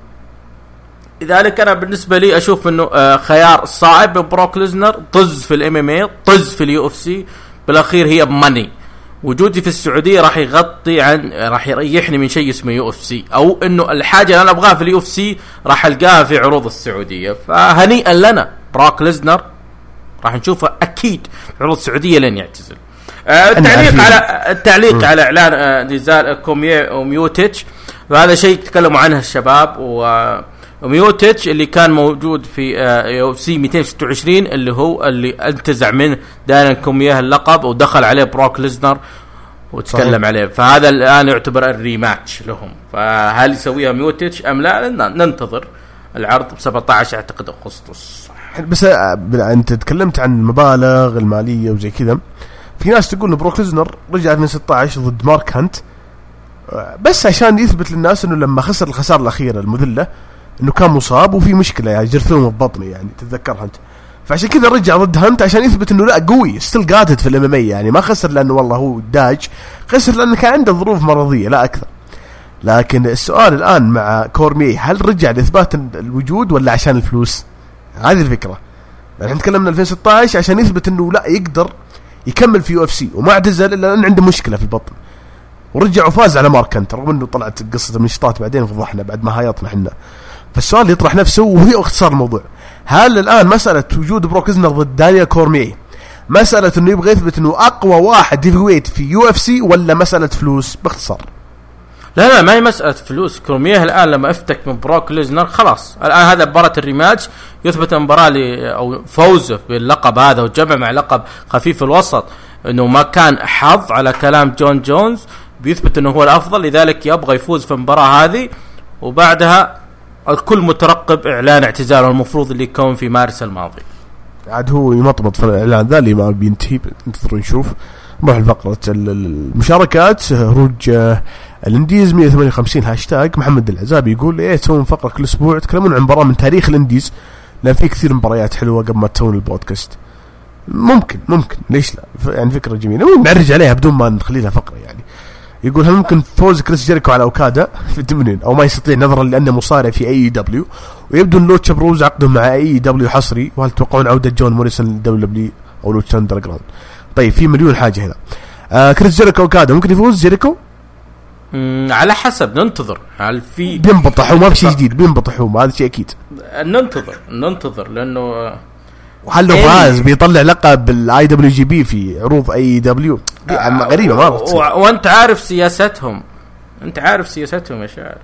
لذلك أنا بالنسبة لي أشوف إنه خيار صعب. بروك ليزنر طز في الام ام اي طز في اليو اف سي بالأخير هي بماني. وجودي في السعودية راح يغطي عن راح يريحني من شيء اسمه يو اف سي او انه الحاجة اللي انا ابغاها في اليو اف سي راح القاها في عروض السعودية. فهنيئا لنا براك ليزنر راح نشوفه اكيد في عروض السعودية لين يعتزل. آه التعليق على التعليق م. على اعلان آه نزال كوميه وميوتيتش وهذا شيء تكلموا عنه الشباب. وميوتيتش اللي كان موجود في يو اف سي مئتين وستة وعشرين اللي هو اللي انتزع منه دانيال كورميه اللقب ودخل عليه بروك ليزنر وتكلم صحيح. عليه. فهذا الان يعتبر الريماتش لهم. فهل يسويها ميوتيتش ام لا؟ ننتظر العرض ب سبعة عشر اعتقد اغسطس. بس انت تكلمت عن المبالغ الماليه وزي كذا. في ناس تقول ان بروك ليزنر رجع من ستة عشر ضد مارك هانت بس عشان يثبت للناس انه لما خسر الخساره الاخيره المذله انه كان مصاب وفي مشكله يعني جرثومه ببطنه يعني تتذكرها انت. فعشان كذا رجع ضد هانت عشان يثبت انه لا قوي ستيل قاتل في الام ام اي. يعني ما خسر لانه والله هو داج خسر لانه كان عنده ظروف مرضيه لا اكثر. لكن السؤال الان مع كورميه هل رجع لاثبات الوجود ولا عشان الفلوس؟ هذه الفكره. احنا تكلمنا ألفين وستة عشر عشان يثبت انه لا يقدر يكمل في يو اف سي وما اعتزل الا ان عنده مشكله في البطن ورجع وفاز على مارك هانت رغم انه طلعت قصه المنشطات بعدين فضحنا بعد ما هايطنا احنا. فالسؤال يطرح نفسه وهي اختصار الموضوع هل الآن مسألة وجود بروك ليزنر ضد دانيال كورميه مسألة انه يبغى يثبت انه اقوى واحد هيفي ويت في يو اف سي ولا مسألة فلوس؟ باختصار لا لا ما هي مسألة فلوس. كروميه الآن لما افتك من بروك ليزنر خلاص الآن هذا مباراة الريماتش يثبت المباراة لي أو فوزه باللقب هذا وجمع مع لقب خفيف الوسط إنه ما كان حظ على كلام جون جونز بيثبت إنه هو الأفضل، لذلك يبغى يفوز في المباراة هذه وبعدها الكل مترقب إعلان اعتزاله المفروض اللي يكون في مارس الماضي. عاد هو يمطمط في الإعلان ذا اللي ما بينتهي، انتظروا نشوف. نروح الفقرة المشاركات. هروج الانديز مية وثمانية وخمسين هاشتاج. محمد العزابي يقول ايه تسوون فقرة كل اسبوع تكلمون عن مباراة من تاريخ الانديز، لان في كثير مباريات حلوة قبل ما تسوون البودكاست. ممكن ممكن ليش لا، يعني فكرة جميلة ممكن نعرج عليها بدون ما نخلي لها فقرة. يعني يقول هل ممكن فوز كريس جيريكو على اوكادا في الدمنين او ما يستطيع نظرا لانه مصارع في اي دبليو، ويبدو ان لوتشا بروز عقده مع اي دبليو حصري، وهل تتوقعون عودة جون موريسون للدبليو دبليو او لوتشا اندرجراوند؟ طيب في مليون حاجة هنا. آه كريس جيريكو اوكادا ممكن يفوز جيريكو؟ على حسب ننتظر. هل في بينبطح وما في شيء جديد بينبطح وما هذا شيء اكيد. ننتظر ننتظر لانه وحلو فاز بيطلع لقب بالاي دبليو جي بي في عروض اي دبليو غريبه ما و... وانت عارف سياستهم انت عارف سياستهم يا شاعر.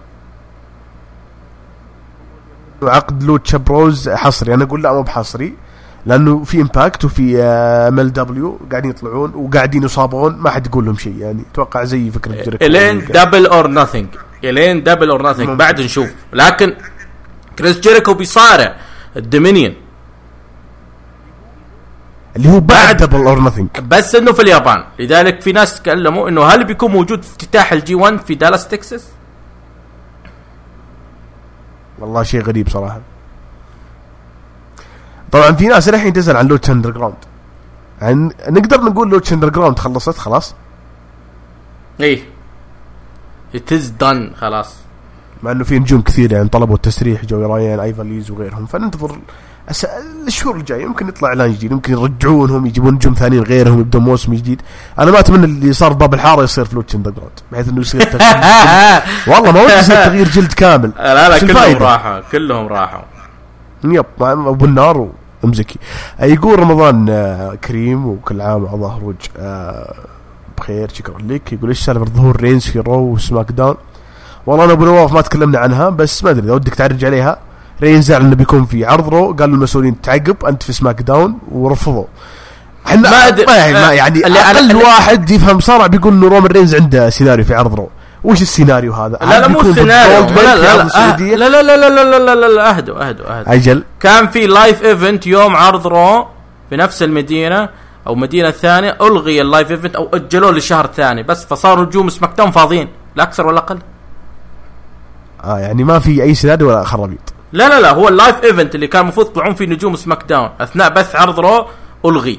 عقد لوتشا بروز حصري، انا اقول لا مو بحصري لانه في امباكت وفي ام ال دبليو قاعدين يطلعون وقاعدين يصابون ما حد يقول لهم شيء. يعني اتوقع زي فكره جيريكو الين دبل اور ناثينج الين دبل اور ناثينج بعد نشوف. لكن كريس جيريكو بيصارع الدومينيون اللي هو بعد دبل اور ناثينج بس انه في اليابان، لذلك في ناس تكلموا انه هل بيكون موجود في افتتاح الجي واحد في دالاس تكساس. والله شيء غريب صراحه. طبعا في ناس الحين تسأل عن لوتش اندرجراوند، يعني نقدر نقول لوتش اندرجراوند خلصت خلاص. ايه it is done خلاص، مع انه في نجوم كثير يعني طلبوا التسريح، جوي رايان ايفا ليز وغيرهم، فننتظر الشهور الجايه يمكن يطلع اعلان جديد، يمكن يرجعونهم يجيبون نجوم ثانيين غيرهم يبدأ موسم جديد. انا ما اتمنى اللي صار باب الحاره يصير في لوتش اندرجراوند بحيث انه يصير تغيير والله ما ودي يصير تغيير جلد كامل. لا لا كلهم راحوا كلهم راحوا يب ابو النار ومزكي. يقول رمضان كريم وكل عام وعلى ظهر بخير، شكرا لك. يقول ايش سالفه ظهور رينز في رو وسماك داون؟ والله انا ابو نواف ما تكلمنا عنها بس ما ادري اذا ودك تعرج عليها. رينز زعل انه بيكون في عرض رو، قالوا المسؤولين تعقب انت في سماك داون ورفضوا. احنا ما ادري ما يعني اقل واحد يفهم صارع بيقول انه رومان رينز عنده سيناريو في عرض رو. وش السيناريو هذا؟ لا لا مو سيناريو، لا لا لا لا لا لا لا لا لا لا اهدوا اهدوا اهدوا. اجل كان في لايف ايفنت يوم عرض رو في نفس المدينه او مدينه ثانيه، الغي اللايف ايفنت او اجلوه للشهر الثاني بس، فصاروا نجوم سماك داون فاضيين لا اكثر ولا اقل. اه يعني ما في اي سيناريو ولا خرابيط. لا لا لا هو اللايف ايفنت اللي كان المفروض يطلعون فيه نجوم سماك داون اثناء بث عرض رو الغي.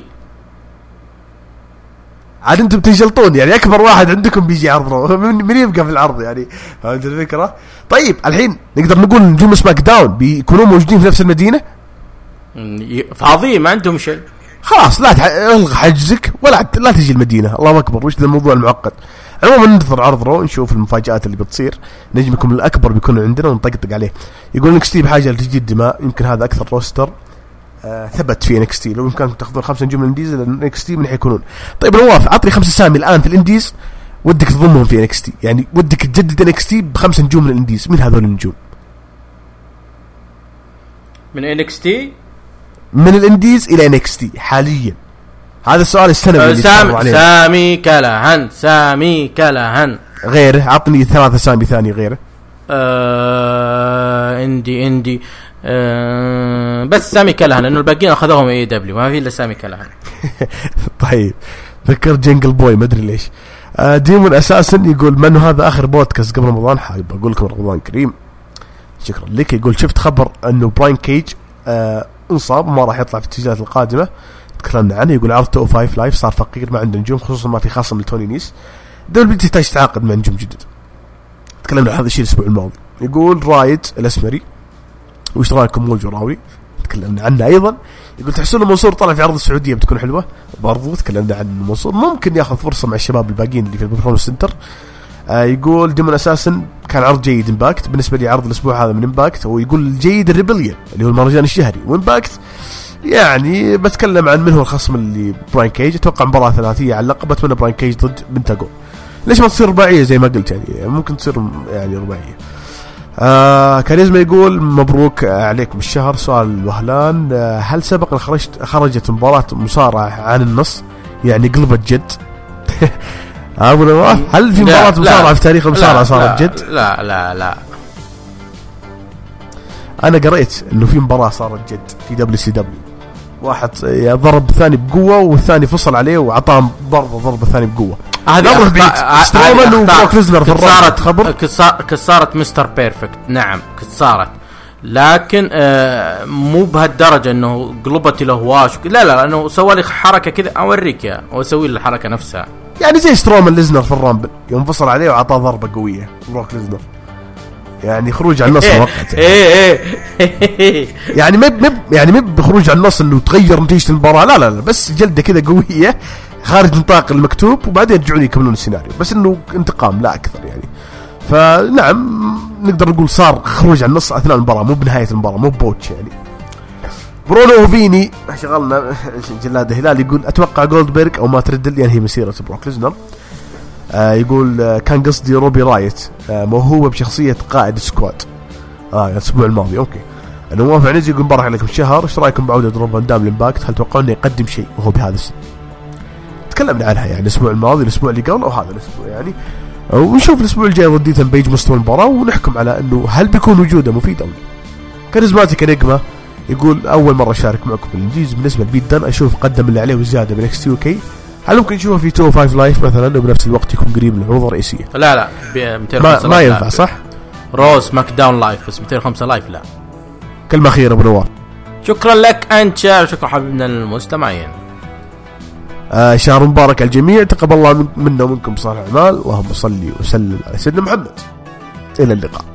عاد انتم بتنجلطون يعني اكبر واحد عندكم بيجي عرض رو، من يبقى في العرض يعني، فهمت الفكره؟ طيب الحين نقدر نقول نجوم سماك داون بيكونوا موجودين في نفس المدينه فاضيين ما عندهم شيء، خلاص لا الغي حجزك ولا لا تجي المدينه. الله اكبر وش ذا الموضوع المعقد. عموما ننتظر عرض رو نشوف المفاجآت اللي بتصير. نجمكم الأكبر بيكون عندنا ونطقطق عليه. يقول نكستي بحاجة لتجديد دماء، يمكن هذا أكثر روستر آه ثبت في نكستي. لو يمكن تاخذون خمسة نجوم الانديز نكستي من حيكونون. طيب نواف عطني خمسة اسامي الآن في الانديز ودك تضمهم في نكستي، يعني ودك تجدد نكستي بخمسة نجوم من الانديز، من هذول النجوم من انكستي من الانديز إلى نكستي حاليا؟ هذا السؤال السنوي اللي سام سامي كلاهن سامي كلاهن غيره. عطني ثلاثة سامي ثاني غيره. آه اندي اندي آه بس سامي كلاهن لأنه الباقيين أخذوهم اي دبليو ما في إلا سامي كلاهن. طيب فكر جنجل بوي ما أدري ليش. آه ديمون أساسا يقول من هذا آخر بودكاست قبل رمضان، حابب أقول لكم رمضان كريم شكرا لك. يقول شفت خبر أنه براين كيج آه انصاب ما راح يطلع في التسجيلات القادمة، تكلمنا عنه. يقول عرض تو فايف لايف صار فقير ما عنده نجوم، خصوصا ما في خاصم لتوني نيس، دبل بي تحتاج تتعاقد مع نجوم جدد. تكلمنا عن هذا الشيء الاسبوع الماضي. يقول رايد الاسمري وش رايكم موجو راوي، تكلمنا عنه ايضا. يقول تحسون منصور طلع في عرض السعوديه بتكون حلوه برضو، تكلمنا عن منصور ممكن ياخذ فرصه مع الشباب الباقيين اللي في البرفورمانس سنتر. آه يقول ديمون اساسا كان عرض جيد امباكت، بالنسبه لي عرض الاسبوع هذا من امباكت. ويقول جيد الريبليون اللي هو المهرجان الشهري، وامباكت يعني بتكلم عن من هو الخصم اللي براين كيج. اتوقع مباراه ثلاثيه على اللقب، اتمنى براين كيج ضد بنتاغون. ليش ما تصير رباعيه زي ما قلت؟ يعني ممكن تصير يعني رباعيه. آه كاريزما يقول مبروك عليكم الشهر. سؤال وهلان، آه هل سبق ان خرجت خرجت مباراه مصارعه عن النص يعني قلبت جد؟ ابو نواف، هل في مباراه مصارعه في تاريخ المصارعه صارت جد؟ لا لا لا انا قريت انه في مباراه صارت جد في دبليو سي دبليو، واحد ضرب الثاني بقوه والثاني فصل عليه وعطاه ضربه ضربه الثاني بقوه. هذه سترومان وبروك ليزنر في صارت خبر كنت صارت مستر بيرفكت. نعم كنت صارت، لكن آه مو بهالدرجه انه قلبت له هواش. لا لا انه سوى لي حركه كذا اوريك يا واسوي له الحركه نفسها، يعني زي سترومان ليزنر في الرامبل يوم فصل عليه وعطاه ضربه قويه بروك ليزنر، يعني خروج عن النص مؤقت. ايه ايه يعني مب يعني مب بخروج عن النص انه تغير نتيجه المباراه، لا لا لا بس جلده كذا قويه خارج نطاق المكتوب وبعدين يرجعون يكملون السيناريو، بس انه انتقام لا اكثر يعني. فنعم نقدر نقول صار خروج عن النص اثناء المباراه، مو بنهايه المباراه، مو بوتش يعني. برونو فيني شغلنا جلاد هلال يقول اتوقع جولدبرغ او ما تردل ينهي مسيره بروك ليزنر. آه يقول آه كان قصدي روبي رايت آه موهوبه بشخصيه قائد سكواد. اه الاسبوع الماضي. اوكي نواف عنزي يقول مبارك عليكم الشهر، ايش رايكم بعوده روب فان دام للامباكت؟ هل توقعون انه يقدم شيء وهو بهذا السن؟ تكلمنا عنها يعني الاسبوع الماضي الاسبوع اللي قبل او هذا الاسبوع يعني، ونشوف الاسبوع الجاي ضد ايثان بيج مستوى المباراه ونحكم على انه هل بيكون وجوده مفيد او لا. كاريزماتيك نجمه يقول اول مره اشارك معكم بالانجليز. بالنسبه لبيت دان اشوف قدم اللي عليه وزياده من اكس تي وكي، هل ممكن نشوفه في تو فايف لايف مثلا وبنفس الوقت يكون قريب من العروض الرئيسيه؟ لا لا ما, ما ينفع صح؟ روز ماك داون لايف بس مئتين وخمسة لايف لا. كلمه اخيره ابو نواف. شكرا لك انت، شكرا حبيبنا المستمعين. آه شهر مبارك على الجميع، تقبل الله منا ومنكم صالح الاعمال، اللهم صل وسلم على سيدنا محمد. الى اللقاء.